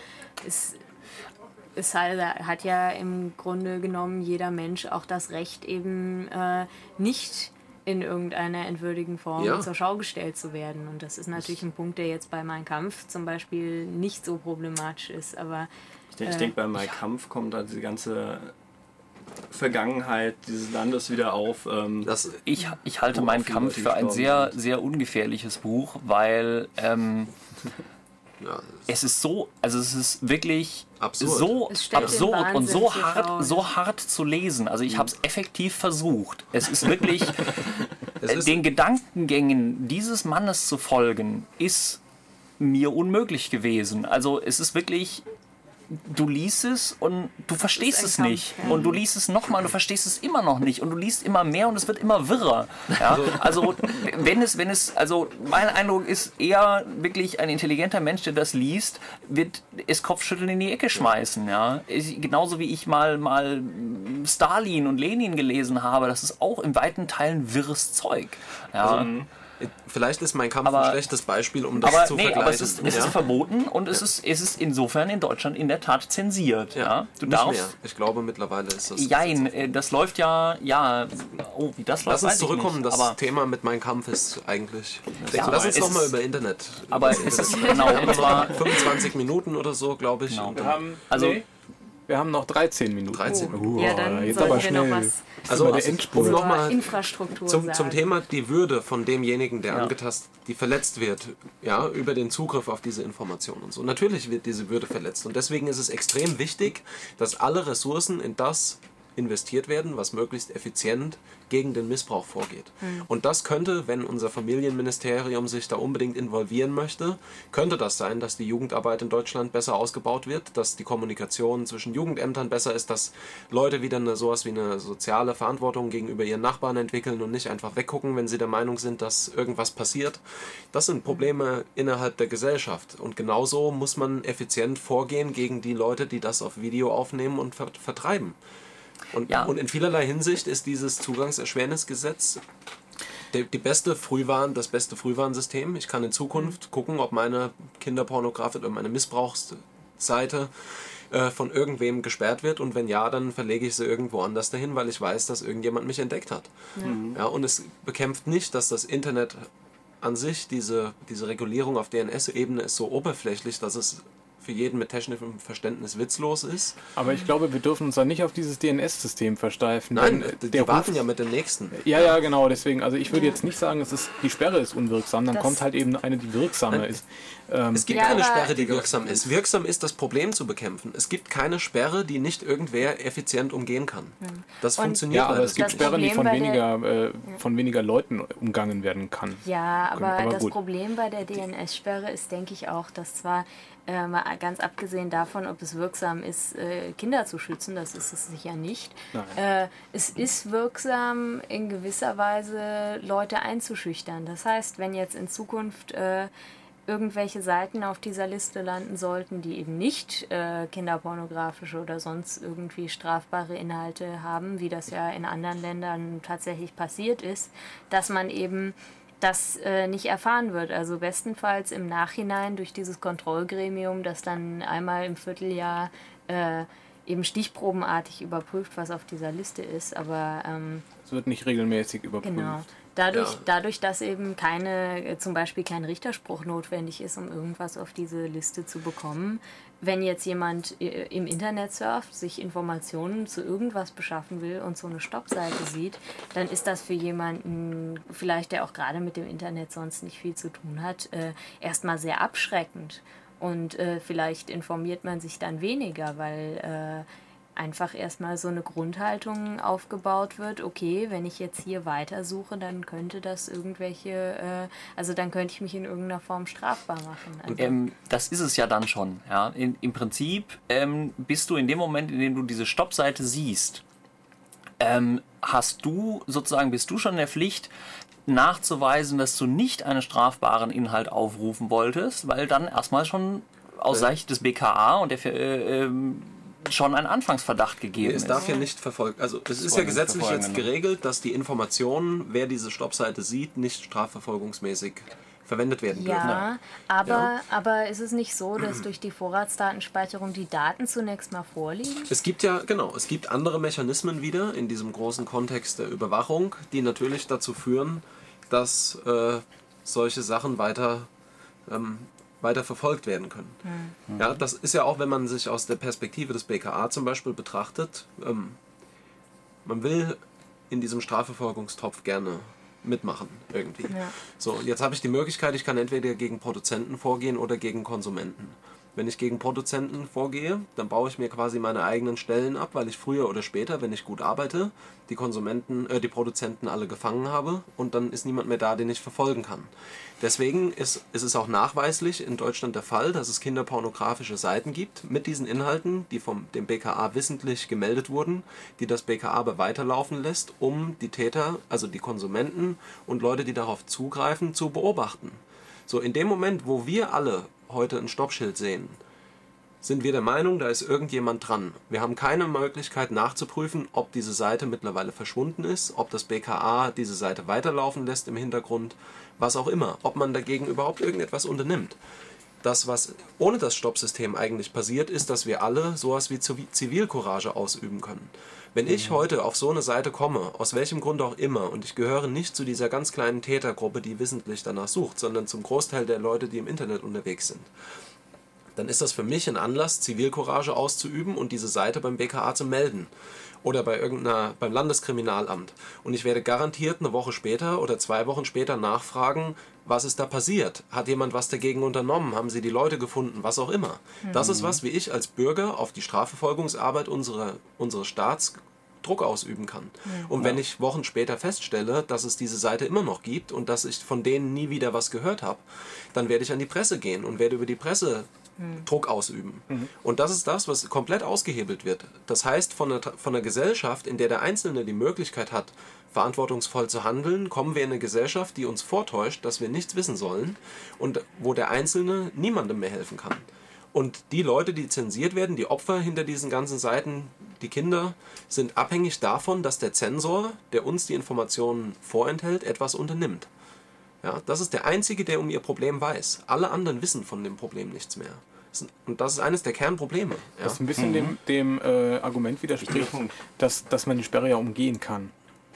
es hat ja im Grunde genommen jeder Mensch auch das Recht, eben nicht in irgendeiner entwürdigen Form zur Schau gestellt zu werden. Und das ist natürlich ein Punkt, der jetzt bei Mein Kampf zum Beispiel nicht so problematisch ist. Aber ich denke, bei Mein Kampf kommt da diese ganze Vergangenheit dieses Landes wieder auf. Ich halte Mein Kampf für ein sehr, sehr ungefährliches Buch, weil es ist wirklich so absurd und so hart zu lesen. Also ich habe es effektiv versucht. Es ist wirklich, den Gedankengängen dieses Mannes zu folgen, ist mir unmöglich gewesen. Also es ist wirklich... Du liest es und du verstehst es nicht. Und du liest es nochmal und du verstehst es immer noch nicht. Und du liest immer mehr und es wird immer wirrer. Ja? Also mein Eindruck ist eher wirklich ein intelligenter Mensch, der das liest, wird es Kopfschütteln in die Ecke schmeißen. Ja? Genauso wie ich mal Stalin und Lenin gelesen habe, das ist auch in weiten Teilen wirres Zeug. Ja? Vielleicht ist Mein Kampf ein schlechtes Beispiel, um das zu vergleichen. Aber es ist verboten und es ist insofern in Deutschland in der Tat zensiert. Ja. Du nicht mehr. Ich glaube, mittlerweile ist das... Jein, das läuft wie das läuft, Lass uns zurückkommen, das Thema mit Mein Kampf ist eigentlich... Lass uns nochmal über Internet. Aber es ist genau... Und zwar 25 Minuten oder so, glaube ich. Genau. Wir haben noch 13 Minuten. 13 Minuten. Ja, dann jetzt sollten aber wir schnell. noch was Um nochmal Infrastruktur zum Thema die Würde von demjenigen, der angetastet, die verletzt wird, über den Zugriff auf diese Informationen und so. Natürlich wird diese Würde verletzt und deswegen ist es extrem wichtig, dass alle Ressourcen in das investiert werden, was möglichst effizient gegen den Missbrauch vorgeht. Und das könnte, wenn unser Familienministerium sich da unbedingt involvieren möchte, könnte das sein, dass die Jugendarbeit in Deutschland besser ausgebaut wird, dass die Kommunikation zwischen Jugendämtern besser ist, dass Leute wieder sowas wie eine soziale Verantwortung gegenüber ihren Nachbarn entwickeln und nicht einfach weggucken, wenn sie der Meinung sind, dass irgendwas passiert. Das sind Probleme innerhalb der Gesellschaft. Und genauso muss man effizient vorgehen gegen die Leute, die das auf Video aufnehmen und vertreiben. Und in vielerlei Hinsicht ist dieses Zugangserschwernisgesetz das beste Frühwarnsystem. Ich kann in Zukunft gucken, ob meine Kinderpornografie oder meine Missbrauchsseite von irgendwem gesperrt wird und wenn ja, dann verlege ich sie irgendwo anders dahin, weil ich weiß, dass irgendjemand mich entdeckt hat. Ja, und es bekämpft nicht, dass das Internet an sich, diese Regulierung auf DNS-Ebene ist so oberflächlich, dass es für jeden mit technischem Verständnis witzlos ist. Aber ich glaube, wir dürfen uns da nicht auf dieses DNS-System versteifen. Nein, die warten ja mit dem nächsten. Ja, genau, deswegen. Also ich würde jetzt nicht sagen, die Sperre ist unwirksam, dann kommt halt eben eine, die wirksamer ist. Es gibt keine Sperre, die wirksam ist. Wirksam ist, das Problem zu bekämpfen. Es gibt keine Sperre, die nicht irgendwer effizient umgehen kann. Das funktioniert. Ja, aber es gibt Sperren, die von weniger Leuten umgangen werden kann. Ja, aber das Problem bei der DNS-Sperre ist, denke ich auch, dass zwar ganz abgesehen davon, ob es wirksam ist, Kinder zu schützen, das ist es sicher nicht. Es ist wirksam, in gewisser Weise Leute einzuschüchtern. Das heißt, wenn jetzt in Zukunft irgendwelche Seiten auf dieser Liste landen sollten, die eben nicht kinderpornografische oder sonst irgendwie strafbare Inhalte haben, wie das ja in anderen Ländern tatsächlich passiert ist, dass man eben das nicht erfahren wird. Also bestenfalls im Nachhinein durch dieses Kontrollgremium, das dann einmal im Vierteljahr eben stichprobenartig überprüft, was auf dieser Liste ist. Aber es wird nicht regelmäßig überprüft. Genau. Dadurch, dass eben zum Beispiel kein Richterspruch notwendig ist, um irgendwas auf diese Liste zu bekommen. Wenn jetzt jemand im Internet surft, sich Informationen zu irgendwas beschaffen will und so eine Stoppseite sieht, dann ist das für jemanden, vielleicht der auch gerade mit dem Internet sonst nicht viel zu tun hat, erstmal sehr abschreckend. Und vielleicht informiert man sich dann weniger, weil einfach erstmal so eine Grundhaltung aufgebaut wird, okay, wenn ich jetzt hier weitersuche, dann könnte das dann könnte ich mich in irgendeiner Form strafbar machen. Also Das ist es ja dann schon. Ja. Im Prinzip bist du in dem Moment, in dem du diese Stoppseite siehst, bist du schon in der Pflicht, nachzuweisen, dass du nicht einen strafbaren Inhalt aufrufen wolltest, weil dann erstmal schon aus Sicht des BKA und der schon ein Anfangsverdacht gegeben ist. Es darf ja nicht verfolgt. Also es ist ja gesetzlich jetzt geregelt, dass die Informationen, wer diese Stoppseite sieht, nicht strafverfolgungsmäßig verwendet werden dürfen. Ja, aber ist es nicht so, dass durch die Vorratsdatenspeicherung die Daten zunächst mal vorliegen? Es gibt andere Mechanismen wieder in diesem großen Kontext der Überwachung, die natürlich dazu führen, dass solche Sachen weiter verfolgt werden können. Ja, das ist ja auch, wenn man sich aus der Perspektive des BKA zum Beispiel betrachtet, man will in diesem Strafverfolgungstopf gerne mitmachen irgendwie. Ja. So, und jetzt habe ich die Möglichkeit, ich kann entweder gegen Produzenten vorgehen oder gegen Konsumenten. Wenn ich gegen Produzenten vorgehe, dann baue ich mir quasi meine eigenen Stellen ab, weil ich früher oder später, wenn ich gut arbeite, die Produzenten alle gefangen habe und dann ist niemand mehr da, den ich verfolgen kann. Deswegen ist es auch nachweislich in Deutschland der Fall, dass es kinderpornografische Seiten gibt mit diesen Inhalten, die vom dem BKA wissentlich gemeldet wurden, die das BKA aber weiterlaufen lässt, um die Täter, also die Konsumenten und Leute, die darauf zugreifen, zu beobachten. So, in dem Moment, wo wir alle heute ein Stoppschild sehen, sind wir der Meinung, da ist irgendjemand dran. Wir haben keine Möglichkeit nachzuprüfen, ob diese Seite mittlerweile verschwunden ist, ob das BKA diese Seite weiterlaufen lässt im Hintergrund, was auch immer, ob man dagegen überhaupt irgendetwas unternimmt. Das, was ohne das Stoppsystem eigentlich passiert, ist, dass wir alle sowas wie Zivilcourage ausüben können. Wenn ich heute auf so eine Seite komme, aus welchem Grund auch immer, und ich gehöre nicht zu dieser ganz kleinen Tätergruppe, die wissentlich danach sucht, sondern zum Großteil der Leute, die im Internet unterwegs sind, dann ist das für mich ein Anlass, Zivilcourage auszuüben und diese Seite beim BKA zu melden. Oder beim Landeskriminalamt. Und ich werde garantiert eine Woche später oder 2 Wochen später nachfragen, was ist da passiert? Hat jemand was dagegen unternommen? Haben sie die Leute gefunden? Was auch immer. Das ist was, wie ich als Bürger auf die Strafverfolgungsarbeit unseres Staats Druck ausüben kann. Und wenn ich Wochen später feststelle, dass es diese Seite immer noch gibt und dass ich von denen nie wieder was gehört habe, dann werde ich an die Presse gehen und werde über die Presse Druck ausüben. Und das ist das, was komplett ausgehebelt wird. Das heißt, von einer Gesellschaft, in der der Einzelne die Möglichkeit hat, verantwortungsvoll zu handeln, kommen wir in eine Gesellschaft, die uns vortäuscht, dass wir nichts wissen sollen und wo der Einzelne niemandem mehr helfen kann. Und die Leute, die zensiert werden, die Opfer hinter diesen ganzen Seiten, die Kinder, sind abhängig davon, dass der Zensor, der uns die Informationen vorenthält, etwas unternimmt. Ja, das ist der Einzige, der um ihr Problem weiß. Alle anderen wissen von dem Problem nichts mehr. Und das ist eines der Kernprobleme. Ja. Das ein bisschen dem Argument widerspricht, dass man die Sperre ja umgehen kann.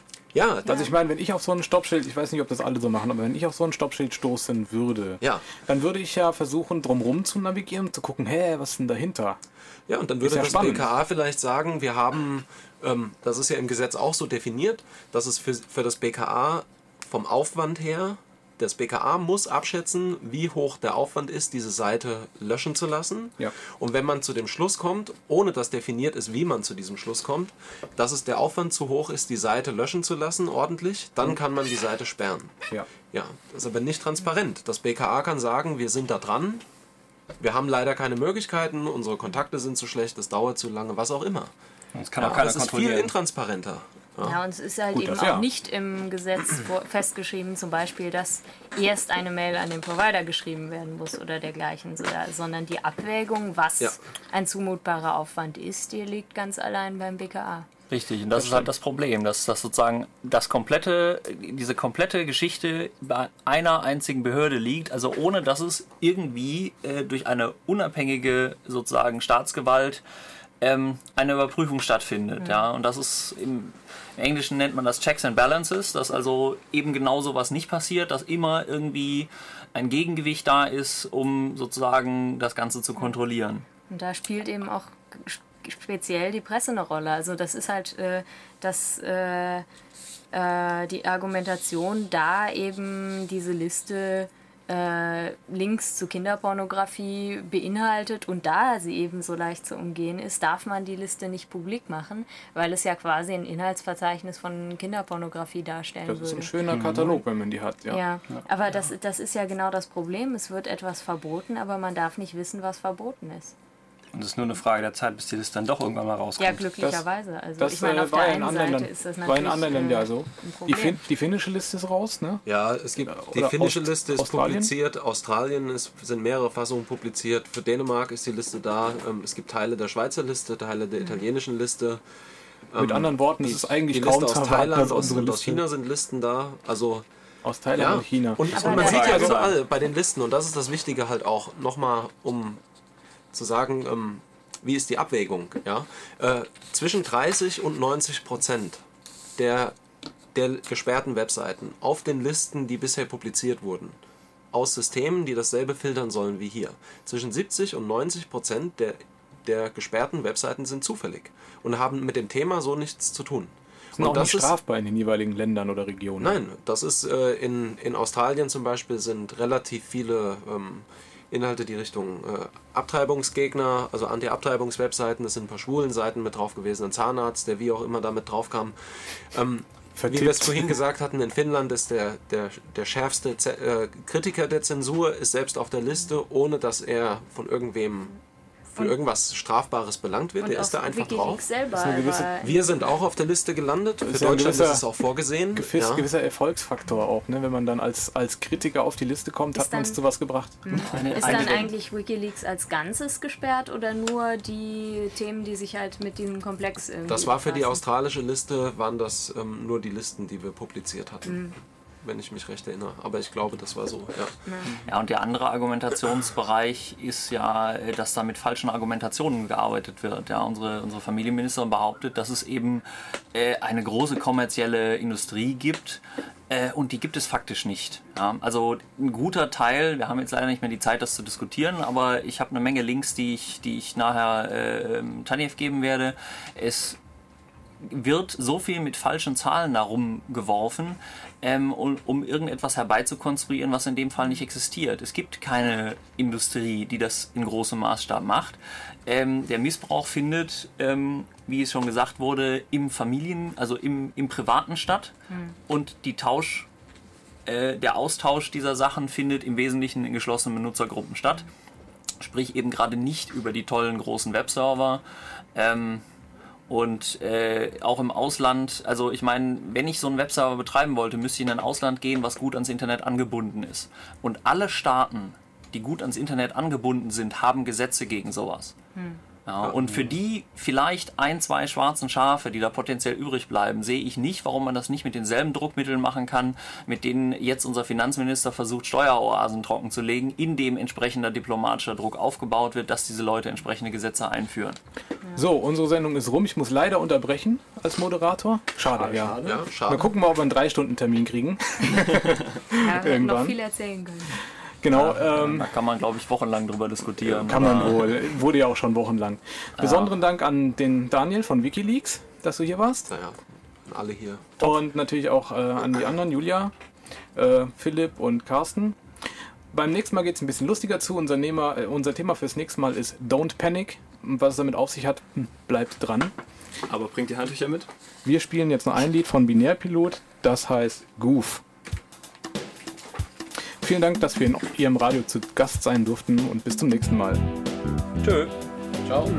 Ja, also ich meine, wenn ich auf so ein Stoppschild, ich weiß nicht, ob das alle so machen, aber wenn ich auf so ein Stoppschild stoßen würde, dann würde ich ja versuchen, drumherum zu navigieren und zu gucken, was ist denn dahinter? Ja, und dann würde das BKA vielleicht sagen, wir haben, das ist ja im Gesetz auch so definiert, dass es für das BKA vom Aufwand her, das BKA muss abschätzen, wie hoch der Aufwand ist, diese Seite löschen zu lassen. Ja. Und wenn man zu dem Schluss kommt, ohne dass definiert ist, wie man zu diesem Schluss kommt, dass es der Aufwand zu hoch ist, die Seite löschen zu lassen, ordentlich, dann kann man die Seite sperren. Ja. Ja, das ist aber nicht transparent. Das BKA kann sagen, wir sind da dran, wir haben leider keine Möglichkeiten, unsere Kontakte sind zu schlecht, es dauert zu lange, was auch immer. Das kann auch keiner Das ist viel kontrollieren. intransparenter. Ja, und es ist halt Gut, eben das auch ja. nicht im Gesetz festgeschrieben, zum Beispiel, dass erst eine Mail an den Provider geschrieben werden muss oder dergleichen, sondern die Abwägung, was Ja. ein zumutbarer Aufwand ist, die liegt ganz allein beim BKA. Richtig, und das ist halt das Problem, dass das sozusagen diese komplette Geschichte bei einer einzigen Behörde liegt, also ohne dass es irgendwie durch eine unabhängige sozusagen Staatsgewalt eine Überprüfung stattfindet. Ja? Und das ist im Englischen nennt man das Checks and Balances, dass also eben genau sowas nicht passiert, dass immer irgendwie ein Gegengewicht da ist, um sozusagen das Ganze zu kontrollieren. Und da spielt eben auch speziell die Presse eine Rolle. Also das ist halt, dass die Argumentation da eben diese Liste Links zu Kinderpornografie beinhaltet und da sie eben so leicht zu umgehen ist, darf man die Liste nicht publik machen, weil es ja quasi ein Inhaltsverzeichnis von Kinderpornografie darstellen Das ist würde. ein schöner Katalog, wenn man die hat. Ja. Ja, aber das ist ja genau das Problem. Es wird etwas verboten, aber man darf nicht wissen, was verboten ist. Und es ist nur eine Frage der Zeit, bis die Liste dann doch irgendwann mal rauskommt. Ja, glücklicherweise. Also Das ich meine, auf der war in einen anderen Seite Ländern, ist das war natürlich in anderen Ländern ja so. ein Problem. Die finnische Liste ist raus, ne? Ja, es gibt die Oder finnische Liste ist Australien? publiziert, Australien sind mehrere Fassungen publiziert, für Dänemark ist die Liste da, es gibt Teile der Schweizer Liste, Teile der italienischen Liste. Mit anderen Worten, es ist eigentlich die kaum Liste zu aus erwarten, Thailand dass unsere und aus Liste China sind Listen da, also aus Thailand und China. Und Aber man da- sieht ja Also- überall bei den Listen, und das ist das Wichtige halt auch, nochmal um zu sagen, wie ist die Abwägung? Ja? Zwischen 30 und 90% der gesperrten Webseiten auf den Listen, die bisher publiziert wurden, aus Systemen, die dasselbe filtern sollen wie hier. Zwischen 70 und 90% der gesperrten Webseiten sind zufällig und haben mit dem Thema so nichts zu tun. sind auch nicht strafbar in den jeweiligen Ländern oder Regionen. Nein, das ist in Australien zum Beispiel sind relativ viele Inhalte, die Richtung Abtreibungsgegner, also Anti-Abtreibungs-Webseiten, das sind ein paar schwulen Seiten mit drauf gewesen, ein Zahnarzt, der wie auch immer damit drauf kam. Wie wir es vorhin gesagt hatten, in Finnland ist der schärfste Kritiker der Zensur, ist selbst auf der Liste, ohne dass er von irgendwem für irgendwas Strafbares belangt wird. Und Der ist da auf einfach WikiLeaks drauf. selber. eine gewisse- war- Wir sind auch auf der Liste gelandet. Für ist ja ein Deutschland ist gewisser- es auch vorgesehen. Ja. Gewisser Erfolgsfaktor auch, ne? Wenn man dann als Kritiker auf die Liste kommt, Ist hat man es dann- zu was gebracht. Ist dann eigentlich WikiLeaks als Ganzes gesperrt oder nur die Themen, die sich halt mit diesem Komplex irgendwie Das war für die befassen? australische Liste, waren das nur die Listen, die wir publiziert hatten. Wenn ich mich recht erinnere. Aber ich glaube, das war so, ja. Ja, und der andere Argumentationsbereich ist ja, dass da mit falschen Argumentationen gearbeitet wird. Ja, unsere Familienministerin behauptet, dass es eben eine große kommerzielle Industrie gibt und die gibt es faktisch nicht. Ja, also ein guter Teil, wir haben jetzt leider nicht mehr die Zeit, das zu diskutieren, aber ich habe eine Menge Links, die ich nachher Tanjev geben werde. Es wird so viel mit falschen Zahlen darum geworfen, um irgendetwas herbeizukonstruieren, was in dem Fall nicht existiert. Es gibt keine Industrie, die das in großem Maßstab macht. Der Missbrauch findet, wie es schon gesagt wurde, im Privaten statt und der Austausch dieser Sachen findet im Wesentlichen in geschlossenen Benutzergruppen statt. Sprich eben gerade nicht über die tollen großen Webserver. Und auch im Ausland, also ich meine, wenn ich so einen Webserver betreiben wollte, müsste ich in ein Ausland gehen, was gut ans Internet angebunden ist. Und alle Staaten, die gut ans Internet angebunden sind, haben Gesetze gegen sowas. Ja, und für die vielleicht 1, 2 schwarzen Schafe, die da potenziell übrig bleiben, sehe ich nicht, warum man das nicht mit denselben Druckmitteln machen kann, mit denen jetzt unser Finanzminister versucht, Steueroasen trocken zu legen, indem entsprechender diplomatischer Druck aufgebaut wird, dass diese Leute entsprechende Gesetze einführen. So, unsere Sendung ist rum. Ich muss leider unterbrechen als Moderator. Schade, ja. Ja, schade. Mal gucken, ob wir einen 3-Stunden-Termin kriegen. Ja, wir hätten Irgendwann. noch viel erzählen können. Genau, Da kann man, glaube ich, wochenlang drüber diskutieren. kann man wohl. Wurde ja auch schon wochenlang. Besonderen Dank an den Daniel von WikiLeaks, dass du hier warst. Naja, alle hier. Und natürlich auch an die anderen, Julia, Philipp und Carsten. Beim nächsten Mal geht es ein bisschen lustiger zu. Unser Thema fürs nächste Mal ist Don't Panic. Und was es damit auf sich hat, bleibt dran. Aber bringt die Handtücher mit? Wir spielen jetzt noch ein Lied von Binärpilot, das heißt Goof. Vielen Dank, dass wir in Ihrem Radio zu Gast sein durften und bis zum nächsten Mal. Tschö. Ciao.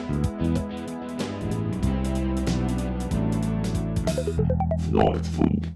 Nordfunk.